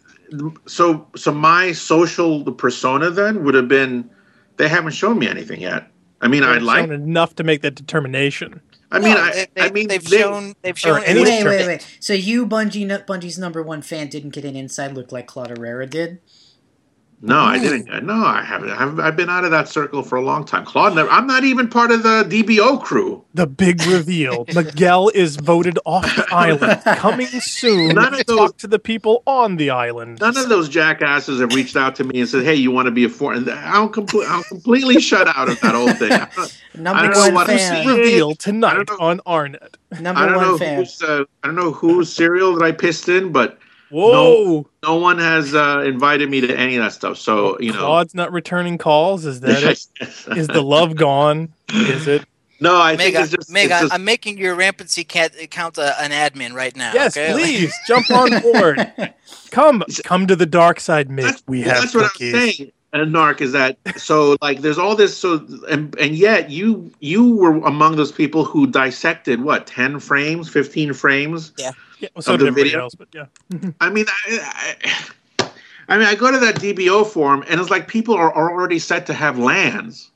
so so my social persona then would have been they haven't shown me anything yet. I mean, I'd They've like. shown enough to make that determination. I mean, No, I, they, they, I mean, they've they- shown they've shown any- it was Wait, wait, perfect. wait. So you, Bungie, Bungie's number one fan, didn't get an inside look like Claude Herrera did? No, I didn't. No, I haven't. I've, I've been out of that circle for a long time. Claude, never, I'm not even part of the D B O crew. The big reveal. Miguel is voted off the island. Coming soon. None of those, talk to the people on the island. None of those jackasses have reached out to me and said, "Hey, you want to be a foreign?" I'm, complete, I'm completely shut out of that whole thing. I don't, Number I don't one know fan. Reveal tonight on Arnet. Number I don't one know fan. who's, uh, I don't know whose cereal that I pissed in, but Whoa! No, no one has uh, invited me to any of that stuff. So you know, Claude's not returning calls. Is that it? Is the love gone? Is it? No, I Meg, think it's just. Meg, it's just I'm making your rampancy cat account a, an admin right now. Yes, okay? please jump on board. Come, come to the dark side, Meg. That's, we well, have that's what cookies. I'm saying. And Narc is that so like there's all this so and and yet you you were among those people who dissected what ten frames, fifteen frames. Yeah. Yeah, well, so of did the everybody video. else, but yeah. I mean, I, I, I mean, I go to that D B O forum and it's like people are already set to have LANs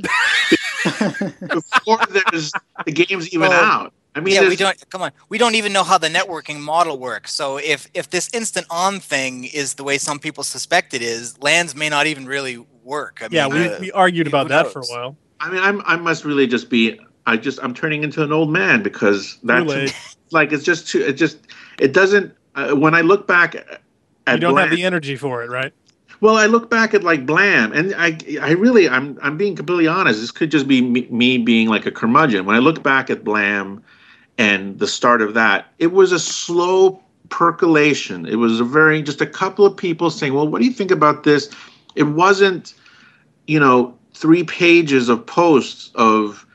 before there's the game's even Well, out. I mean, yeah, we there's- don't. Come on, we don't even know how the networking model works. So if if this instant on thing is the way some people suspect it is, LANs may not even really work. I Yeah, mean, we, uh, we argued about who that for a knows? while. I mean, I'm I must really just be. I just I'm turning into an old man because that's late. like it's just too. It just it doesn't. Uh, when I look back at You don't Blam, have the energy for it, right? well, I look back at like Blam, and I I really I'm I'm being completely honest. This could just be me, me being like a curmudgeon. When I look back at Blam and the start of that, it was a slow percolation. It was a very just a couple of people saying, "Well, what do you think about this?" It wasn't, you know, three pages of posts of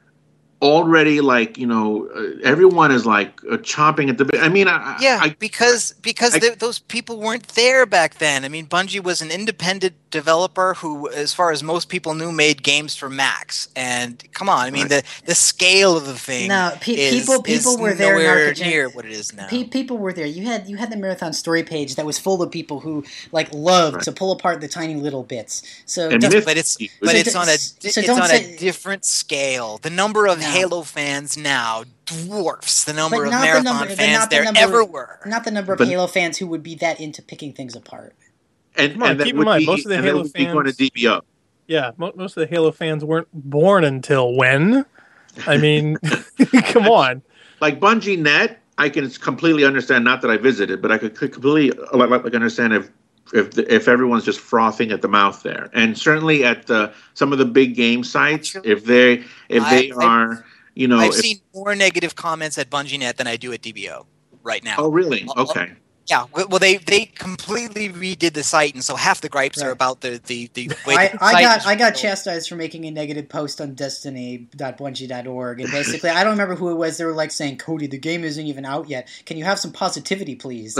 already like, you know, uh, everyone is like uh, chomping at the bit. I mean, I, Yeah, I, because because I- th- those people weren't there back then. I mean, Bungie was an independent developer who, as far as most people knew, made games for Macs. And come on, I mean, the the scale of the thing. No, pe- is, people- people is were there, nowhere Narcogen. near what it is now. Pe- people were there. You had you had the marathon story page that was full of people who like loved Right. to pull apart the tiny little bits. So And don't- Myth- but it's So but d- it's on a so it's don't on say- a different scale. The number of No. Halo fans now dwarfs the number But of not the marathon number- but fans not the there number- ever were. not the number of But- Halo fans who would be that into picking things apart. and, Come on, and that keep in would mind, be, most of the and that Halo would be going to fans- D B O. Yeah, mo- most of the Halo fans weren't born until when? I mean, come on. Like Bungie Net, I can completely understand. Not that I visited, but I could, could completely like, like understand if if the, if everyone's just frothing at the mouth there, and certainly at the, some of the big game sites, Actually, if they if I- they I- are, you know, I've if, seen more negative comments at BungieNet than I do at D B O right now. oh really? Uh, Okay. Yeah, well, well, they they completely redid the site, and so half the gripes are Right. about the the, the way I, the I site got is I got built. chastised for making a negative post on destiny dot bungie dot org, and basically I don't remember who it was. They were like saying, "Cody, the game isn't even out yet. Can you have some positivity, please?"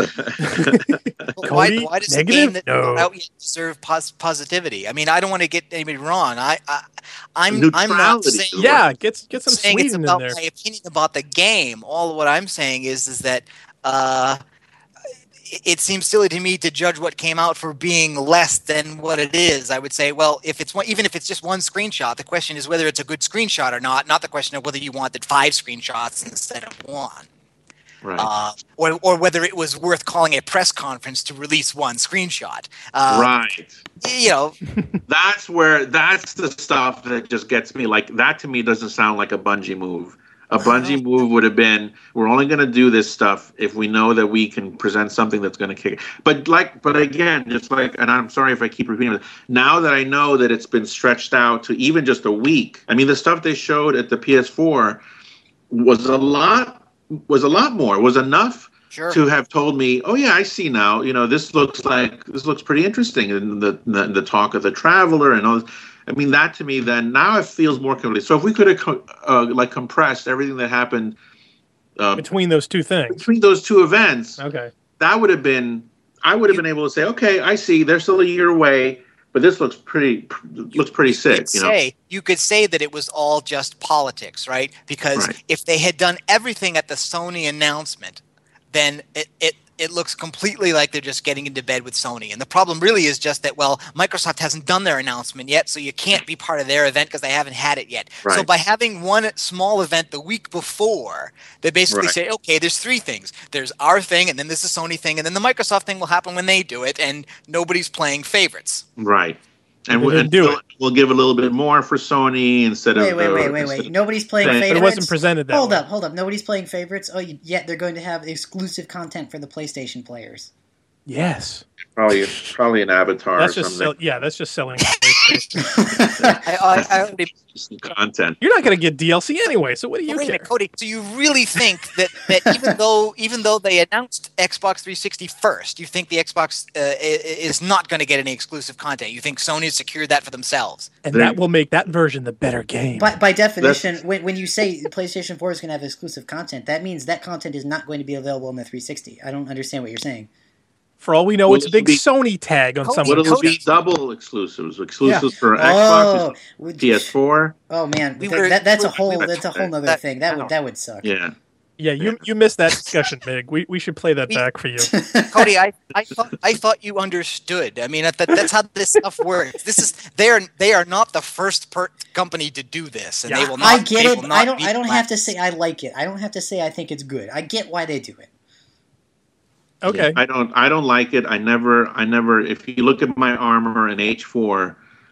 Why, Cody, why does negative? a game that No. not out yet deserve pos- positivity? I mean, I don't want to get anybody wrong. I, I I'm I'm not Neutrality saying is Yeah, get get some saying it's Sweden in about there. my opinion about the game. All of what I'm saying is is that uh, it- it seems silly to me to judge what came out for being less than what it is. I would say, well, if it's one, even if it's just one screenshot, the question is whether it's a good screenshot or not, not the question of whether you wanted five screenshots instead of one. Right. Uh, or, or whether it was worth calling a press conference to release one screenshot. Uh, right. You know, That's where that's the stuff that just gets me. Like that to me doesn't sound like a Bungie move. A Bungie move would have been, we're only going to do this stuff if we know that we can present something that's going to kick. But like, but again, just like, and I'm sorry if I keep repeating it. Now that I know that it's been stretched out to even just a week. I mean, the stuff they showed at the P S four was a lot, was a lot more. It was enough sure. to have told me, oh yeah, I see now. You know, this looks like this looks pretty interesting. And the the, the talk of the Traveler and all this. I mean, that to me, then now it feels more complete. So if we could have co- uh, like compressed everything that happened uh, Between those two things. between those two events, Okay. that would have been. I would have been able to say, okay, I see. They're still a year away, but this looks pretty looks pretty you sick. could You know, say you could say that it was all just politics, right? Because Right. if they had done everything at the Sony announcement, then it, it it looks completely like they're just getting into bed with Sony. And the problem really is just that, well, Microsoft hasn't done their announcement yet, so you can't be part of their event because they haven't had it yet. Right. So by having one small event the week before, they basically Right. say, okay, there's three things. There's our thing, and then there's the Sony thing, and then the Microsoft thing will happen when they do it, and nobody's playing favorites. Right. And, They we, didn't and do we'll, it. we'll give a little bit more for Sony instead Wait, of. wait, uh, wait, wait, instead wait. of- Nobody's playing But it favorites. But it wasn't presented that Hold way. up, hold up. Nobody's playing favorites. Oh, you- yet they're going to have exclusive content for the PlayStation players. Yes. Probably, probably an avatar That's or just something. sell- yeah, that's just selling. I, I, I already Some content. You're not going to get D L C anyway, so what do you Wait a care? minute, Cody. So you really think that, that even though even though they announced Xbox three sixty first, you think the Xbox uh, i- is not going to get any exclusive content? You think Sony secured that for themselves? And There- that will make that version the better game. By, by definition, when, when you say PlayStation four is going to have exclusive content, that means that content is not going to be available on the three sixty. I don't understand what you're saying. For all we know, Will it's a it big be- Sony tag on Cody, some What of will Cody- be double exclusives? Exclusives Yeah. for Oh, Xbox, would- P S four. oh man, We that, were- that, that's we a were- whole we were that's a whole that- other thing. That would out. that would suck. Yeah. Yeah, you you missed that discussion, Mig. We we should play that We- back for you. Cody, I, I thought I thought you understood. I mean, that, that's how this stuff works. This is they are they are not the first per company to do this, and Yeah. they will not. I get they it. will But not I don't. be I don't have to last. say I like it. I don't have to say I think it's good. I get why they do it. Okay. I don't. I don't like it. I never. I never. If you look at my armor in H four,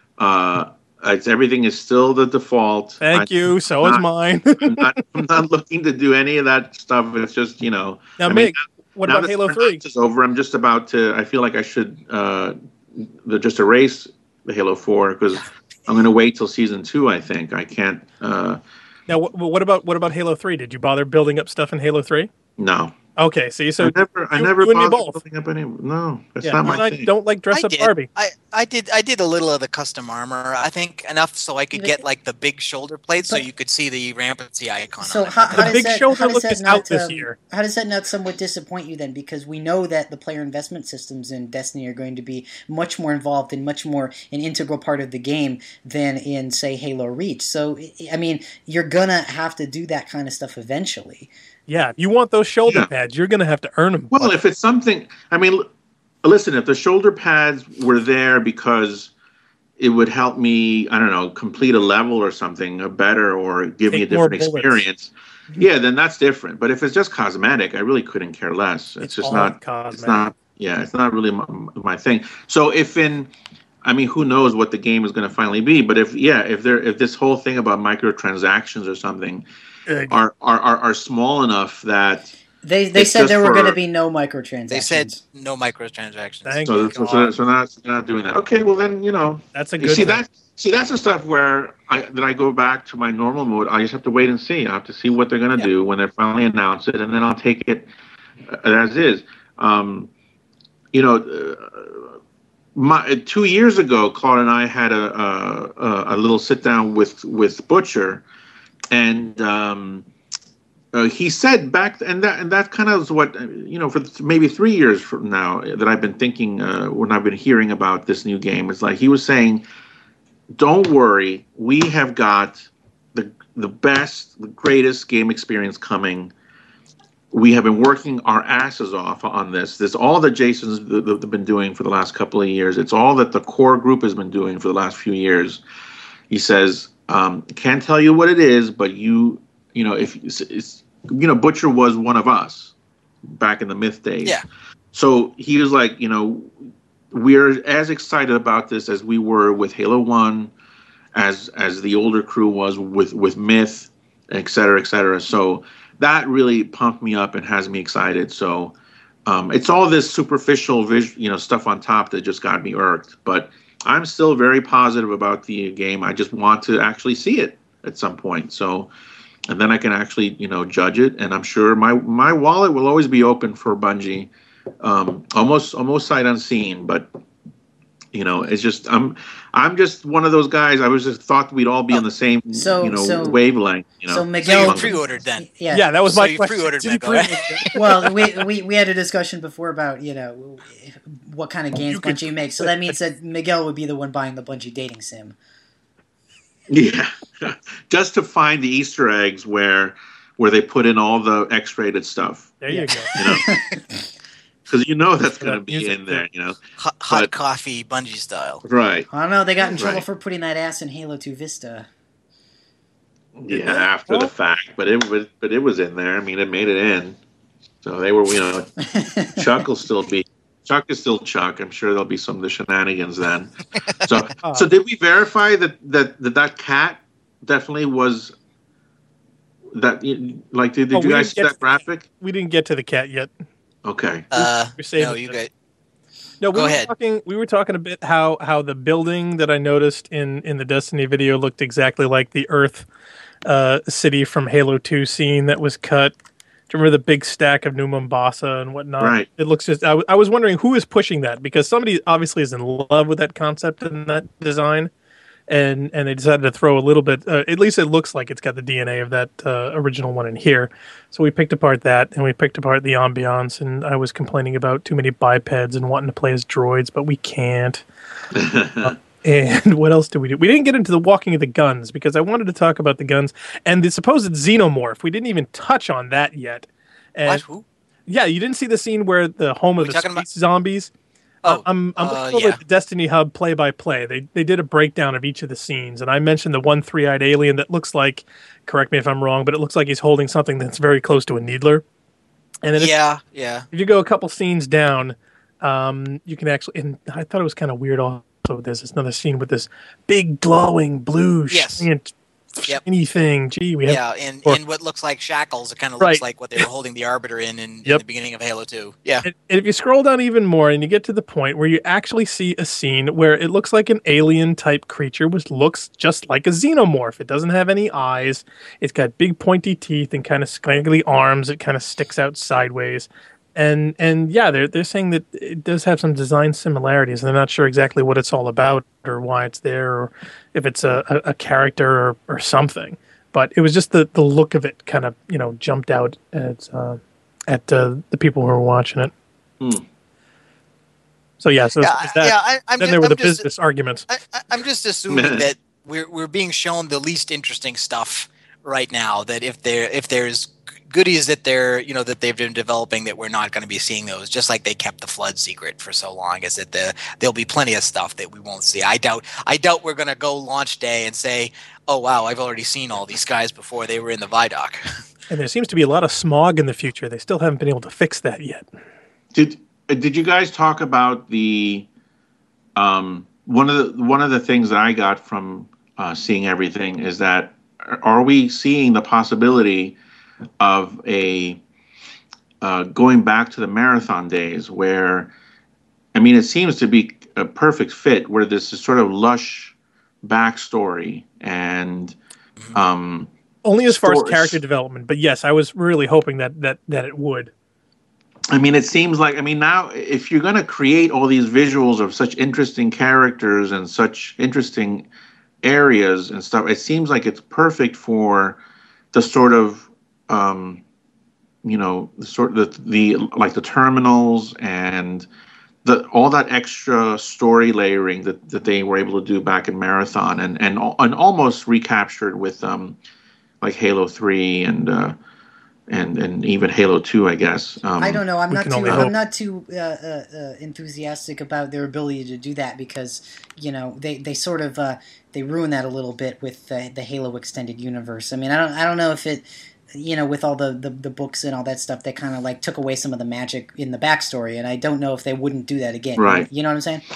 uh, it's everything is still the default. Thank I, you. So not- is mine. I'm not, I'm not looking to do any of that stuff. It's just you know. Now, I mean, Mig, what now about that Halo the three? night is over. I'm just about to. I feel like I should uh, the, just erase the Halo four because I'm going to wait till season two. I think I can't. Uh, Now, what, what about what about Halo three? Did you bother building up stuff in Halo three? no. Okay, see, so I never. I you- never you and me bothered both. building up any. No, that's yeah, not you and my I thing. don't like dress I up did. Barbie. I, I did. I did a little of the custom armor. I think enough so I could get like the big shoulder plates, so But- you could see the rampancy icon. So on it. how, how The does big that, shoulder how does look that is not, out this um, year. How does that not somewhat disappoint you then? Because we know that the player investment systems in Destiny are going to be much more involved and much more an integral part of the game than in, say, Halo Reach. So, I- I mean, you're gonna have to do that kind of stuff eventually. Yeah, if you want those shoulder Yeah. pads, you're going to have to earn them. Well, if it's something, I mean, l- listen, if the shoulder pads were there because it would help me, I don't know, complete a level or something a better or give me a Take more different bullets. experience, yeah, then that's different. But if it's just cosmetic, I really couldn't care less. It's, It's just all not, cosmetic. it's not, yeah, it's not really my, my thing. So if in, I mean, who knows what the game is going to finally be? But if, yeah, if there, if this whole thing about microtransactions or something Uh, are are, are, are small enough that They they It's said just there were for- going to be no microtransactions. They said no microtransactions. Thank so, so, so, so not so not doing that. Okay, well then you know. That's a You good see thing. that? See, that's the stuff where I that I go back to my normal mode. I just have to wait and see. I have to see what they're going to Yeah. do when they finally announce it, and then I'll take it uh, as is. Um, you know, uh, my two years ago, Claude and I had a a, a little sit down with with Butcher, and um, uh, he said back, and that and that kind of is what you know for th- maybe three years from now that I've been thinking uh, when I've been hearing about this new game. It's like he was saying, don't worry, we have got the the best, the greatest game experience coming. We have been working our asses off on this. This all that Jason's th- th- been doing for the last couple of years. It's all that the core group has been doing for the last few years. He says, um, can't tell you what it is, but you, you know, if it's, it's, you know, Butcher was one of us back in the Myth days. Yeah. So he was like, you know, we're as excited about this as we were with Halo One, as as the older crew was with with Myth, et cetera, et cetera. So that really pumped me up and has me excited. So um, it's all this superficial, vis- you know, stuff on top that just got me irked. But I'm still very positive about the game. I just want to actually see it at some point. So, and then I can actually, you know, judge it. And I'm sure my my wallet will always be open for Bungie, um, almost almost sight unseen. But you know, it's just I'm I'm just one of those guys. I was just thought we'd all be on the same, So- you know, so- wavelength. You know, so So Miguel- you pre-ordered then. Yeah. yeah, that was So my you question. pre-ordered Did you Mego, right? pre-order? Well, we, we we had a discussion before about you know what kind of games You could- Bungie makes. So that means that Miguel would be the one buying the Bungie dating sim. yeah, just to find the Easter eggs where where they put in all the X-rated stuff. There you go. You know, because you know that's For going to that be music, in there, you know. Hot, hot But- coffee, Bungie style. Right. I don't know. They got in trouble Right. for putting that ass in Halo two Vista. Yeah, after the fact, but it was but it was in there. I mean, it made it in. So they were, you know, Chuck will still be Chuck is still Chuck. I'm sure there'll be some of the shenanigans then. So, so did we verify that that that, that cat definitely was that? Like, did, did Oh, you we guys didn't see get that to- graphic? We didn't get to the cat yet. Okay. Uh, We're saving no, it. you got. No, we Go were ahead. talking. We were talking a bit how how the building that I noticed in in the Destiny video looked exactly like the Earth uh, city from Halo two scene that was cut. Do you remember the big stack of New Mombasa and whatnot? Right. It looks just. I, w- I was wondering who is pushing that, because somebody obviously is in love with that concept and that design, and and they decided to throw a little bit. Uh, at least it looks like it's got the D N A of that uh, original one in here. So we picked apart that, and we picked apart the ambiance. And I was complaining about too many bipeds and wanting to play as droids, but we can't. And what else did we do? We didn't get into the walking of the guns, because I wanted to talk about the guns and the supposed xenomorph. We didn't even touch on that yet. And What? Who? yeah, you didn't see the scene where the home of we the talking about- space zombies. Oh, I'm I'm uh, looking over yeah. at the Destiny Hub play by play. They they did a breakdown of each of the scenes, and I mentioned the one three eyed alien that looks like, correct me if I'm wrong, but it looks like he's holding something that's very close to a needler. And then if, Yeah, yeah. if you go a couple scenes down, um, you can actually. And I thought it was kind of weird. Also, there's this another scene with this big glowing blue Yes. shiny, Yep. shiny thing. Gee, we have Yeah, and, or- and what looks like shackles, it kind of Right. looks like what they were holding the Arbiter in in, in Yep. the beginning of Halo two. Yeah. And and if you scroll down even more and you get to the point where you actually see a scene where it looks like an alien type creature, which looks just like a xenomorph. It doesn't have any eyes. It's got big pointy teeth and kind of scraggly arms. It kind of sticks out sideways. And and yeah, they're they're saying that it does have some design similarities. They're not sure exactly what it's all about or why it's there, or if it's a, a, a character or, or something. But it was just the, the look of it kind of, you know, jumped out at uh, at uh, the people who were watching it. Hmm. So yeah, so Yeah, there's that. yeah. I, I'm then just, there were I'm the just, business arguments. I, I- I'm just assuming that we're we're being shown the least interesting stuff right now. That if there if there's goodies that they're you know that they've been developing, that we're not going to be seeing those. Just like they kept the Flood secret for so long, is that the there'll be plenty of stuff that we won't see. I doubt I doubt we're going to go launch day and say, oh wow, I've already seen all these guys before they were in the Vidoc. And there seems to be a lot of smog in the future. They still haven't been able to fix that yet. Did did you guys talk about the um, one of the one of the things that I got from uh, seeing everything is that are we seeing the possibility of a uh, going back to the marathon days where, I mean, it seems to be a perfect fit where this is sort of lush backstory and um, Only as far as Stories. character development, but yes, I was really hoping that that that it would. I mean, it seems like, I mean, now if you're going to create all these visuals of such interesting characters and such interesting areas and stuff, it seems like it's perfect for the sort of, um, you know, the sort of the, the like the terminals and the all that extra story layering that, that they were able to do back in Marathon and and and almost recaptured with um like Halo three and. Uh, And, and even Halo two, I guess. Um, I don't know. I'm we not can too. only I'm hope. not too uh, uh, uh, enthusiastic about their ability to do that because you know they, they sort of uh, they ruin that a little bit with the, the Halo extended universe. I mean, I don't I don't know if it you know with all the, the, the books and all that stuff that kind of like took away some of the magic in the backstory, and I don't know if they wouldn't do that again. Right. You know what I'm saying?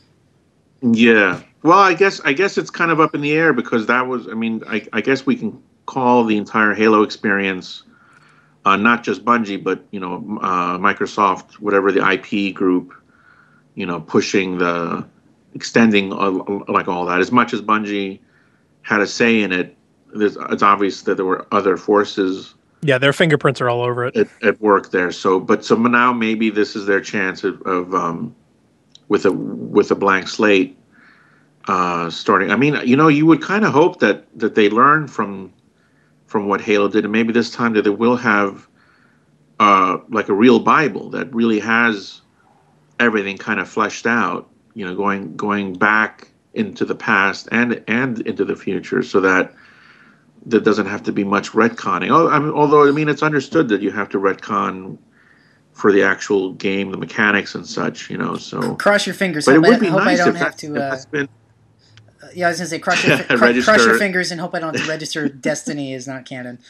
Yeah. Well, I guess I guess it's kind of up in the air because that was. I mean, I, I guess we can call the entire Halo experience. Uh, not just Bungie, but you know, uh, Microsoft, whatever the I P group, you know, pushing the extending uh, like all that. As much as Bungie had a say in it, there's, it's obvious that there were other forces Yeah, their fingerprints are all over it. at, at work there. So, but so now maybe this is their chance of, of um, with a with a blank slate uh, starting. I mean, you know, you would kind of hope that that they learn from. from what Halo did, and maybe this time that they will have uh, like a real Bible that really has everything kind of fleshed out, you know, going going back into the past and and into the future, so that there doesn't have to be much retconning. Oh, I mean, although I mean, it's understood that you have to retcon for the actual game, the mechanics and such, you know. So cross your fingers. But hope it would I, be hope nice I don't if have that- to. if Uh, that's been yeah, I was gonna say cross your cr- Register. cross your fingers and hope I don't have to register. Destiny is not canon.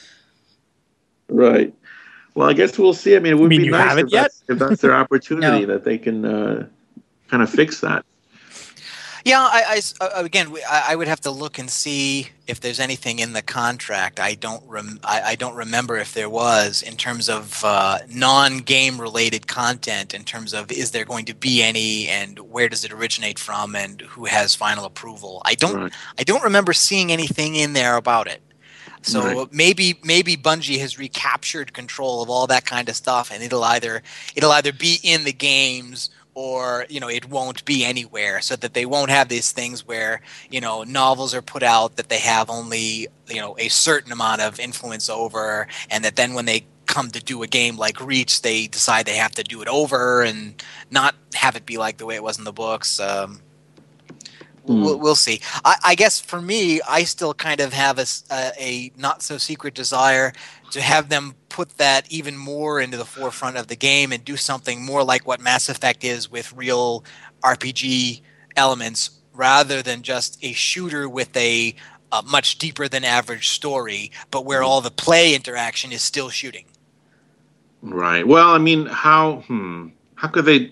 right. Well, I guess we'll see. I mean, it would mean be you nice haven't if that's, if that's their opportunity No. that they can uh, kind of fix that. Yeah, I, I s- uh, again, we- I, I would have to look and see if there's anything in the contract. I don't rem- I, I don't remember if there was in terms of uh, non-game related content. In terms of is there going to be any, and where does it originate from, and who has final approval? I don't Right. I don't remember seeing anything in there about it. So Right. maybe maybe Bungie has recaptured control of all that kind of stuff, and it'll either it'll either be in the games, or you know it won't be anywhere, so that they won't have these things where you know novels are put out that they have only you know a certain amount of influence over, and that then when they come to do a game like Reach, they decide they have to do it over and not have it be like the way it was in the books. Um, We'll, we'll see. I, I guess for me, I still kind of have a, s- a- a not so secret desire to have them put that even more into the forefront of the game and do something more like what Mass Effect is, with real R P G elements, rather than just a shooter with a, a much deeper than average story, but where all the play interaction is still shooting. Right. Well, I mean, how hmm, how could they?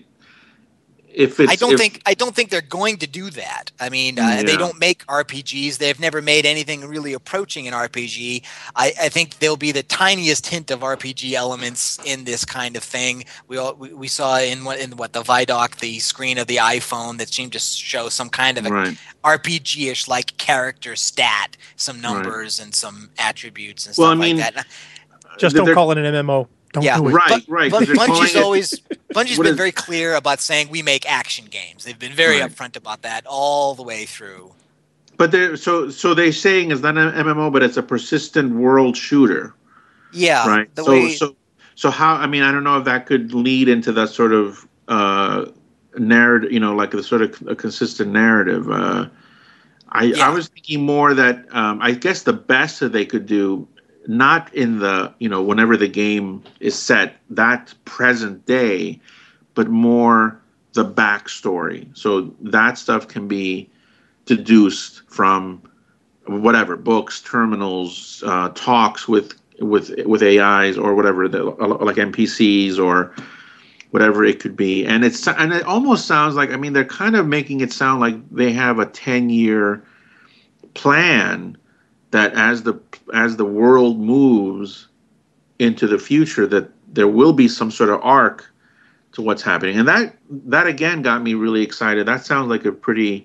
If it's I don't if, think I don't think they're going to do that. I mean, uh, they Yeah. don't make R P Gs. They've never made anything really approaching an R P G. I, I think there'll be the tiniest hint of R P G elements in this kind of thing. We all, we, we saw in what in what the Vidoc, the screen of the iPhone, that seemed to show some kind of a right. R P G-ish like character stat, some numbers and some attributes and stuff Well, I like mean, that. Just They're- don't call it an M M O. Don't Yeah. do it. Right, But, right. but 'cause they're calling Bungie's it- always Bungie's What been is- very clear about saying we make action games. They've been very Right. upfront about that all the way through. But they're so so they're saying it's not an M M O, but it's a persistent world shooter, Yeah, right? the so way so so how? I mean, I don't know if that could lead into that sort of uh, narrative, you know, like a sort of a consistent narrative. Uh, I Yeah. I was thinking more that um, I guess the best that they could do, not in the you know whenever the game is set, that present day, but more the backstory. So that stuff can be deduced from whatever books, terminals, uh, talks with with with A Is or whatever, the, like N P Cs or whatever it could be. And it's and it almost sounds like, I mean, they're kind of making it sound like they have a ten year plan that as the as the world moves into the future, that there will be some sort of arc to what's happening. And that that again got me really excited. That sounds like a pretty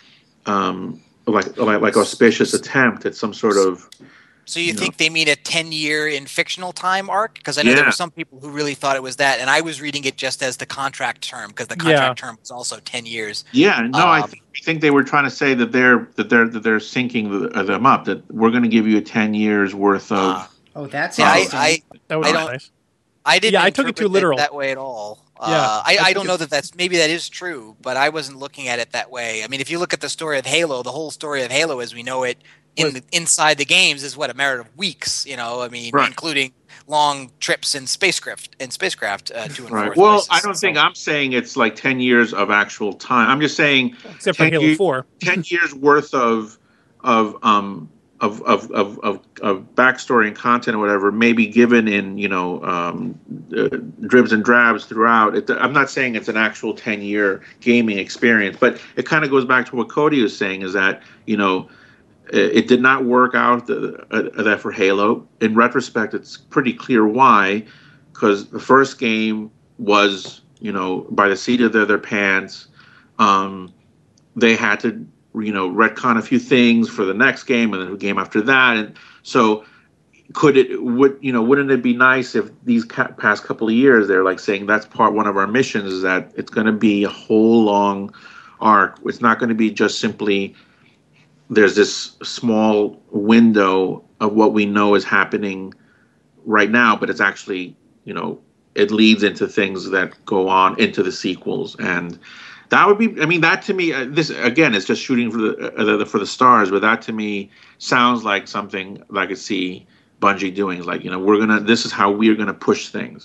um like like, like auspicious attempt at some sort of So you you think know. they mean a ten-year in fictional time arc? Because I know there Yeah. were some people who really thought it was that, and I was reading it just as the contract term, because the contract term was also ten years. Yeah, no, I Um, think, I think they were trying to say that they're that they're that they're syncing the, them up. That we're going to give you ten years worth of. Uh, Oh, that's See, I, interesting. I, That would I be don't- nice. I didn't. Yeah, I took it interpret too literal. that way at all. Yeah, uh, I, I I took don't it- know that that's maybe that is true, but I wasn't looking at it that way. I mean, if you look at the story of Halo, the whole story of Halo as we know it in Was- the, inside the games is what, a matter of weeks. You know, I mean, Right. including long trips in spacecraft in spacecraft uh, to and Right. forth. Well, places. I don't So- think I'm saying it's like ten years of actual time. I'm just saying Except for ten Halo years- four. ten years worth of of um of of, of, of of backstory and content or whatever, maybe given in you know um, uh, dribs and drabs throughout. It, I'm not saying it's an actual ten year gaming experience, but it kind of goes back to what Cody was saying, is that you know it, it did not work out the, uh, that for Halo. In retrospect, it's pretty clear why, because the first game was you know by the seat of their, their pants. Um, they had to you know retcon a few things for the next game and then the game after that, and so could it would you know wouldn't it be nice if these ca- past couple of years they're like saying that's part one of our missions, is that it's going to be a whole long arc. It's not going to be just simply there's this small window of what we know is happening right now, but it's actually you know it leads into things that go on into the sequels. And that would be, I mean, that to me, uh, this again is just shooting for the, uh, the for the stars. But that to me sounds like something that I could see Bungie doing. Like, you know, we're gonna, this is how we're gonna push things.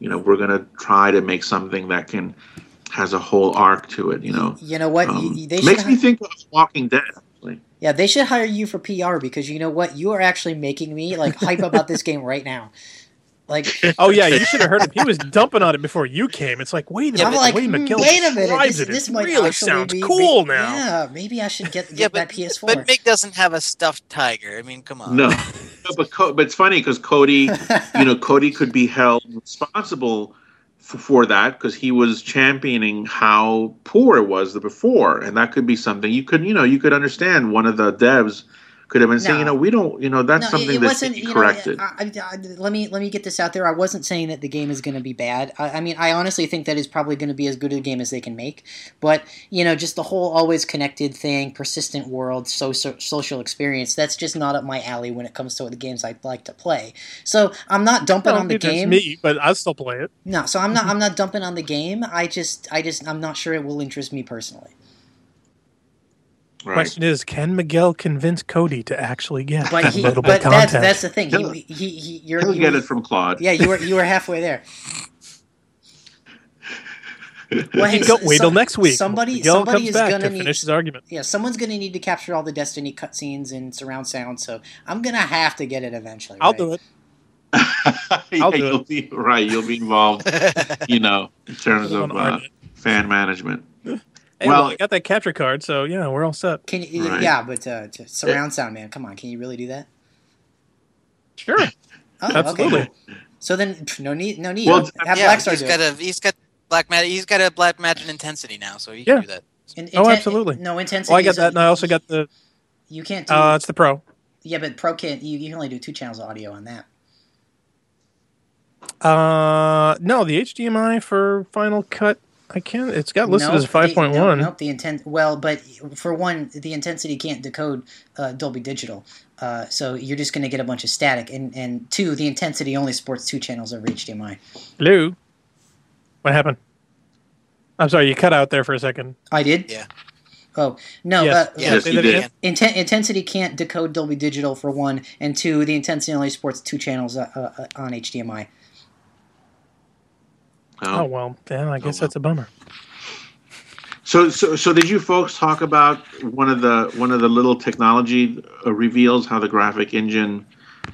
you know, we're gonna try to make something that can has a whole arc to it. You know, You know what? um, You- they makes should me hi- think of Walking Dead. Actually. Yeah, they should hire you for P R because you know what? You are actually making me like hype about this game right now. Like, Oh yeah, you should have heard him. He was dumping on it before you came. It's like, wait a Yeah, minute, I'm like, the way hmm, Miguel wait a minute, describes this, it, this it might really actually sounds be, cool may- now. Yeah, maybe I should get, get Yeah, that but, P S four. but Mick doesn't have a stuffed tiger. I mean, come on. No, No, but Co- but it's funny because Cody, you know, Cody could be held responsible for, for that because he was championing how poor it was the before, and that could be something you could, you know, you could understand. One of the devs could have been saying, No. you know, we don't, you know, that's No, it, something it that wasn't. should be You know, corrected. I, I, I, let me let me get this out there. I wasn't saying that the game is going to be bad. I, I mean, I honestly think that is probably going to be as good a game as they can make. But you know, just the whole always connected thing, persistent world, social social experience. That's just not up my alley when it comes to the games I'd like to play. So I'm not dumping No, on the it's game. me, but I'll still play it. No, so I'm not. I'm not dumping on the game. I just, I just, I'm not sure it will interest me personally. Right. Question is, can Miguel convince Cody to actually get But he, downloadable but content? that's that's the thing. He'll- He, he, he, you're, He'll you get were- it from Claude. Yeah, you were you were halfway there. Well, hey, Go, so- wait till so- next week. Somebody, Miguel somebody comes is back gonna to need. finish his argument. Yeah, someone's gonna need to capture all the Destiny cutscenes and surround sound. So I'm gonna have to get it eventually. I'll right? do it. yeah, I'll do you'll be right. You'll be involved, you know, in terms Hold of on, uh, Armin. fan management. Hey, well, Well- I got that capture card, so yeah, we're all set. Can you? Right. Yeah, but uh, just surround sound, man. Come on, can you really do that? Sure, Oh, absolutely. Okay. So then, pff, no need, no need. Well, Have yeah, Blackstar he's do got it. a he's got black magic. He's got a black magic intensity now, so he Yeah. can do that. In- Oh, inten- absolutely. No intensity. Well, I got is a- that, and I also got the. You can't do. Uh, it's the Pro. yeah, but Pro can't. You, you can only do two channels of audio on that. Uh, no, the H D M I for Final Cut. I can't. It's got listed Nope, as five point the- no, one. Nope, the intent. Well, but for one, the intensity can't decode uh, Dolby Digital, uh, so you're just going to get a bunch of static. And and two, the intensity only supports two channels over H D M I. Hello. What happened? I'm sorry, you cut out there for a second. I did. Yeah. Oh no. Yes. Uh, Yeah, Yes, say you that did. again. Inten- intensity can't decode Dolby Digital for one, and two, the intensity only supports two channels uh, uh, on H D M I. Oh Oh. well, then I guess well. that's a bummer. So, so, so, did you folks talk about one of the one of the little technology uh, reveals? How the graphic engine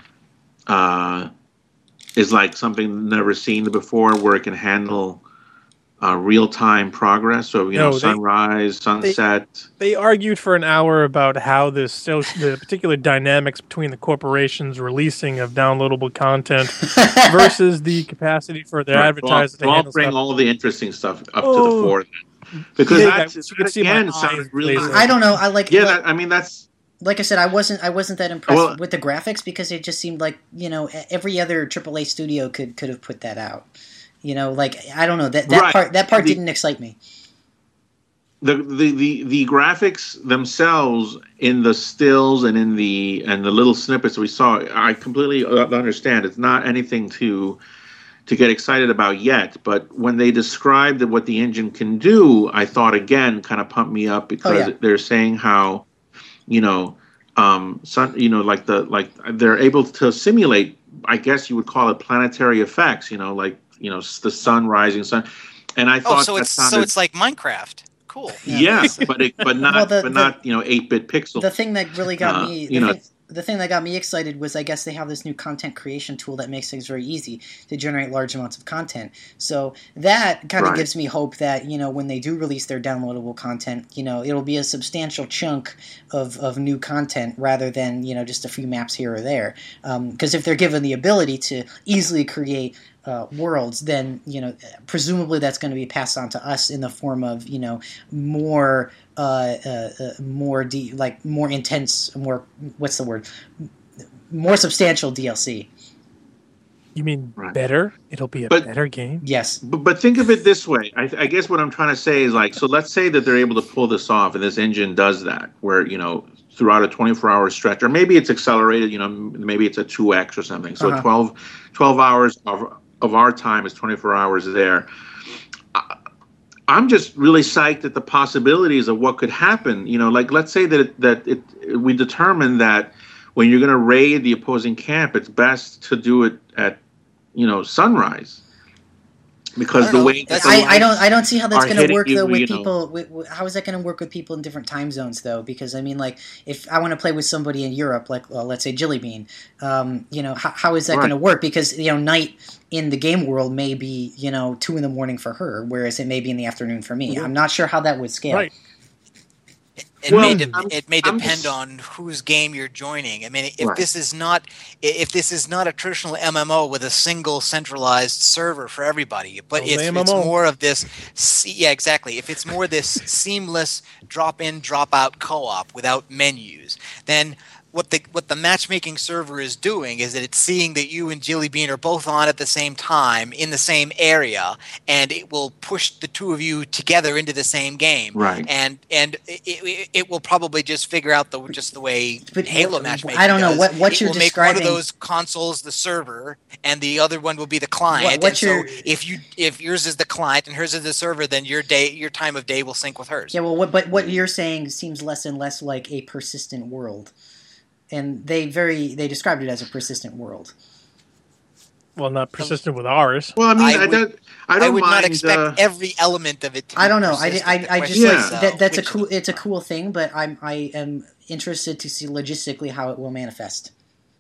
uh, is like something never seen before, where it can handle uh, real time progress. So, you No, know, they- sunrise, sunset. They argued for an hour about how this so the particular dynamics between the corporations releasing of downloadable content versus the capacity for their Right. advertisers So to I'll, handle I'll bring stuff. all the interesting stuff up to Oh. the fore, then. because Yeah, that's, guys, you can that see my again eyes sounded really. glazing. I don't know. I like. Yeah, like, that, I mean that's. like I said, I wasn't. I wasn't that impressed Well- with the graphics because it just seemed like you know every other triple A studio could could have put that out. You know, like I don't know that that Right. part that part The- didn't excite me. The, the, the, the graphics themselves in the stills and in the and the little snippets we saw, I completely understand. It's not anything to to get excited about yet. But when they described what the engine can do, I thought again kind of pumped me up because yeah. they're saying how, you know, um, sun, you know, like the like they're able to simulate. I guess you would call it planetary effects. You know, like you know the sun rising, sun. And I thought Oh, so that it's sounded, so it's like Minecraft. Cool. yes, but it, but not Well, the- but the- not you know eight bit pixels. The thing that really got Uh, me, the you know- thing, the thing that got me excited was I guess they have this new content creation tool that makes things very easy to generate large amounts of content. So that kind of Right. gives me hope that you know when they do release their downloadable content, you know it'll be a substantial chunk of, of new content rather than you know just a few maps here or there. Because if they're given the ability to easily create Uh, worlds, then you know, presumably that's going to be passed on to us in the form of you know more, uh, uh, uh, more de- like more intense, more what's the word, more substantial D L C. You mean Right. better? It'll be a But- better game. Yes, But, but think of it this way. I, I guess what I'm trying to say is like, so let's say that they're able to pull this off, and this engine does that, where you know throughout a twenty-four hour stretch, or maybe it's accelerated. You know, maybe it's a two x or something. So Uh-huh. twelve, twelve hours of of our time is twenty-four hours there. I, I'm just really psyched at the possibilities of what could happen. You know, like let's say that it, that it we determine that when you're going to raid the opposing camp, it's best to do it at you know sunrise. because I the don't way know. that I, the I don't lights I don't see how that's are going to hitting work you, though with you know. people. With, with- how is that going to work with people in different time zones though? Because I mean, like, if I want to play with somebody in Europe, like well, let's say Jillybean, um, you know, how, how is that Right. going to work? Because you know, night in the game world may be you know two in the morning for her, whereas it may be in the afternoon for me. Yeah. I'm not sure how that would scale. Right. It Well, may de- I'm- it may I'm depend just- on whose game you're joining. I mean, if Right. this is not if this is not a traditional M M O with a single centralized server for everybody, but Don't it's, say it's M M O. more of this. se- Yeah, exactly. If it's more this seamless drop in, drop out co-op without menus, then what the what the matchmaking server is doing is that it's seeing that you and Jillybean are both on at the same time in the same area, and it will push the two of you together into the same game. Right. And and it, it, it will probably just figure out the just the way But Halo what- matchmaking I don't know, does. what- what it you're will make one of describing- those consoles the server, and the other one will be the client. What- what and so you're- if you if yours is the client and hers is the server, then your day your time of day will sync with hers. Yeah, well, what, but what you're saying seems less and less like a persistent world, and they very they described it as a persistent world. Well, not persistent with ours. Well, I mean, I I, would- don't. I don't I would mind, not expect uh, every element of it. To I be don't know. I, persistent. I, The I question just Yeah. like is, uh, that. That's a which of cool. them. It's a cool thing, but I'm I am interested to see logistically how it will manifest.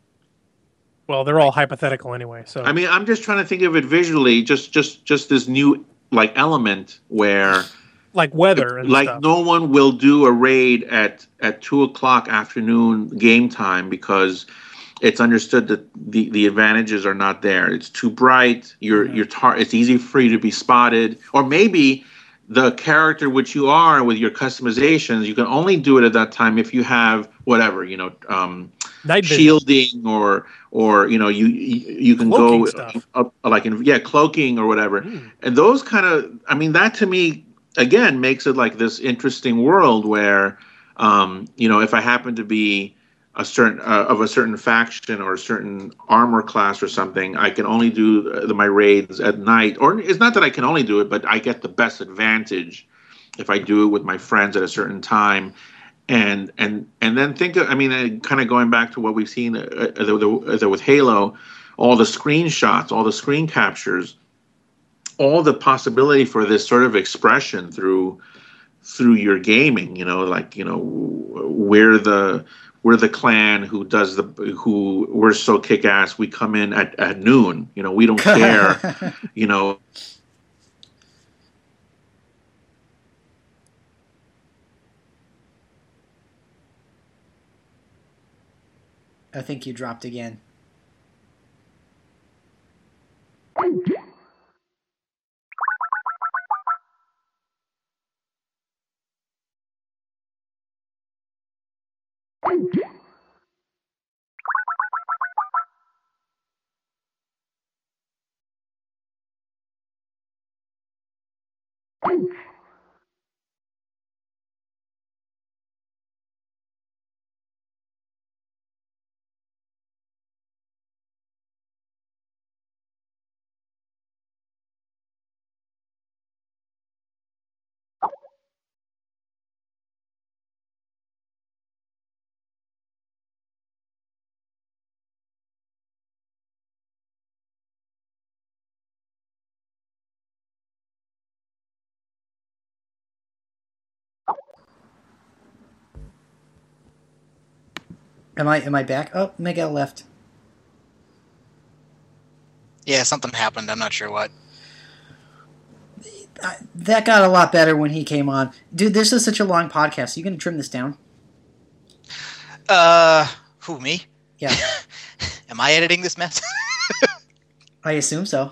Well, they're all hypothetical anyway. So I mean, I'm just trying to think of it visually. Just, just, just this new like element where, like weather and like, stuff. no one will do a raid at at two o'clock afternoon game time because it's understood that the, the advantages are not there. It's too bright. You're Mhm. you're tar- It's easy for you to be spotted, or maybe the character which you are with your customizations, you can only do it at that time if you have whatever you know. Um, Night vision. shielding or or you know you you, you can Cloaking go stuff. up, like in yeah cloaking or whatever Mm. and those kind of I mean that to me again makes it like this interesting world where um you know if I happen to be a certain uh, of a certain faction or a certain armor class or something, I can only do uh, the, my raids at night, or it's not that I can only do it, but I get the best advantage if I do it with my friends at a certain time. And and and then think of, I mean, uh, kind of going back to what we've seen uh, uh, the, the, with Halo, all the screenshots, all the screen captures, all the possibility for this sort of expression through through your gaming. You know, like you know, we're the we're the clan who does the who we're so kick ass. We come in at, at noon. You know, we don't care. You know. I think you dropped again. Am I am I back? Oh, Miguel left. Yeah, something happened. I'm not sure what. Uh, that got a lot better when he came on. Dude, this is such a long podcast. Are you going to trim this down? Uh, who me? Yeah, Am I editing this mess? I assume so.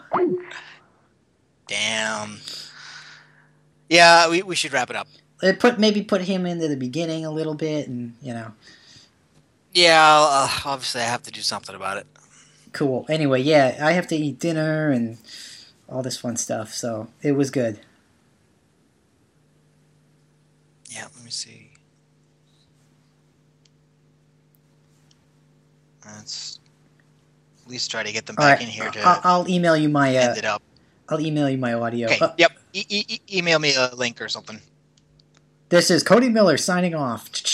Damn. Yeah, we, we should wrap it up. It put maybe put him into the beginning a little bit, and you know, Yeah, uh, obviously I have to do something about it. cool. Anyway, yeah, I have to eat dinner and all this fun stuff. So it was good. Yeah, let me see. Let's at least try to get them All back right, in here to I'll, I'll email you my. Uh, end it up. I'll email you my audio. Okay, Uh, yep. E- e- e- email me a link or something. This is Cody Miller signing off.